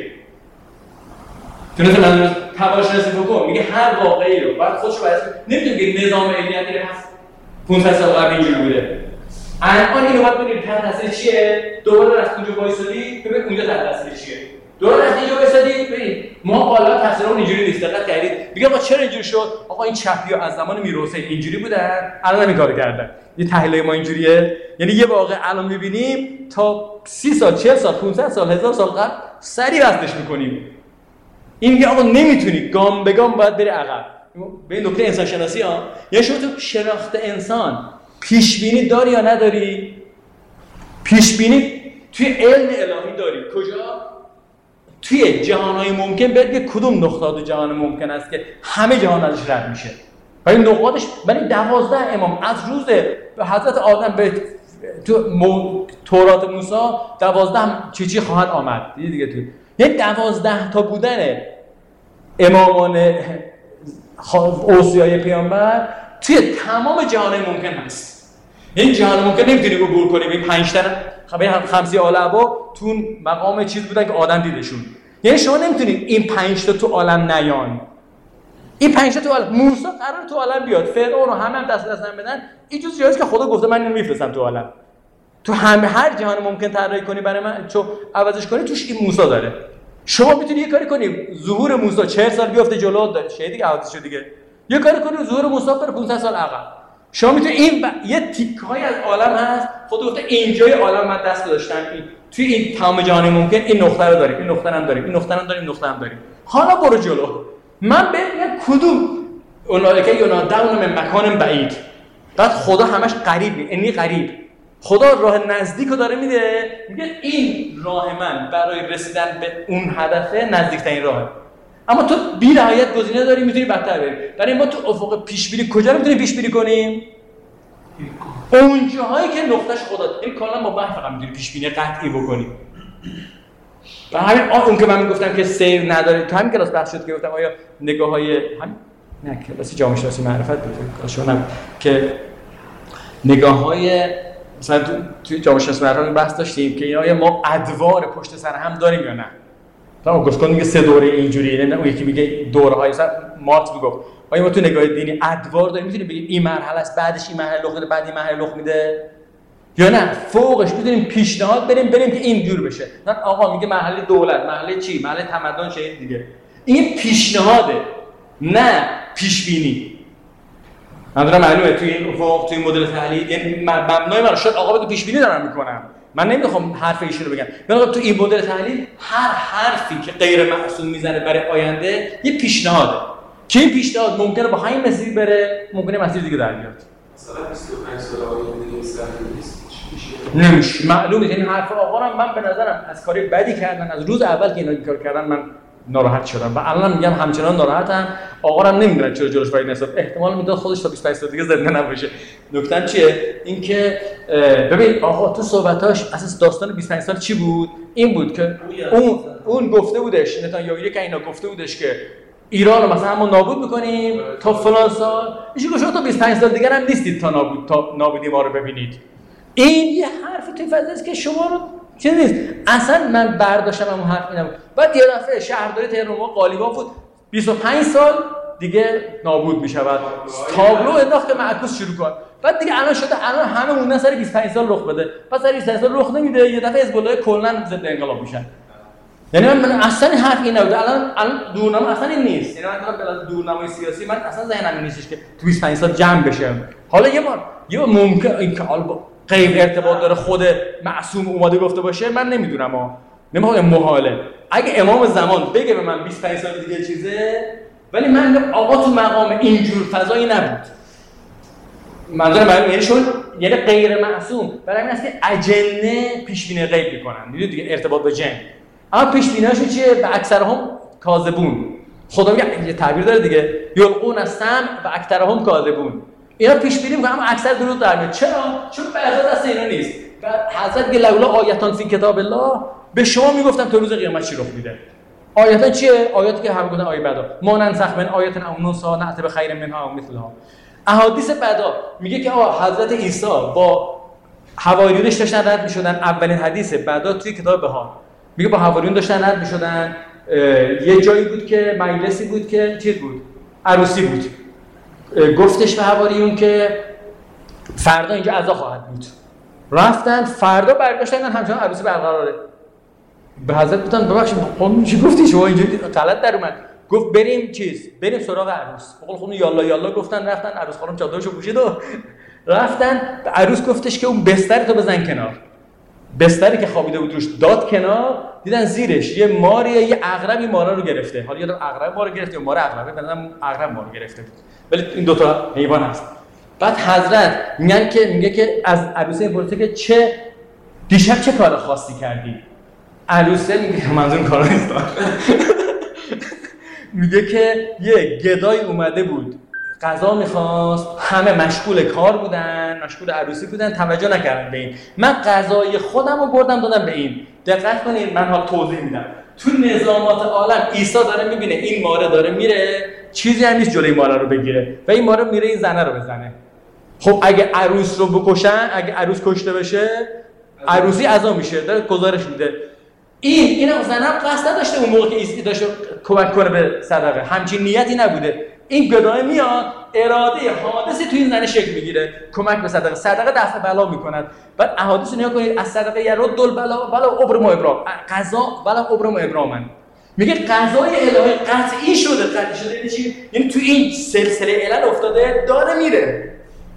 [SPEAKER 1] چون مثلا تبارشناسی فوکو میگه هر واقعی رو بعد خودش رو نمیتونه بگه نظام علمی هست 500 سال قبل اینجوری بوده. الان اینو باید ببینید تحت تاثیر چیه؟ دوباره رفت اونجا وایسادی ببین اونجا تحت تاثیر چیه؟ دوباره رفت اینجا وایسادی ببین ما بالا تاثیرمون اینجوری نیست. دقت کردید؟ میگه آقا چرا اینجوری شد؟ آقا این چپی‌ها از زمان میرحسین اینجوری بودن، الان همین کارو کردن. یه تحلیل ما اینجوریه. یعنی یه واقعه الان می‌بینیم تا 30 سال، 40 سال، 500 سال، 1000 سال قبل سریع وصلش می‌کنیم. این میگه آقا نمیتونی گام به گام باید بری عقب. به این نکته انسان شناسی ها. یعنی شما تو شناخت انسان پیش بینی داری یا نداری؟ پیش بینی توی علم الهی داری. کجا؟ توی جهان‌های ممکن بگه کدوم نقاط جهان ممکن است که همه جهان ازش رد میشه. ولی نقاطش ولی 12 امام از روز به حضرت آدم به تو تورات موسی 12 چی خواهد آمد. دیگه تو یه 12 تا بودن امامان اوصیای پیامبر توی تمام جهان ممکن هست. این جهان ممکن نمیتونی عبور کنی. این 5 تا خمسی آلعبا تو مقام چیز بودن که آدم دیدشون. یعنی شما نمیتونید این 5 تا تو عالم نیان. این 5 تا تو عالم موسی قرار تو عالم بیاد. فرعون رو هم دست هم بدن. این جز جاییه که خدا گفته من اینو میفرستم تو عالم. تو هر جهان ممکن طراحی کنی برای من چو عوضش کنی توش این موسی داره. شما میتونی یه کاری کنی ظهور موسی 40 سال بیفته جلو داره شه دیگه عوض شد دیگه. یه کاری کنی ظهور موسی بره 500 سال عقب. شما میتونی این یه تیکه‌ای از عالم هست خود گفته اینجای عالم من دست گذاشتم این توی این تمام جهان ممکن این نقطه رو داریم، این نقطه هم داریم، این نقطه هم داریم، این نقطه هم داریم. حالا برو جلو. من ببینم کدوم اولئک ینادون من مکان بعید. بعد خدا همش قریب اینی قریب. خدا راه نزدیک رو داره میده. میگه این راه من برای رسیدن به اون هدفه نزدیکترین راهه. اما تو بی نهایت گزینه داری میتونی بدتر بری. برای ما تو افق پیش بینی کجا رو میتونی پیش بینی کنیم؟ اون جاهایی که نقطهش خدا. این کلا ما بحث فقط میتونی پیش بینی قطعی بکنیم. و همین اون که من میگفتم که سیر نداره تو همین کلاس بحث شد که گفتم آیا نگاه‌های نه کلاس جامعه شناسی معرفت بود کلاسشونم که نگاه‌های مثلا توی جامعه شناسی معرفت بحث داشتیم که آیا ما ادوار پشت سر هم داریم یا نه. تا گفتن میگه 3 دوره اینجوریه نه اون یکی میگه دوره‌های مثلا مارکس میگفت آیا ما تو نگاه دینی ادوار داریم میتونیم بگیم این مرحله است بعدش این مرحله لخ میده بعد این مرحله لخ میده یا نه فوقش میتونیم پیشنهاد بریم که اینجور بشه. نه آقا میگه مرحله دولت مرحله چی مرحله تمدن چه دیگه. این پیشنهاده نه پیش بینی. من معلومه توی این افق توی مدل تحلیل یعنی مبنای من شد آقا بگو پیش بینی دارم میکنم. من نمیخوام حرف ایشونو بگم. میگم تو این مدل تحلیل هر حرفی که غیر محسوم میزنه برای آینده یه پیشنهاده. که این پیشنهاد ممکنه با همین مسیر بره ممکنه مسیر دیگه در بیاد.
[SPEAKER 5] مثلا 25 سال آینده دیگه سخت نیست.
[SPEAKER 1] نمیشه معلومه این حرف آقا رو من به نظرم از کاری بدی کردن از روز اول که اینا این کار کردن من ناراحت شدم و الان میگم همچنان ناراحتم. آقا رو نمیدونن چرا جلوش وای نسب احتمال میداد خودش تا 25 سال دیگه زنده نباشه. نکته چیه این که ببین آقا تو صحبتاش اساس داستان 25 سال چی بود؟ این بود که اون گفته بودش نتانیاهو که اینا گفته بودش که ایران رو مثلا ما نابود می‌کنیم تا فلان سال. میشه که شما تا 25 سال دیگه هم نیستید تا نابودی ما رو ببینید. این یه حرف توی فضا است که شما رو چیز نیست. اصلا من برداشتم اون حرف اینا بود. بعد یه دفعه شهرداری تهران ما قالیباف بود 25 سال دیگه نابود می‌شود. تابلو انداخت معکوس شروع کن. بعد دیگه الان شده الان همه موندن سر 25 سال رخ بده. پس سر 25 سال رخ نمیده یه دفعه حزب الله کلاً ضد انقلاب میشن. یعنی من اصلا این حرف این نبوده. الان دورنما اصلا این نیست. یعنی من بلاز دورنمای سیاسی من اصلا ذهنم نیستش که تو 25 سال جمع بشه. حالا یه بار ممکن این که غیر ارتباط داره خود معصوم اومده گفته باشه من نمیدونم نمیخوام محاله. اگه امام زمان بگه به من 25 سال دیگه چیزه، ولی من میگم آقا تو مقام اینجور فضایی نبود. منظورم یعنی شون یعنی غیر معصوم، برای همین است که اجنه پیش بینی غیب میکنن. دیدید دیگه ارتباط با جن. اما پیش بینیاشون چیه؟ به اکثرهم کاذبون. خدا میگه یه تعبیر داره دیگه، یلقون السمع و اکثرهم کاذبون. اینا پیش بینی میکنن اما اکثر دروغ در میاد. چرا؟ چون بعضا دست اینا نیست. و حضرت میگه لولا آیاتان فی کتاب الله، به شما میگفتم تا روز قیامت چی رخ میده. آیات چیه؟ آیاتی که هم گفتن آیه بعدا ما ننسخ من آیات او نسا نأتی بخیر منها او مثلها. احادیث بعدا میگه که حضرت عیسی با حواریونش داشتن رد میشدن. اولین حدیث بعدا توی کتاب بهار میگه با حواریون داشتن رد میشدن، یه جایی بود که مجلسی بود که چیز بود، عروسی بود. گفتش به حواریون که فردا اینجا عزا خواهد بود. رفتن فردا برگشتن همچنان عروسی برقراره. به حضرت گفتن ببخشید خانم چی گفتی شما اینجوری غلط در اومد. گفت بریم سراغ عروس. بقول خانم یالا یالا گفتن، رفتن عروس خانم چادرشو پوشید و رفتن. عروس گفتش که اون بستر تو بزن کنار. بستری که خوابیده بود روش داد کنار، دیدن زیرش یه ماریه، یه عقربی مارا رو گرفته. حالا یادم عقرب مارو گرفته یا مار عقربه، بنظرم عقرب مارو گرفته بود. ولی این دو تا حیوان هست. بعد حضرت میگه که از عروسه پرسه که دیشب چه کار خاصی کردی؟ عروسه میگه منظور کارا نیست. میگه که یه گدای اومده بود غذا میخواست، همه مشغول کار بودن، مشغول عروسی بودن، توجه نکردن به این. من غذای خودم رو بردم دادم به این. دقت کنید من حال توضیح میدم. تو نظامات عالم عیسی داره میبینه این ماره داره میره، چیزی هم نیست جلوی ماره رو بگیره و این ماره میره این زنه رو بزنه. خب اگه عروس رو بکشن، اگه عروس کشته بشه عروسی عزا میشه، داره گزارش میده. اینم زنم قصد نداشته اون موقع که عیسی داشته کمک کنه به صدقه، همچین نیتی نبوده. این گدای میاد اراده حادثی تو این زنه شکل میگیره، کمک به صدقه دفع بلا میکند. بعد احادیث رو نگاه کنید، از صدقه یرد البلا ولا ابرم ابرام، قضا ولا ابرم ابراما. میگه قضای الهی قطعی شده یعنی چی؟ یعنی تو این سلسله علل افتاده داره میره.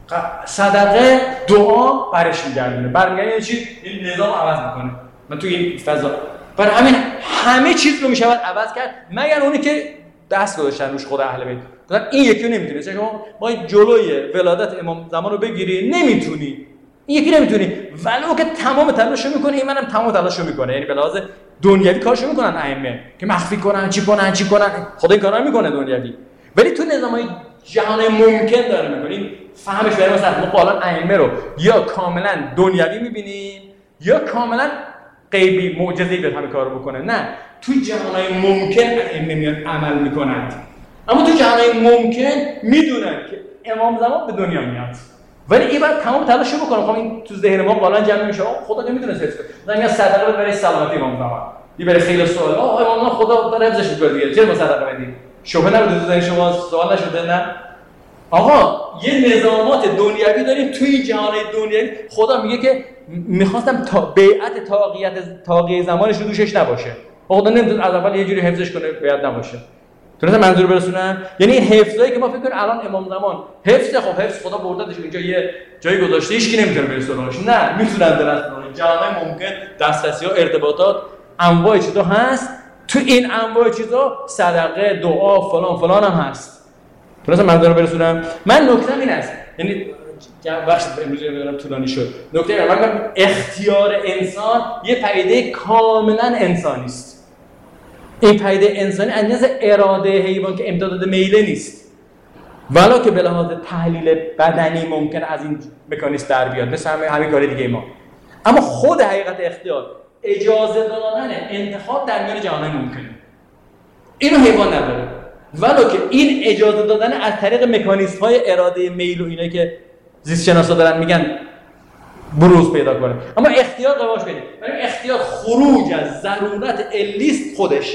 [SPEAKER 1] صدقه دعا برش میگردونه، برمیگردونه یعنی چی؟ این نظام عوض میکنه. من تو این فضا برای همین همه چیز رو میشود عوض کرد مگر اونی که دست گذاشتن روش خود اهل بیت. مثلا این یکی رو نمیتونی، مثلا شما با جلوی ولادت امام زمان رو بگیری نمیتونی، این یکی نمیتونی، ولو که تمام تلاشو میکنه، این منم تمام تلاشو میکنه. یعنی به لحاظ دنیوی کارشو میکنن ائمه که مخفی کنن چی کنن، خدا این کارا میکنه دنیوی. ولی تو نظامای جهان ممکن داره میکنین فهمش برای مثلا ما الان ائمه رو یا کاملا دنیوی میبینیم یا کاملا غیبی معجزه‌ای به همین کارو بکنه. نه، تو جهان‌های ممکن ائمه میان عمل میکنند، اما تو جهان‌های ممکن میدونن که امام زمان به دنیا میاد، ولی این بعد تمام تلاشو بکنه. خب این تو ذهن ما قالا جمع میشه، خدا که میدونه حفظ کنه. مثلا صدقه برای سلامتی امام زمان، این برای خیلی سوال امام خدا داره حفظش میکنه دیگه، چرا صدقه بدید؟ شبهه نبوده تو ذهن شما؟ سوال نشده؟ نه آقا، یه نظامات دنیوی داریم توی جهان‌های دنیوی. خدا میگه که میخواستم بیعت تاقیه زمانش رو دوشش نباشه. خدا نمیتونه از اول یه جوری حفظش کنه بیعت نباشه. تونستم منظور برسونم؟ یعنی حفظایی که ما فکر کنیم الان امام زمان حفظ، خب حفظ خدا بردتش اینجا یه جایی گذاشته، هیچ کی نمیتونه برسونهش. نه، میتونن درست کنن. جهان‌های ممکن دسترسی‌ها، ارتباطات، انواع چیزا هست. تو این انواع چیزا صدقه، دعا، فلان هم هست. تونستم منظور برسونم؟ من نکته‌م این است، یعنی بخش امروز می‌دونم طولانی شد. نکته من اختیار انسان یه پدیده کاملا انسانی است. این پدیده انسانی از نظر اراده حیوان که امتداد میله نیست، ولی که به لحاظ تحلیل بدنی ممکن از این مکانیزم در بیاد، مثل همین کار دیگه ما. اما خود حقیقت اختیار، اجازه دادن انتخاب در میان جهان ممکنه، اینو حیوان نداره. ولی که این اجازه دادن از طریق مکانیزم‌های اراده میل و اینا که زیست شناسا دارن میگن بروز پیدا کنه. اما اختیار قواش بدید، ولی اختیار خروج از ضرورت علیست. خودش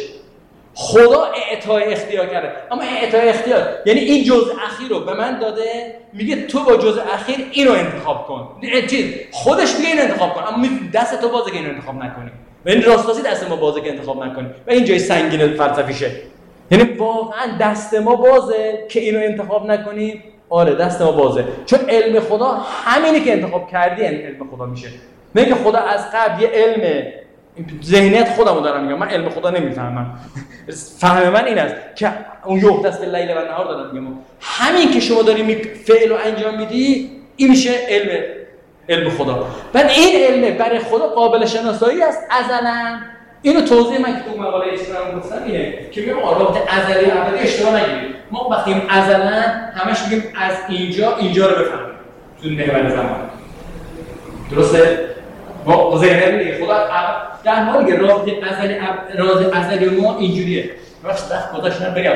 [SPEAKER 1] خدا اعطای اختیار کرده، اما اعطای اختیار یعنی این جزء اخیر رو به من داده، میگه تو با جزء اخیر اینو انتخاب کن. خودش میگه اینو انتخاب کن، اما دست تو بازه که اینو انتخاب نکنی. و این راستی دست ما بازه که انتخاب نکنی. و این جای سنگین فلسفیشه. یعنی واقعا دست ما بازه که اینو انتخاب نکنیم. آره دست ما بازه، چون علم خدا همینی که انتخاب کردی علم خدا میشه. نه که خدا از قبل یه علم ذهنیت خودمو دارم میگم، من علم خدا نمیفهمم. فهم من این است که اون یوح دست به لیل و نهار دارم میگم، همین که شما داری فعل رو انجام میدی این میشه علم خدا. بعد این علم برای خدا قابل شناسایی است ازلا. اینو توضیح من که تو مقاله اشتراک گفتم اینه که میگم رابطه ازلی و ابدی اشتباه نگیرید. ما وقتی ازلا همش میگیم از اینجا رو بفهمیم تو محور زمان. درسته؟ با ذهن میگه خدا در حالی که راز ازلی ما اینجوریه. وقت گذاشتن بگم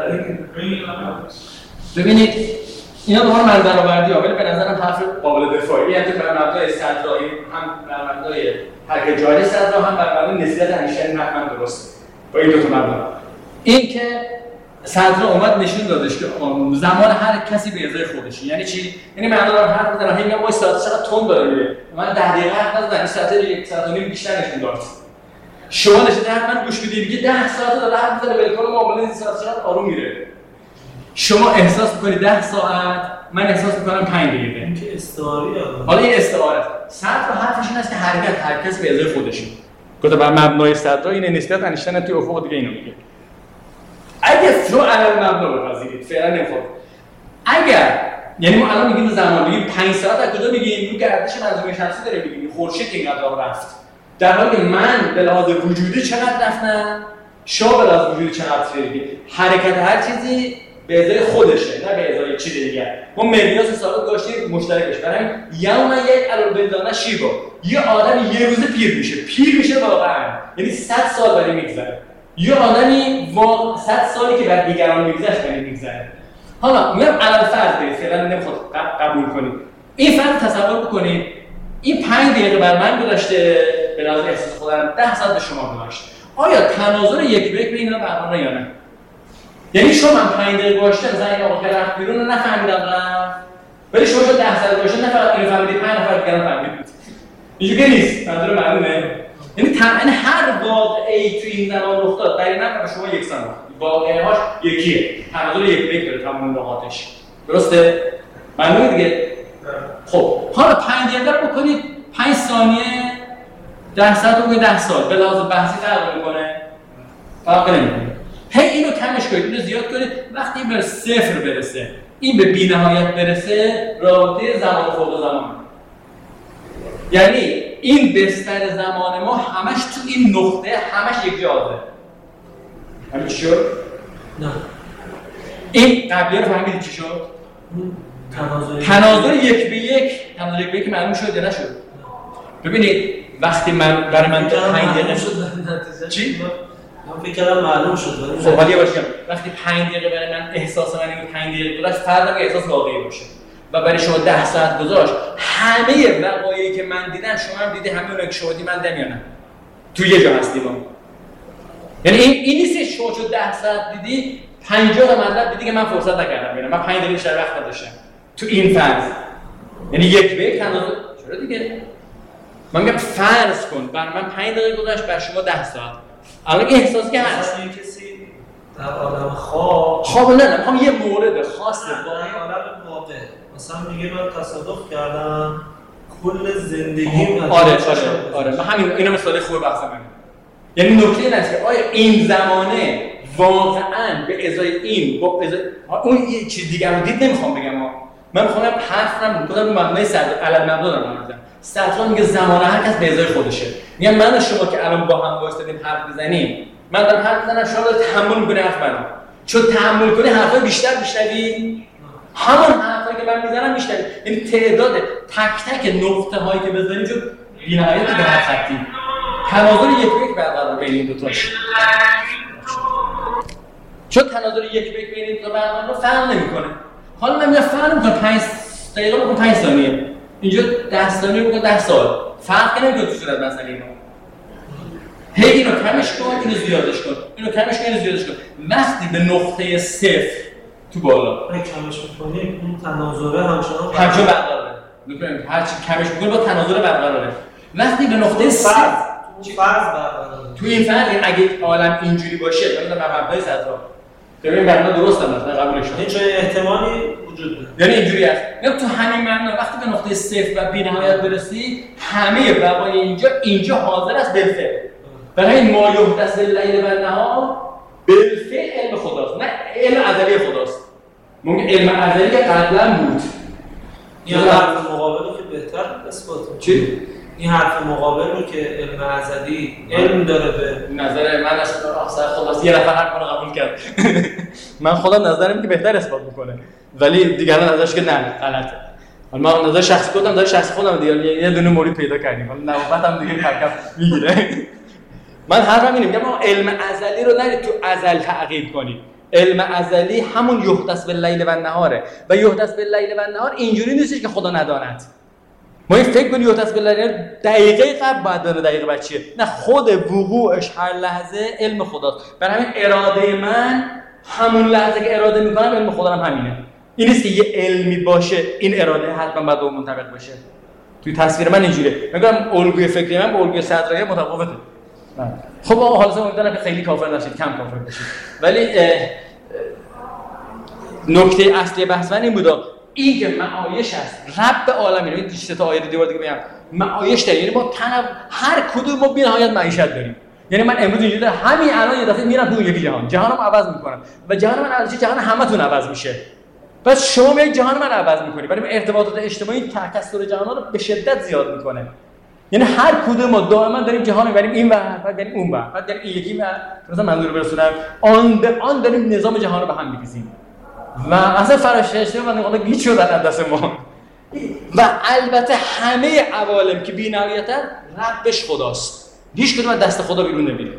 [SPEAKER 1] ببینید اینا دوباره من برآوردی ولی به نظرم حرف قابل دفاعی، یعنی بر مبنای صدرایی هم بر مبنای حرکت جاری صدرا هم بر مبنای نسبیت انیشتین حتما درسته. با این دو تا مبنا این که صدرا اومد نشون دادش که زمان هر کسی به ازای خودشه. یعنی چی؟ یعنی من دارم حرف میزنم هی میگم وای ساعت چقدر تند داره میره، من 10 دقیقه حرف نزدم، این ساعت 1 ساعت و نیم بیشتر نشون داد. شما نشید حرف من گوش میدید میگه 10 ساعت داره حرف میزنه ولکن معامله این ساعت چقدر آروم میره. شما احساس میکنید 10 ساعت، من احساس میکنم 5 دقیقه.
[SPEAKER 2] این که استعاریه. حالا
[SPEAKER 1] این استعاره است. صدر حرفش این است که هر کس به ازای خودشه. گفت بر مبنای صدر این نسبیت انیشتین توی افق دیگه اینو میگه. اگه شما علل مبنا بپذیرید فعلا نمیخواد. اگر یعنی ما الان میگیم زمان بگیم 5 ساعت از کجا میگیم؟ رو گردش منظومه شمسی داره میگیم خورشید که اینقدر رفت. در حالی که من به لحاظ وجودی چقدر رفتم، شما به لحاظ وجودی چقدر رفتید. حرکت هر چیزی به ازای خودشه نه به ازای چیز دیگه. ما مقیاس ثابت داشتیم مشترکش. برای یوم یک البلدانه شیبا، یه آدم یه روز پیر میشه واقعا، یعنی 100 سال برای میگذره. یه آدمی 100 سالی که بر دیگران میگذشت برای میگذره. حالا میگم علل فرض برید فعلا نمیخواد قبول کنید. این فرض تصور بکنید این 5 دقیقه بر من گذشته به لحاظ احساس خودم 10 ساعت به شما گذشته. آیا تناظر یک به یک بین اینا برقراره یا نه؟ یعنی شما من 5 دقیقه گذشته مثلا این آقا که رفت بیرون رو نفهمیدم رفت، ولی شما 10 ساعت گذشته نفهمیدید اینو فهمیدید 5 نفر دیگه فهمیدید. اینجوری نیست. منظور معلومه؟ یعنی هر واقعی تو این زمان رخ داد در این به شما یکسان رخ واقعه‌هاش یکیه. تناظر یک به یک داره تمام نقاطش. درسته؟ معلومه دیگه. خب حالا 5 دقیقه رو بکنید 5 ثانیه 10 ساعت رو 10 سال به لحاظ بحثی فرق می‌کنه؟ فرق نمی‌کنه. هی اینو کمش کنید، اینو زیاد کنید، وقتی به 0 برسه، این به بی‌نهایت برسه، رابطه زمان فوق زمان. یعنی این بستر زمان ما همش تو این نقطه همش یک جاده. همین چی شد؟
[SPEAKER 2] نه.
[SPEAKER 1] این قبلیه رو فهمیدید چی شد؟ تناظر یک به یک معلوم شد یا نشد؟ ببینید وقتی برای من 5 دقیقه شد چی؟
[SPEAKER 2] من فکر کردم معلوم شد.
[SPEAKER 1] خب حالا باشم وقتی 5 دقیقه برای من احساس من اینو 5 دقیقه گذشت فردا که احساس واقعی باشه و برای شما 10 ساعت گذاشت، همه وقایعی که من دیدم شما هم دیدی، همه اونایی که شما دیدی من دیدم یا نه؟ تو یه جا هستیم. یعنی این نیست شما چون 10 ساعت دیدی 50 تا مطلب دیدی که من فرصت نکردم ببینم، من 5 دقیقه بیشتر وقت نداشتم تو این فرض. یعنی یک به یک تناظر چرا دیگه؟ من میگم فرض کن بر من 5 دقیقه گذشت بر شما 10 ساعت. الان احساسی که هست
[SPEAKER 2] مثلا کسی در عالم خواب
[SPEAKER 1] نه میخوام یه مورد خاصه
[SPEAKER 2] در عالم واقع مثلا میگه من تصادف کردم کل زندگیم
[SPEAKER 1] آره من همین اینا مثال خوب بحث منه. یعنی نکته این است که آیا این زمانه واقعا به ازای این با ازای اون یه چیز دیگه رو دید نمیخوام بگم من میخوام حرفم رو مبنای صدر علل مبنا دارم میگم. صدر میگه زمانه هر کس به ازای خودشه. میگم من و شما که الان با هم وایسادیم حرف بزنیم، من دارم حرف میزنم شما دارید تحمل میکنی حرف منو، چون تحمل کنی حرفای بیشتر میشنوی، همون حرفایی که من میزنم میشنوی. یعنی تعداد تک تک نقطه هایی که بزنیم چون بی‌نهایت به هر خطی تناظر یک به یک برقرار بین این دو تاش، چون تناظر یک به یک بین این دو تا برقرار فرق نمیکنه. حالا من میگم فرق میکنه 5 دقیقه بکن 5 ثانیه، اینجا 10 ثانیه بکن 10 سال، فرق نمیکنه تو صورت مسئله اینا. هی اینو کمش کن، اینو زیادش کن، اینو کمش کن، اینو زیادش کن. وقتی به نقطه 0 تو بالا
[SPEAKER 2] کمش می‌کنی اون تناظره همچنان
[SPEAKER 1] برقراره. می‌کنیم هر چی کمش می‌کنی با تناظر برقراره. وقتی به نقطه 0
[SPEAKER 2] فرض برقراره.
[SPEAKER 1] تو این فرض اگه عالم اینجوری باشه، مثلا مبنای صدرا ببین برنامه درست هم مثلا قبولش
[SPEAKER 2] این چه احتمالی وجود داره.
[SPEAKER 1] یعنی اینجوری است میگم تو همین معنا وقتی به نقطه صفر و بی‌نهایت برسی همه بقای اینجا حاضر است بالفعل. برای این ما یحدث باللیل و النهار بالفعل علم خداست، نه علم ازلی خداست. ممکن علم ازلی که قبلا بود.
[SPEAKER 2] این حرف مقابل رو که بهتر اثبات کنه.
[SPEAKER 1] چی؟
[SPEAKER 2] این حرف مقابل رو که علم ازلی علم داره به
[SPEAKER 1] نظر من اصلا خلاص یه نفر حرف منو قبول کرد. من خودم نظرم که بهتر اثبات میکنه ولی دیگران نظرش که نه غلطه. ما نظر شخصی خودم نظر شخصی خودم دیگه یه دونه مورد پیدا کردیم حالا نوبت هم دیگه کف میگیره. من حرفم اینه میگم ما علم ازلی رو نرید تو ازل تعقیب کنید. علم ازلی همون یحدث باللیل و النهاره و یحدث باللیل و النهار اینجوری نیستش که خدا نداند. ما این فکر کنیم یحدث باللیل دقیقه قبل باید داره دقیقه بعد چیه؟ نه خود وقوعش هر لحظه علم خداست. برای همین اراده من همون لحظه که اراده میکنم علم خدا هم همینه. این نیست که یه علمی باشه این اراده حتما باید اون منطبق باشه. توی تصویر من اینجوریه. میگم الگوی فکری من با الگوی صدرایی متفاوته. خب حالا امیدوارم که خیلی کافر نشید، کم کافر بشید. ولی نکته اصلی بحث من این بود این که معایش است رب عالم. این سه تا آیه دیگه بگم معایش داره، یعنی ما هر کدوم ما بی‌نهایت معیشت داریم. یعنی من امروز اینجوری همین الان یه دفعه میرم تو اون یکی جهانم عوض میکنم و جهان من از جهان همتون عوض میشه. بس شما یک جهان من عوض میکنی. ولی ارتباطات اجتماعی تکثر جهان رو به شدت زیاد میکنه. یعنی هر کدوم ما دائما داریم جهان رو بریم این ور بعد بریم اون ور بعد بریم این یکی ور مثلا منظور برسونم آن به آن داریم نظام جهان رو به هم می‌ریزیم و اصلا فراشته و نقاط گیج شدن از دست ما. و البته همه عوالم که بی‌نهایتن ربش خداست، هیچ کدوم از دست خدا بیرون نمیره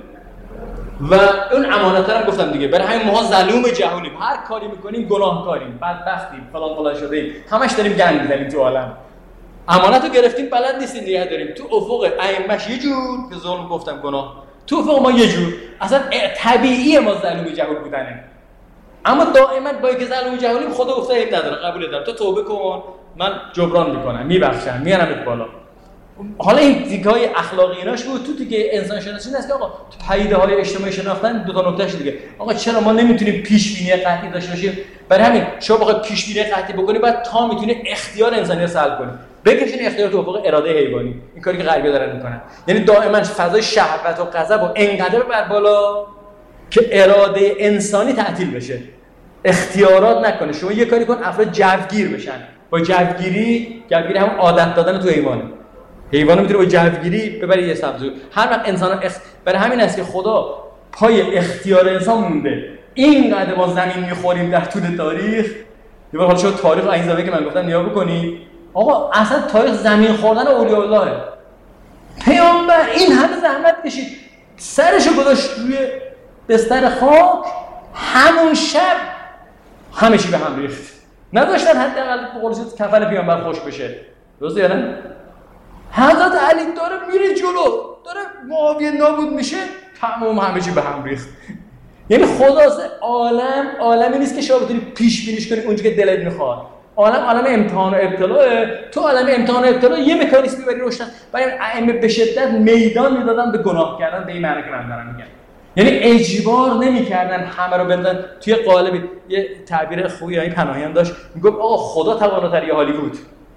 [SPEAKER 1] و اون امانت‌ها رو گفتم دیگه. برای همین ما ظلوم جهولیم، هر کاری می‌کنیم گناهکاریم، بدبختیم، فلان شدیم، همش داریم گند می‌زنیم تو عالم. امانت رو گرفتیم بلد نیستیم نگه داریم. تو افق ائمه‌اش یه جور که ظلم گفتم گناه، تو افق ما یه جور. اصلا طبیعیه ما ظلوم جهول بودنه. اما دائما با اینکه ظلوم جهولیم خدا گفته عیب نداره، قبول دارم، تو توبه کن من جبران میکنم، میبخشم، میارمت بالا. حالا این دیگه‌های اخلاقی ایناش بود. تو دیگه انسان شناسی هست که آقا تو پدیده‌های اجتماعی شناختن دو تا نکتهش دیگه. آقا چرا ما نمیتونیم پیش بینی قطعی داشته باشیم؟ برای همین شما بخواد پیش بینی قطعی بکنی بعد تا میتونه اختیار انسانی رو سلب کنی. بکشین اختیار تو افق اراده حیوانی. این کاری که غربی‌ها دارن میکنن. یعنی دائما فضای شهوت و غضب و انقدر بر بالا که اراده انسانی تعطیل بشه. اختیارات نکنه. شما یه کاری کن افراد جوگیر بشن. با جوگیری هم عادت دادن تو حیوانه. حیوانو میتونه با جوگیری ببره یه سبزی. هر وقت انسان برای همین است که خدا پای اختیار انسان مونده. اینقدر ما زمین میخوریم در طول تاریخ. یه بار حالا شما تاریخ این زمانی که من گفتم نیا بکنید. آقا اصلا تاریخ زمین خوردن اولیاء اللهه. پیامبر این همه زحمت کشید، سرشو گذاشت روی بستر خاک، همون شب همه چی به هم ریخت. نداشتن حداقل به قول کفن پیامبر خوش بشه. درسته یا نه؟ حضرت علی داره میره جلو، داره معاویه نابود میشه، تمام همه چی به هم ریخت. یعنی خلاص عالمی نیست که شما بتونی پیش بینیش کنی اونجوری که دلت میخواد. عالم امتحان و ابتلاء. تو عالم امتحان و ابتلاء یه مکانیزم میبری روشن. برای ائمه به شدت میدان میدادن به گناه کردن، به این معنی که من دارم میگم. یعنی اجبار نمی‌کردن همه رو بندازن توی قالب. یه تعبیر خوبی این پناهیان داشت، میگفت آقا خدا تواناتر یه هالیوود.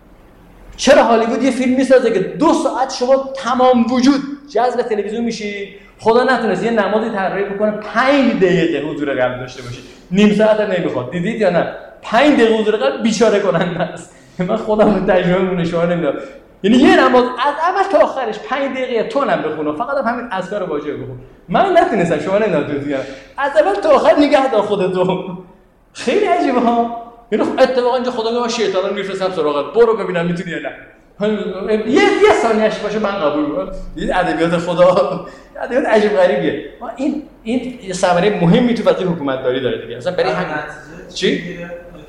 [SPEAKER 1] چرا هالیوود یه فیلم میسازه که 2 ساعت شما تمام وجود جذب تلویزیون میشی، خدا نتونست یه نمادی طراحی بکنه 5 دقیقه حضور قلب داشته باشی، نیم ساعت هم نمیخواد. دیدید یا نه؟ 5 دقیقه حضور قلب بیچاره کننده است. من خودم تجربه مون نشون نمیدم. یعنی یه نماز از اول تا آخرش 5 دقیقه تونم بخونم، فقط همین اذکار واجب بخون. من نتونستم، شما نمیدونید. از اول تا آخر نگه دار خودتو. خیلی عجیبه ها. یعنی اتفاقا اینجا خدا میگه شیطانا رو میفرستم سراغت، برو ببینم میتونی یا نه. یه ثانیه‌اش باشه من قبول می‌کنم. این ادبیات خدا ادبیات عجیب غریبیه. این یه ثمره مهمی تو فضای حکومتداری داره دیگه. مثلا برای همین چی؟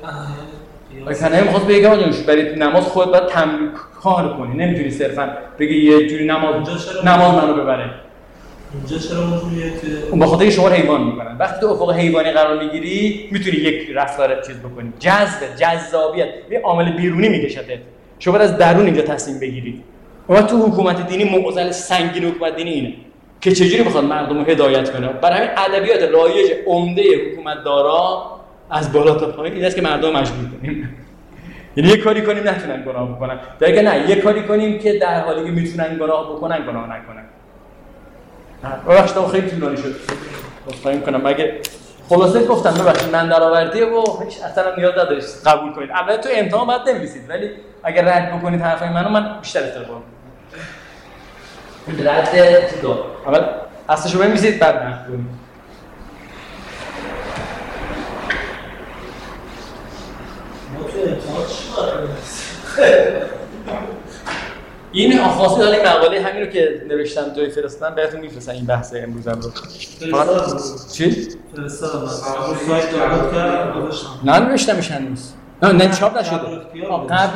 [SPEAKER 1] پناهی می‌خواد بگه آجونش برای نماز خودت باید تمرین کار کنی، نمیتونی صرفاً بگی یه جوری نماز منو ببره.
[SPEAKER 2] اینجا چرا اونجوریه که
[SPEAKER 1] اون بخاطر که شما رو حیوان میکنن. وقتی تو افق حیوانی قرار میگیری میتونی یک رفتار چیز بکنی، جذابیت یه عامل بیرونی میکشتت. شما باید از درون اینجا تصمیم بگیری. اما تو حکومت دینی معضل سنگین حکومت دینی اینه. که چجوری بخواد مردم رو هدایت کنه. برای همین ادبیات رایج عمده حکومتدارا از بالا تا پایین این است که مردم مجبور کنیم. یعنی یه کاری کنیم نتونن گناه بکنن، دیگه نه یه کاری کنیم که در حالی که میتونن گناه بکنن گناه نکنن. ببخشید خیلی طولانی شد. گفتم میکنم مگه خلاصه گفتم ببخشید من درآوردیه و هیچ اصلا نیاز ندارید قبول کنید. البته تو امتحان باید نمی‌نویسید ولی اگر رد بکنید حرفای منو من بیشتر استفاده می‌کنم. رد داد. اول اصلشو بنویسید بعد نقد کنید.
[SPEAKER 2] ما تو امتحان چیکار کنیم؟
[SPEAKER 1] این آخاصی داره مقاله همین رو که نوشتم توی فرستادم بهتون میفرستم این بحث امروزم رو. چی؟
[SPEAKER 2] فرستادم من. سایت دانلود کردم گذاشتم.
[SPEAKER 1] نه نوشتمش هنوز. نه چاپ نشده. قبل